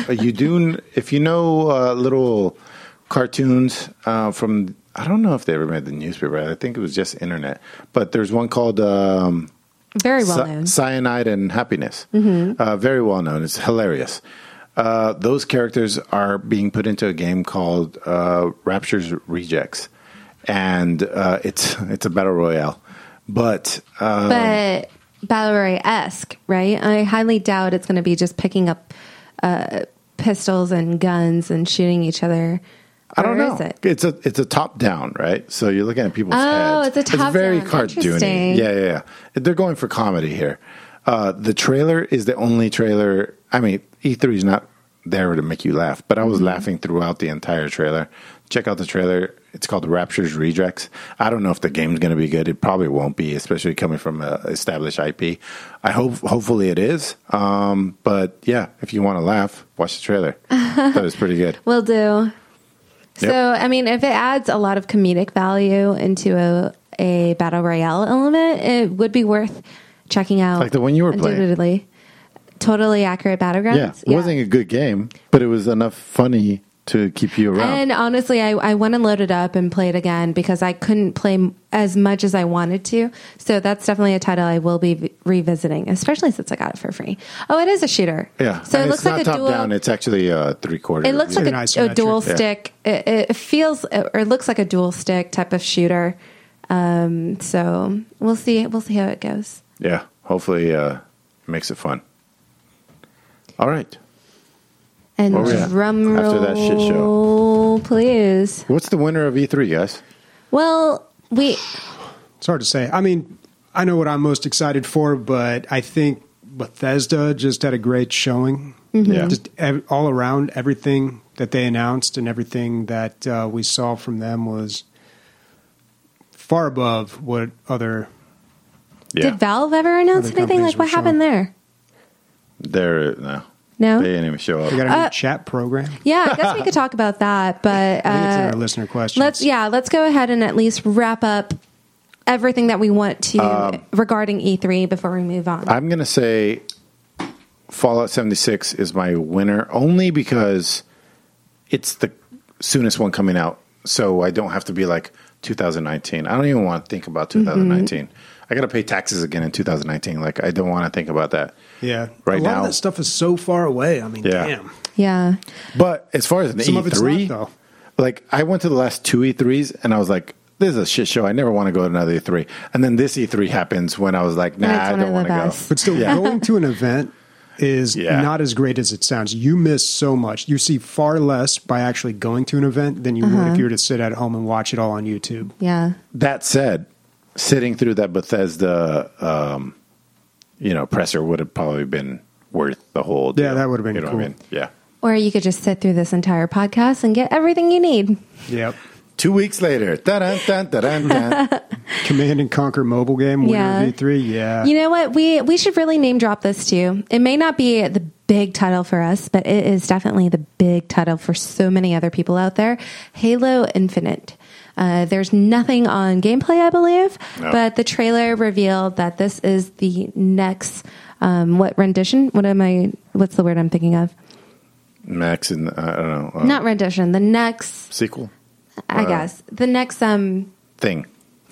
If you know little cartoons from, I don't know if they ever made the newspaper. I think it was just internet. But there's one called very well known. Cyanide and Happiness. Very well known. It's hilarious. Those characters are being put into a game called Rapture's Rejects, and it's a battle royale, but battle royale-esque, right? I highly doubt it's going to be just picking up pistols and guns and shooting each other. I don't know. Is it? It's a top down, right? So you're looking at people's heads. Oh, it's a top down. It's very cartoony. Yeah. They're going for comedy here. The trailer is the only trailer. I mean, E3 is not there to make you laugh, but I was laughing throughout the entire trailer. Check out the trailer. It's called Rapture's Rejects. I don't know if the game's going to be good. It probably won't be, especially coming from an established IP. Hopefully it is. But yeah, if you want to laugh, watch the trailer. That was pretty good. Will do. Yep. So, I mean, if it adds a lot of comedic value into a battle royale element, it would be worth checking out. Like the one you were playing. Undoubtedly. Totally Accurate Battlegrounds. Yeah, it wasn't a good game, but it was enough funny to keep you around. And honestly, I went and loaded up and played again because I couldn't play as much as I wanted to. So that's definitely a title I will be revisiting, especially since I got it for free. Oh, it is a shooter. Yeah. So and it looks like it's not a top down. It's actually 3/4. It looks like a dual isometric. stick. It feels, or it looks like a dual stick type of shooter. So we'll see. We'll see how it goes. Yeah. Hopefully, it makes it fun. All right. And Where we at drum roll, after that shit show? please. What's the winner of E3, guys? Well, It's hard to say. I mean, I know what I'm most excited for, but I think Bethesda just had a great showing. Yeah. Just all around, everything that they announced and everything that we saw from them was far above what other... Yeah. did Valve ever announce Other anything? companies Like, what were happened there? No? They didn't even show up. They got a new chat program. Yeah, I guess we could talk about that, but I think it's in our listener questions. let's go ahead and at least wrap up everything that we want to regarding E3 before we move on. I'm going to say Fallout 76 is my winner only because it's the soonest one coming out. So I don't have to be like 2019. I don't even want to think about 2019. I got to pay taxes again in 2019. Like, I don't want to think about that. Yeah. Right a lot now. of that stuff is so far away. I mean, Yeah. damn. Yeah. But as far as an Some of it's E3, not, though. like, I went to the last 2 E3s and I was like, this is a shit show. I never want to go to another E3. And then this E3 happens when I was like, nah, And it's I one don't of want the to go. best. But still, Yeah. going to an event is Yeah. not as great as it sounds. You miss so much. You see far less by actually going to an event than you would if you were to sit at home and watch it all on YouTube. Yeah. That said, sitting through that Bethesda, presser would have probably been worth the whole deal. Yeah, that would have been You know cool. what I mean? Yeah. Or you could just sit through this entire podcast and get everything you need. Yep. 2 weeks later, dun dun dun dun. Command and Conquer mobile game, winner Yeah. of E3. Yeah. You know what? We should really name drop this too. It may not be the big title for us, but it is definitely the big title for so many other people out there. Halo Infinite. There's nothing on gameplay, I believe, No. but the trailer revealed that this is the next rendition? What's the word I'm thinking of? Max and I don't know. Not rendition. The next, Sequel I guess, the next. thing.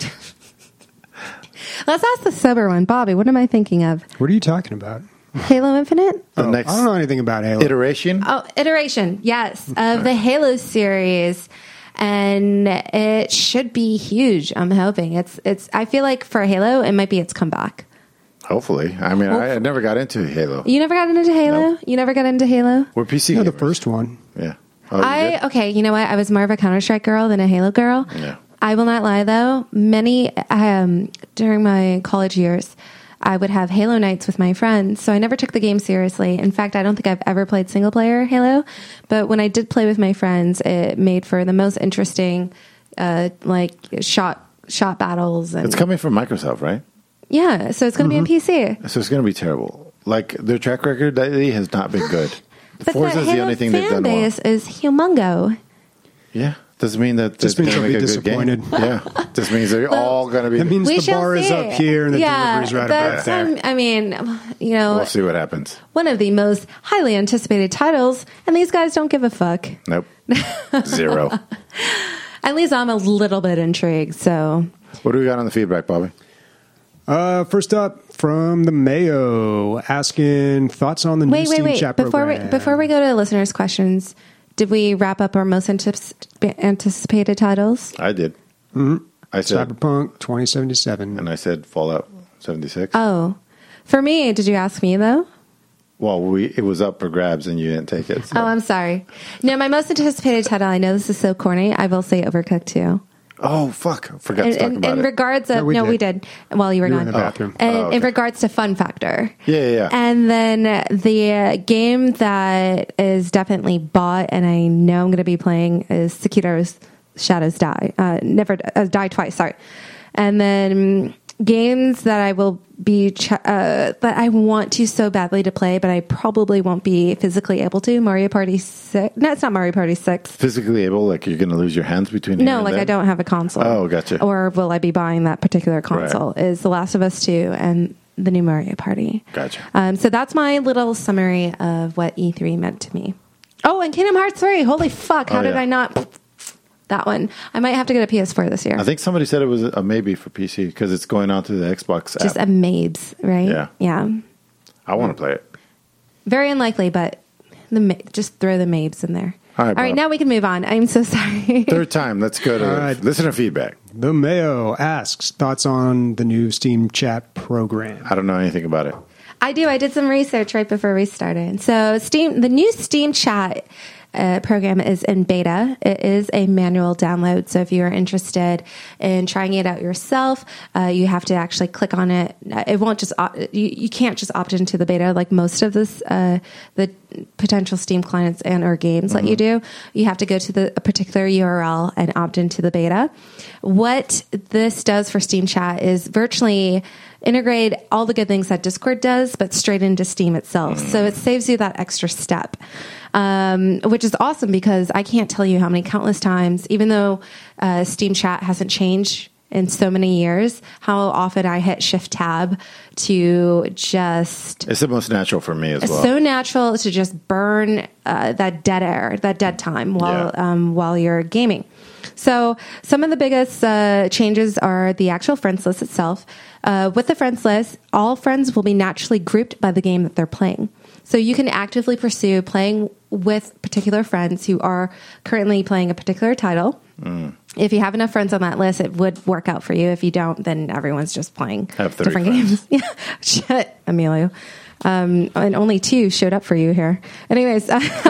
Let's ask the sober one, Bobby. What am I thinking of? What are you talking about? Halo Infinite. The Oh, next I don't know anything about Halo. iteration. Oh, iteration, yes, of the Halo series, and it should be huge. I'm hoping it's. I feel like for Halo, it might be its comeback. Hopefully. I mean, I never got into Halo. You never got into Halo. Nope. You never got into Halo. We're PC. No, the gamers. first one. Yeah. Oh, you did? Okay. You know what? I was more of a Counter-Strike girl than a Halo girl. Yeah. I will not lie though. During my college years, I would have Halo nights with my friends, so I never took the game seriously. In fact, I don't think I've ever played single player Halo, but when I did play with my friends, it made for the most interesting, shot battles. And It's coming from Microsoft, right? yeah, so it's going to be on PC. So it's going to be terrible. Like, their track record lately has not been good. But Forza the is the Halo only thing they've fan done well. base is humongo. Yeah. Does it mean that Just means they'll be disappointed. Yeah. Just means they're all going to be. That means We the shall bar is see. up here and the delivery's right about there. I mean, you know, We'll see what happens. one of the most highly anticipated titles, and these guys don't give a fuck. Nope. 0. At least I'm a little bit intrigued. So, What do we got on the feedback, Bobby? First up from the Mayo, asking thoughts on the new Steam chat program. Before we go to listeners' questions, did we wrap up our most anticipated titles? I did. Mm-hmm. I said, Cyberpunk 2077. and I said Fallout 76. Oh, for me, did you ask me though? Well, it was up for grabs and you didn't take it. So. Oh, I'm sorry. No, my most anticipated title. I know this is so corny. I will say Overcooked 2. Oh, fuck. I forgot to talk about In it. regards of No, we did while you were You were gone in the bathroom. And Oh, okay. in regards to Fun Factor. Yeah. And then the game that is definitely bought and I know I'm going to be playing is Sekiro's Shadows Die. Die Twice, sorry. And then games that I will be that I want to so badly to play, but I probably won't be physically able to. Mario Party 6. No, it's not Mario Party 6. Physically able, like you're going to lose your hands between here No, and like there? I don't have a console. Oh, gotcha. Or will I be buying that particular console? Right. Is The Last of Us 2 and the new Mario Party. Gotcha. So that's my little summary of what E3 meant to me. Oh, and Kingdom Hearts 3. Holy fuck. How Oh, did yeah. I not... That one. I might have to get a PS4 this year. I think somebody said it was a maybe for PC because it's going on to the Xbox Just app. a Mabes, right? Yeah. Yeah. I want to play it. Very unlikely, but just throw the Mabes in there. All right, Bob. Now we can move on. I'm so sorry. Third time. Let's go to All right. listener feedback. The Mayo asks thoughts on the new Steam chat program. I don't know anything about it. I do. I did some research right before we started. So the new Steam chat program is in beta. It is a manual download. So if you are interested in trying it out yourself, you have to actually click on it. It won't just, you can't just opt into the beta like most of this, the potential Steam clients and or games let you do. You have to go to a particular URL and opt into the beta. What this does for Steam chat is virtually integrate all the good things that Discord does, but straight into Steam itself. So it saves you that extra step, which is awesome because I can't tell you how many countless times, even though Steam chat hasn't changed in so many years, how often I hit Shift Tab to just... It's the most natural for me as well. So natural to just burn that dead air, that dead time while you're gaming. So some of the biggest changes are the actual friends list itself. With the friends list, all friends will be naturally grouped by the game that they're playing. So you can actively pursue playing with particular friends who are currently playing a particular title. If you have enough friends on that list, it would work out for you. If you don't, then everyone's just playing Have 30 different friends. games. Yeah, shit, Emilio. And only 2 showed up for you here. Anyways,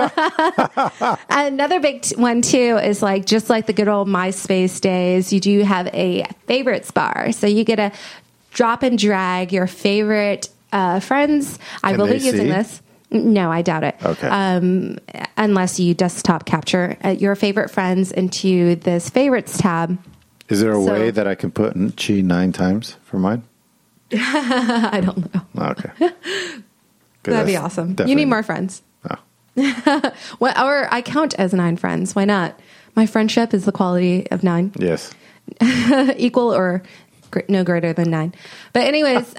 another big one too is like just like the good old MySpace days. You do have a favorites bar, so you get to drop and drag your favorite friends. I will be using this. No, I doubt it. Okay. Unless you desktop capture your favorite friends into this favorites tab. Is there a way that I can put Chi 9 times for mine? I don't know. Okay. That'd be awesome. You need more friends. Oh. Or I count as 9 friends. Why not? My friendship is the quality of 9. Yes. Equal or no greater than 9. But anyways,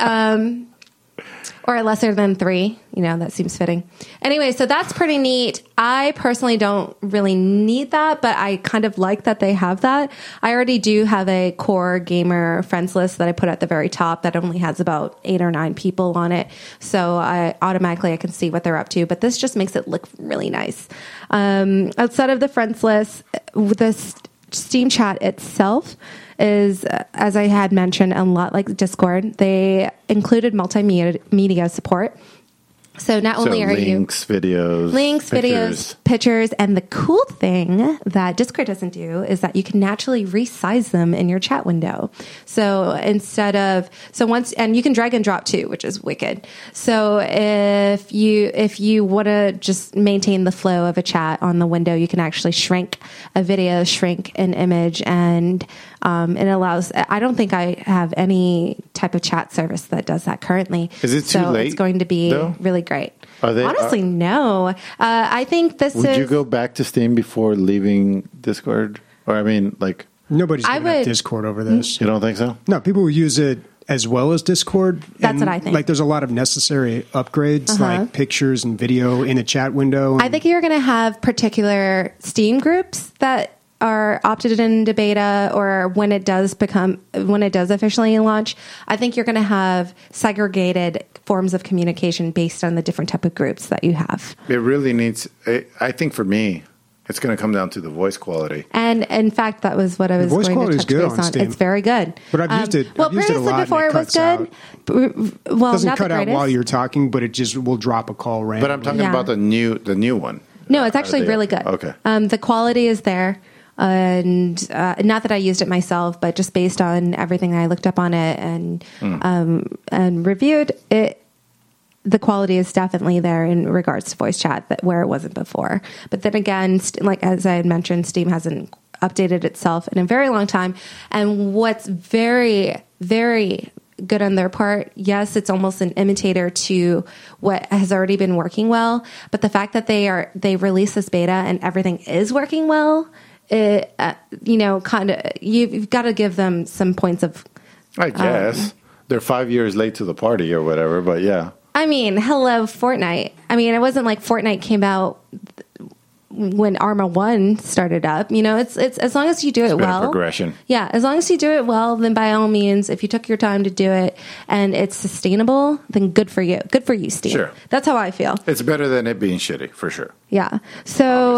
or lesser than 3. That seems fitting. Anyway, so that's pretty neat. I personally don't really need that, but I kind of like that they have that. I already do have a core gamer friends list that I put at the very top that only has about 8 or 9 people on it. So I can see what they're up to, but this just makes it look really nice. Outside of the friends list, this Steam chat itself is, as I had mentioned, a lot like Discord. They included multimedia support. So not only are you videos, pictures, and the cool thing that Discord doesn't do is that you can naturally resize them in your chat window. So and you can drag and drop too, which is wicked. So if you want to just maintain the flow of a chat on the window, you can actually shrink a video, shrink an image, and it allows. I don't think I have any type of chat service that does that currently. Is it too late? It's going to be really great. Honestly, no. I think this Would you go back to Steam before leaving Discord? Or I mean, like, Nobody's I giving up would- Discord over this. you don't think so? No, people will use it as well as Discord. That's what I think. Like, there's a lot of necessary upgrades, like pictures and video in a chat window. I think you're going to have particular Steam groups that are opted into beta, or when it does officially launch, I think you're going to have segregated forms of communication based on the different type of groups that you have. It really needs, I think for me, it's going to come down to the voice quality. And in fact, that was what I was voice going quality to is touch good base on on. Steam. It's very good. But I've used it. Well, I've used it a previously lot, and before it it was cuts good. out. Well, doesn't not cut the out greatest. while you're talking, but it just will drop a call randomly. But I'm talking Yeah. about the new one. No, it's actually Are they- really good. Okay. The quality is there. And not that I used it myself, but just based on everything I looked up on it and reviewed it, the quality is definitely there in regards to voice chat where it wasn't before. But then again, like as I had mentioned, Steam hasn't updated itself in a very long time. And what's very, very good on their part, yes, it's almost an imitator to what has already been working well. But the fact that they release this beta and everything is working well, you've got to give them some points of. I guess. They're 5 years late to the party or whatever, but yeah. I mean, hello, Fortnite. I mean, it wasn't like Fortnite came out when Arma 1 started up. It's as long as you do it Been a well. progression. Yeah, as long as you do it well, then by all means, if you took your time to do it and it's sustainable, then good for you. Good for you, Steve. Sure. That's how I feel. It's better than it being shitty, for sure. Yeah. So,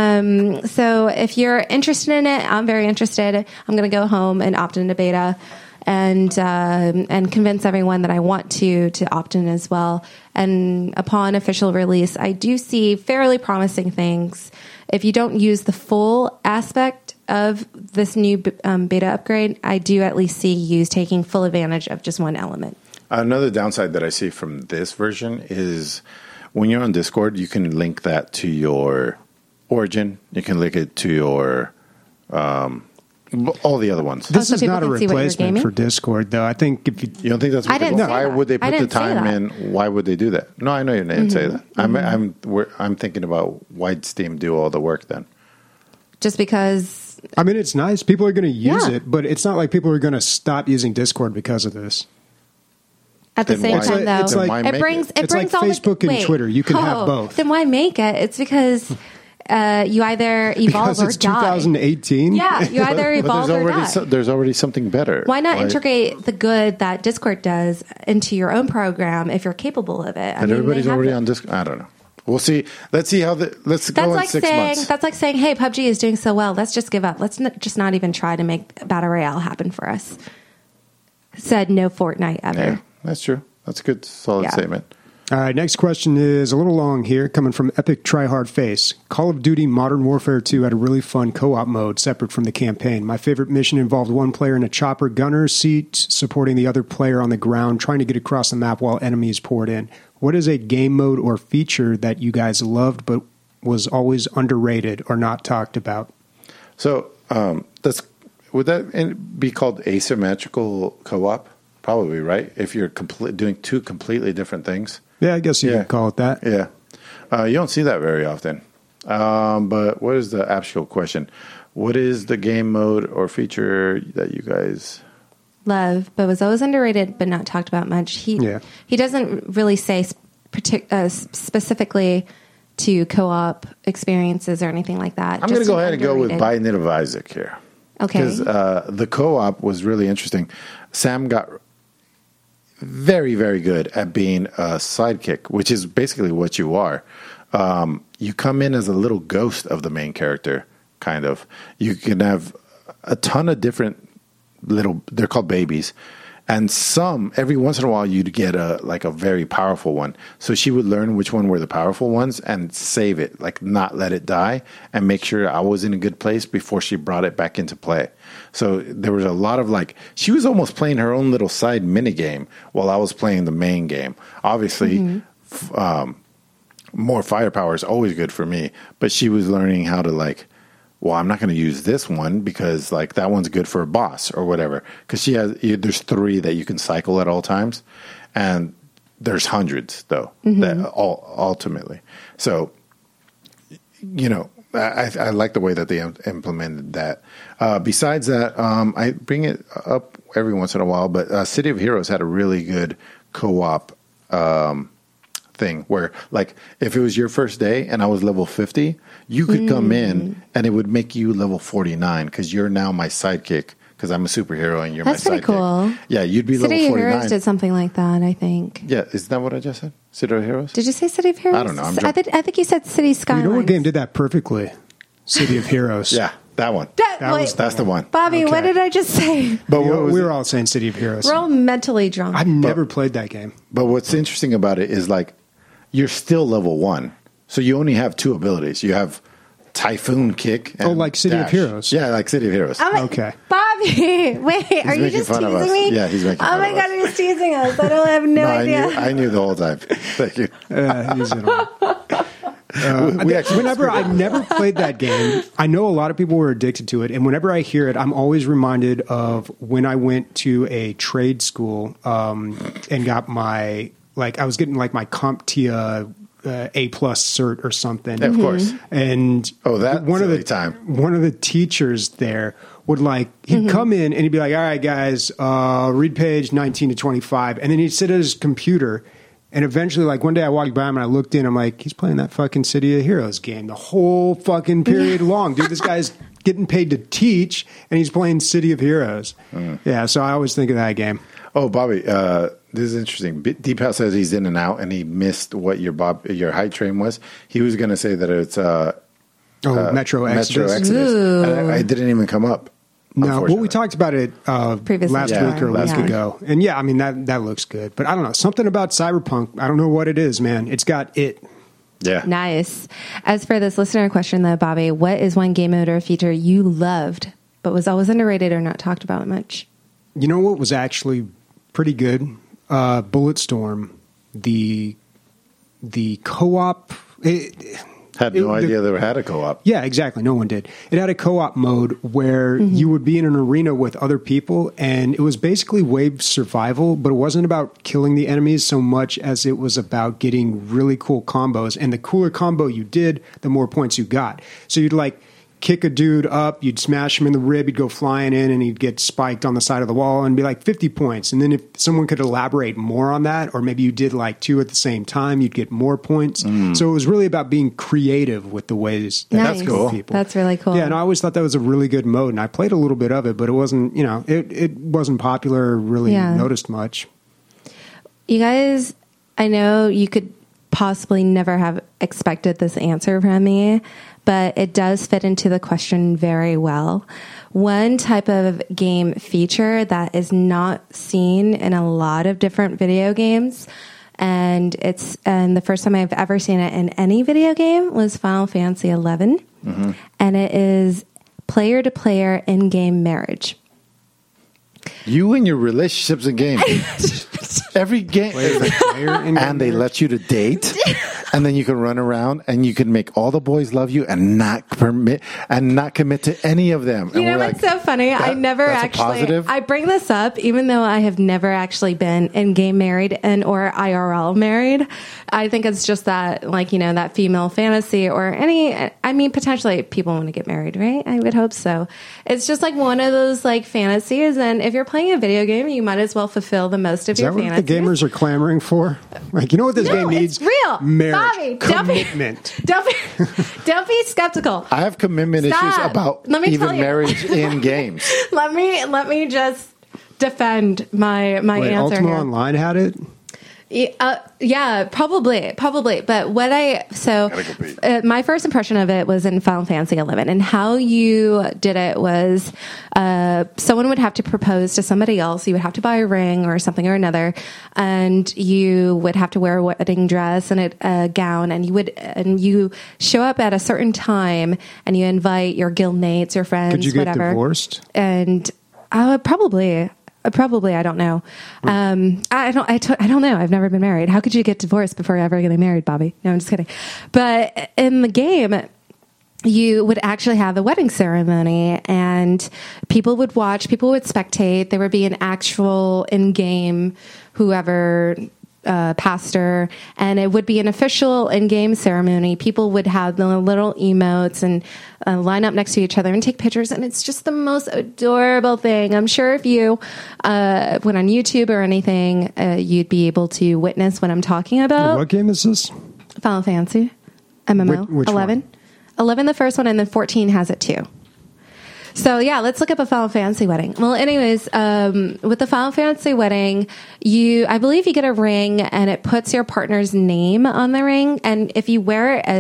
so if you're interested in it, I'm very interested. I'm going to go home and opt into beta and convince everyone that I want to opt in as well. And upon official release, I do see fairly promising things. If you don't use the full aspect of this new beta upgrade, I do at least see you taking full advantage of just one element. Another downside that I see from this version is when you're on Discord, you can link that to your Origin. You can link it to your all the other ones. This so is people not a can see what you're replacement gaming? for Discord, though. I think if you You don't think that's what I didn't say why that. would they I put the didn't say time that. in? Why would they do that? No, I know you didn't say that. I'm thinking about why Steam do all the work then. Just because I mean, it's nice. People are going to use Yeah. it, but it's not like people are going to stop using Discord because of this. at the Then same why- time, though, it's like- Why make it brings it? it It's like brings all Facebook the and wait. Twitter. You can have both. Then why make it? It's because you either evolve Because or it's die. 2018. Yeah, you either evolve or die. There's already something better. Why not integrate the good that Discord does into your own program if you're capable of it? And everybody's already on Discord. I don't know. We'll see. Let's see how let's go That's in like 6 saying months. that's like saying, "Hey, PUBG is doing so well. Let's just give up. Let's just not even try to make Battle Royale happen for us." Said no Fortnite ever. Yeah, that's true. That's a good, solid Yeah. statement. All right, next question is a little long here, coming from Epic Tryhard Face. Call of Duty Modern Warfare 2 had a really fun co-op mode separate from the campaign. My favorite mission involved one player in a chopper gunner seat supporting the other player on the ground, trying to get across the map while enemies poured in. What is a game mode or feature that you guys loved but was always underrated or not talked about? So would that be called asymmetrical co-op? Probably, right? If you're doing two completely different things. Yeah, I guess you could call it that. Yeah. You don't see that very often. But what is the actual question? What is the game mode or feature that you guys... Love, but was always underrated, but not talked about much. He doesn't really say specifically to co-op experiences or anything like that. I'm going to go ahead and go with Binding of Isaac here. Okay. Because the co-op was really interesting. Sam got very, very good at being a sidekick, which is basically what you are. You come in as a little ghost of the main character, kind of. You can have a ton of different they're called babies. And every once in a while, you'd get a very powerful one. So she would learn which one were the powerful ones and save it, like not let it die, and make sure I was in a good place before she brought it back into play. So there was a lot of she was almost playing her own little side mini game while I was playing the main game. Obviously, more firepower is always good for me, but she was learning how to well, I'm not going to use this one because that one's good for a boss or whatever. Because there's 3 that you can cycle at all times, and there's hundreds though that ultimately. So, I like the way that they implemented that. Besides that, I bring it up every once in a while, but City of Heroes had a really good co-op thing where, like, if it was your first day and I was level 50, you could come in and it would make you level 49 because you're now my sidekick because I'm a superhero and you're That's my sidekick. pretty cool. Yeah, you'd be City level 49. of Heroes did something like that, I think. Yeah, isn't that what I just said? City of Heroes? Did you say City of Heroes? I don't know. I think you said City Skylines. You know what game did that perfectly? City of Heroes. Yeah, that one. That's the one. Bobby, Okay. what did I just say? But We were all saying City of Heroes. We're all mentally drunk. I've never played that game. But what's interesting about it is, like, you're still level 1. So you only have 2 abilities. You have Typhoon Kick and like City of Dash. Heroes. Yeah, like City of Heroes. Okay. Bobby, wait, are you making just fun of us. teasing me? Yeah, he's making Oh fun my of God, us. he's teasing us. I don't have no idea. I knew the whole time. Thank you. He's in on. Whenever I've never played that game, I know a lot of people were addicted to it, and whenever I hear it, I'm always reminded of when I went to a trade school and got my I was getting like my CompTIA A+ cert or something. Yeah, of course. And that one of the silly time. one of the teachers there would he'd come in and he'd be like, "All right, guys, read page 19 to 25," and then he'd sit at his computer. And eventually, one day I walked by him and I looked in, I'm like, he's playing that fucking City of Heroes game the whole fucking period long. Dude, this guy's getting paid to teach and he's playing City of Heroes. Yeah, so I always think of that game. Oh, Bobby, this is interesting. Deepak says he's in and out and he missed what your hype train was. He was going to say that it's Metro Exodus. Metro Exodus. And I didn't even come up. No, well, we talked about it Previously, last week or a week ago. And yeah, I mean, that looks good. But I don't know. Something about Cyberpunk, I don't know what it is, man. It's got it. Yeah. Nice. As for this listener question, though, Bobby, what is one game mode or feature you loved but was always underrated or not talked about much? You know what was actually pretty good? Bulletstorm. The co-op... Had no idea they had a co-op. Yeah, exactly. No one did. It had a co-op mode where you would be in an arena with other people, and it was basically wave survival, but it wasn't about killing the enemies so much as it was about getting really cool combos. And the cooler combo you did, the more points you got. So you'd kick a dude up, you'd smash him in the rib, he'd go flying in, and he'd get spiked on the side of the wall and be 50 points. And then if someone could elaborate more on that, or maybe you did 2 at the same time, you'd get more points. So it was really about being creative with the ways that Nice. That's cool. people. That's really cool. Yeah, and I always thought that was a really good mode, and I played a little bit of it, but it wasn't, it wasn't popular or really noticed much. You guys, I know you could possibly never have expected this answer from me, but it does fit into the question very well. One type of game feature that is not seen in a lot of different video games, and the first time I've ever seen it in any video game was Final Fantasy XI, and it is player-to-player in-game marriage. You and your relationships and games. Every game. And they let you to date. And then you can run around and you can make all the boys love you and not commit to any of them. You know what's so funny? I never actually. I bring this up even though I have never actually been in-game married or IRL married. I think it's just that, that female fantasy or potentially people want to get married, right? I would hope so. It's just one of those fantasies. And if you're playing a video game, you might as well fulfill the most of your fantasies. Is that what the gamers are clamoring for? You know what this game needs? It's real. Marriage. Bobby, commitment. Don't be skeptical. I have commitment issues about even marriage in games. Let me just defend my Wait, answer Ultima here. Online had it? Yeah, probably. But my first impression of it was in Final Fantasy XI, and how you did it was someone would have to propose to somebody else. You would have to buy a ring or something or another, and you would have to wear a wedding dress and a gown, and you show up at a certain time, and you invite your guildmates, your friends, Could you get whatever. Divorced? And probably, I don't know. I don't know. I've never been married. How could you get divorced before ever getting married, Bobby? No, I'm just kidding. But in the game, you would actually have the wedding ceremony, and people would watch, people would spectate. There would be an actual in-game whoever pastor, and it would be an official in-game ceremony. People would have the little emotes and line up next to each other and take pictures, and it's just the most adorable thing. I'm sure if you went on YouTube or anything, you'd be able to witness what I'm talking about. What game is this? Final Fantasy MMO. Which 11. one? 11 the first one, and then 14 has it too. So yeah, let's look up a Final Fantasy wedding. Well, anyways, with the Final Fantasy wedding, I believe you get a ring and it puts your partner's name on the ring. And if you wear it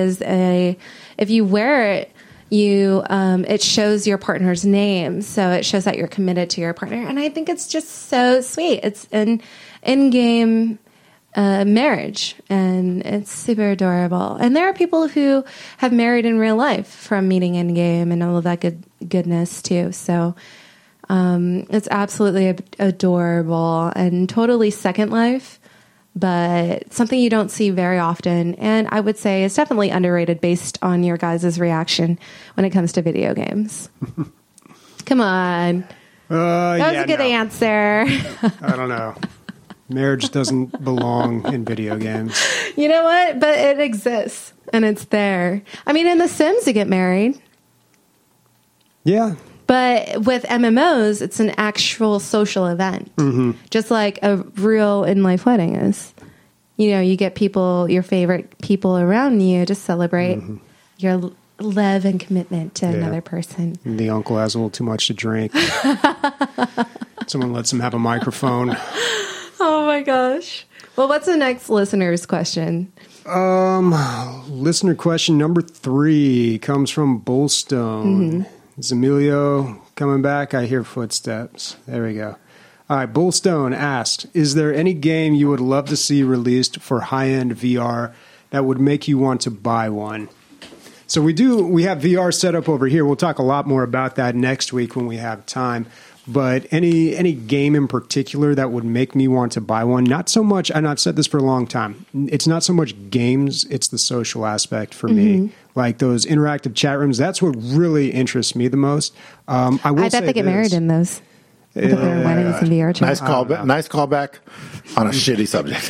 it shows your partner's name. So it shows that you're committed to your partner. And I think it's just so sweet. It's an in-game marriage, and it's super adorable. And there are people who have married in real life from meeting in game and all of that goodness too. So it's absolutely adorable and totally Second Life, but something you don't see very often. And I would say it's definitely underrated based on your guys' reaction when it comes to video games. Come on. That was a good answer. I don't know. Marriage doesn't belong in video games. You know what? But it exists, and it's there. I mean, in The Sims, you get married. Yeah. But with MMOs, it's an actual social event, just like a real in-life wedding is. You know, you get your favorite people around you to celebrate your love and commitment to another person. The uncle has a little too much to drink. Someone lets him have a microphone. Oh my gosh. Well, what's the next listener's question? Listener question number 3 comes from Bullstone. Is Emilio coming back? I hear footsteps. There we go. All right, Bullstone asked, is there any game you would love to see released for high-end VR that would make you want to buy one? So we have VR set up over here. We'll talk a lot more about that next week when we have time. But any game in particular that would make me want to buy one, not so much, and I've said this for a long time, it's not so much games, it's the social aspect for me. Like those interactive chat rooms, that's what really interests me the most. I bet they get married in those. Their weddings in VR chat. Nice callback on a shitty subject.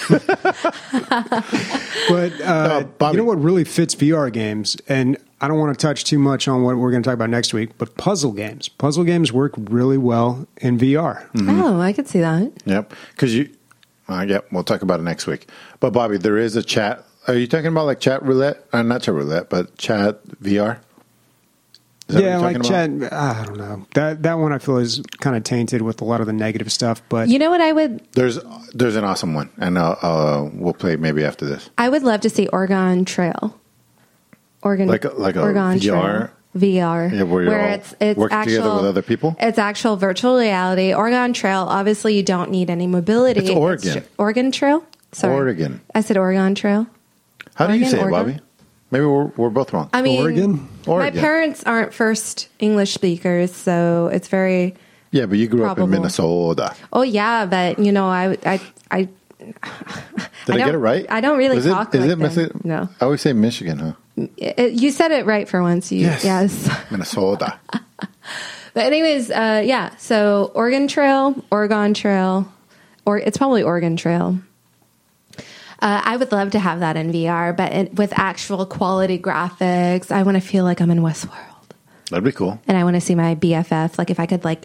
But you know what really fits VR games, and I don't want to touch too much on what we're going to talk about next week, but puzzle games. Puzzle games work really well in VR. Oh, I could see that. Yep. Because we'll talk about it next week. But Bobby, there is a chat. Are you talking about like chat roulette? Not chat roulette, but chat VR? Yeah, like chat. I don't know. That one I feel is kind of tainted with a lot of the negative stuff. But you know what I would? There's an awesome one, and we'll play maybe after this. I would love to see Oregon Trail. Like a Oregon VR. Trail. VR, yeah, where it's working actual, together with other people. It's actual virtual reality. Oregon Trail. Obviously, you don't need any mobility. It's Oregon. Oregon Trail. Sorry, Oregon. I said Oregon Trail. How do you say it, Bobby? Maybe we're both wrong. I mean, Oregon. My parents aren't first English speakers, so it's very. Yeah, but you grew up in Minnesota. Oh yeah, but you know, I Did I get it right? I don't really talk like them. No. I always say Michigan, huh? You said it right for once. Yes. Minnesota. But anyways, yeah. So Oregon Trail, or it's probably Oregon Trail. I would love to have that in VR, but with actual quality graphics. I want to feel like I'm in Westworld. That'd be cool. And I want to see my BFF. Like if I could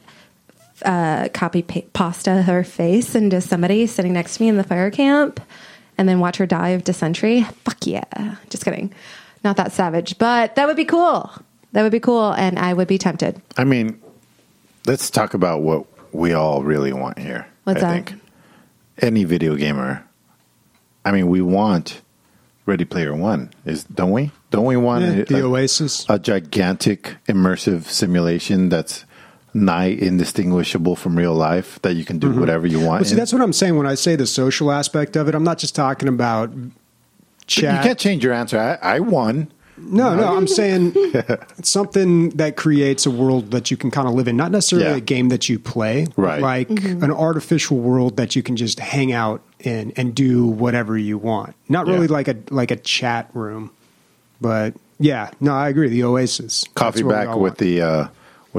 copy pasta her face into somebody sitting next to me in the fire camp and then watch her die of dysentery. Fuck yeah. Just kidding. Not that savage, but that would be cool. That would be cool, and I would be tempted. I mean, let's talk about what we all really want here. What's that? I think any video gamer. I mean, we want Ready Player One, don't we? Don't we want the Oasis, a gigantic immersive simulation that's nigh indistinguishable from real life that you can do whatever you want? Well, see, that's what I'm saying when I say the social aspect of it. I'm not just talking about chat. You can't change your answer. I won. No, I'm saying something that creates a world that you can kind of live in. Not necessarily a game that you play, right? Like an artificial world that you can just hang out in and do whatever you want. Not really like a chat room, but yeah, no, I agree. The Oasis, coffee back with the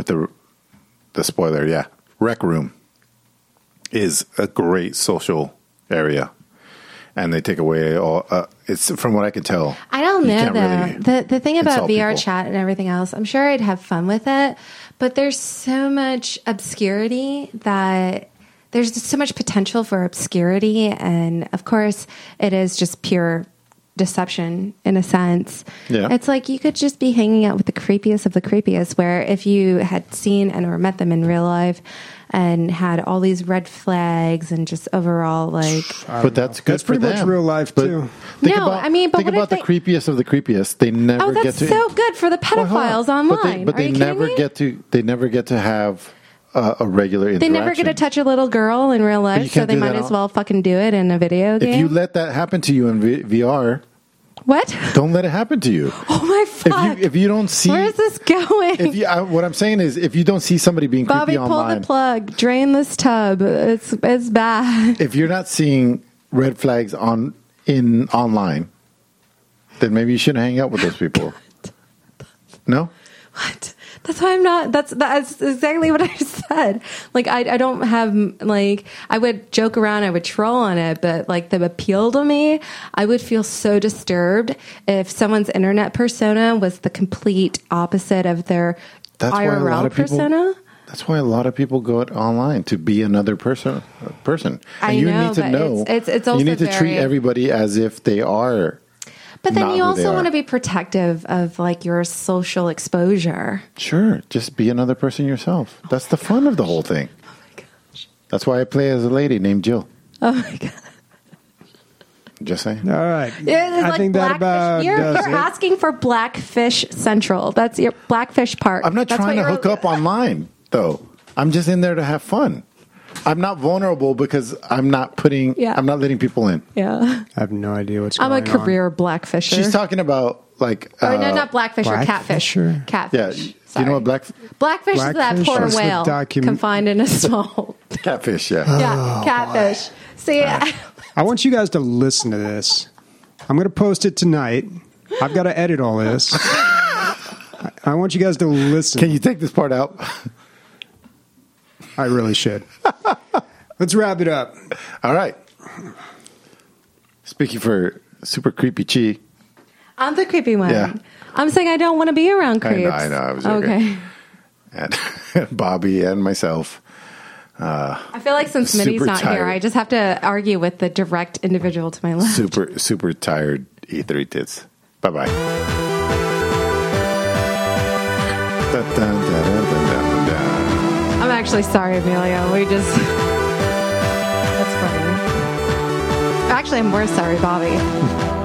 spoiler. Yeah, Rec Room is a great social area. and they take away all. It's from what I can tell. I don't you know can't though. really The thing about insult VR people. chat and everything else, I'm sure I'd have fun with it, but there's so much obscurity that there's so much potential for obscurity, and of course, it is just pure deception in a sense. Yeah. It's like you could just be hanging out with the creepiest of the creepiest, where if you had seen and or met them in real life and had all these red flags and just overall like But that's good That's for pretty much them. real life, But too. Think No, about, I mean, but think what about the if creepiest of the creepiest. They never oh, get that's to. so good for the Well, hold pedophiles on. online. But they Are you never kidding me? get to. They never get to have a regular They interaction. never get to touch a little girl in real you life, so can't they do might that as well fucking do it in a video If game. you let that happen to you in VR, What? don't let it happen to you. Oh my fuck! If you don't see, Where is this going? if you, what I'm saying is, if you don't see somebody being Bobby, creepy pull online, the plug. Drain this tub. It's bad. if you're not seeing red flags online, then maybe you shouldn't hang out with those people. No. What? That's why I'm not. That's exactly what I said. Like I don't have like I would joke around, I would troll on it, but like the appeal to me, I would feel so disturbed if someone's internet persona was the complete opposite of their That's why a lot IRL of people. persona. That's why a lot of people go online to be another person. I And you know, need to but know. it's also you need to treat very- everybody as if they are. But then not you who they also are. want to be protective of like your social exposure. Sure, just be another person yourself. That's the fun of the whole thing. Oh my gosh. That's why I play as a lady named Jill. Oh my god. Just saying. All right. Yeah, it's I like think that Blackfish. about You're does it. asking for Blackfish Central. That's your Blackfish part. I'm not That's trying what to you're- hook up online, though. I'm just in there to have fun. I'm not vulnerable because I'm not Yeah. I'm not letting people in. Yeah. I have no idea what's I'm going a on. career Blackfisher. She's talking about like. Or no, not Blackfisher, catfish. Blackfisher? Catfish. Yeah, do you know what Blackfish is that Blackfish poor is the whale confined in a small. catfish? Yeah. Yeah, catfish. See, I want you guys to listen to this. I'm going to post it tonight. I've got to edit all this. I want you guys to listen. Can you take this part out? I really should. Let's wrap it up. All right. Speaking for super creepy Chi. I'm the creepy one. Yeah. I'm saying I don't want to be around I creeps. know, I was okay. And Bobby and myself. I feel like since Minnie's Super not here, tired. I just have to argue with the direct individual to my left. Super tired E3 tits. Bye bye. I'm actually sorry, Emilio. We just. That's funny. Actually, I'm more sorry, Bobby.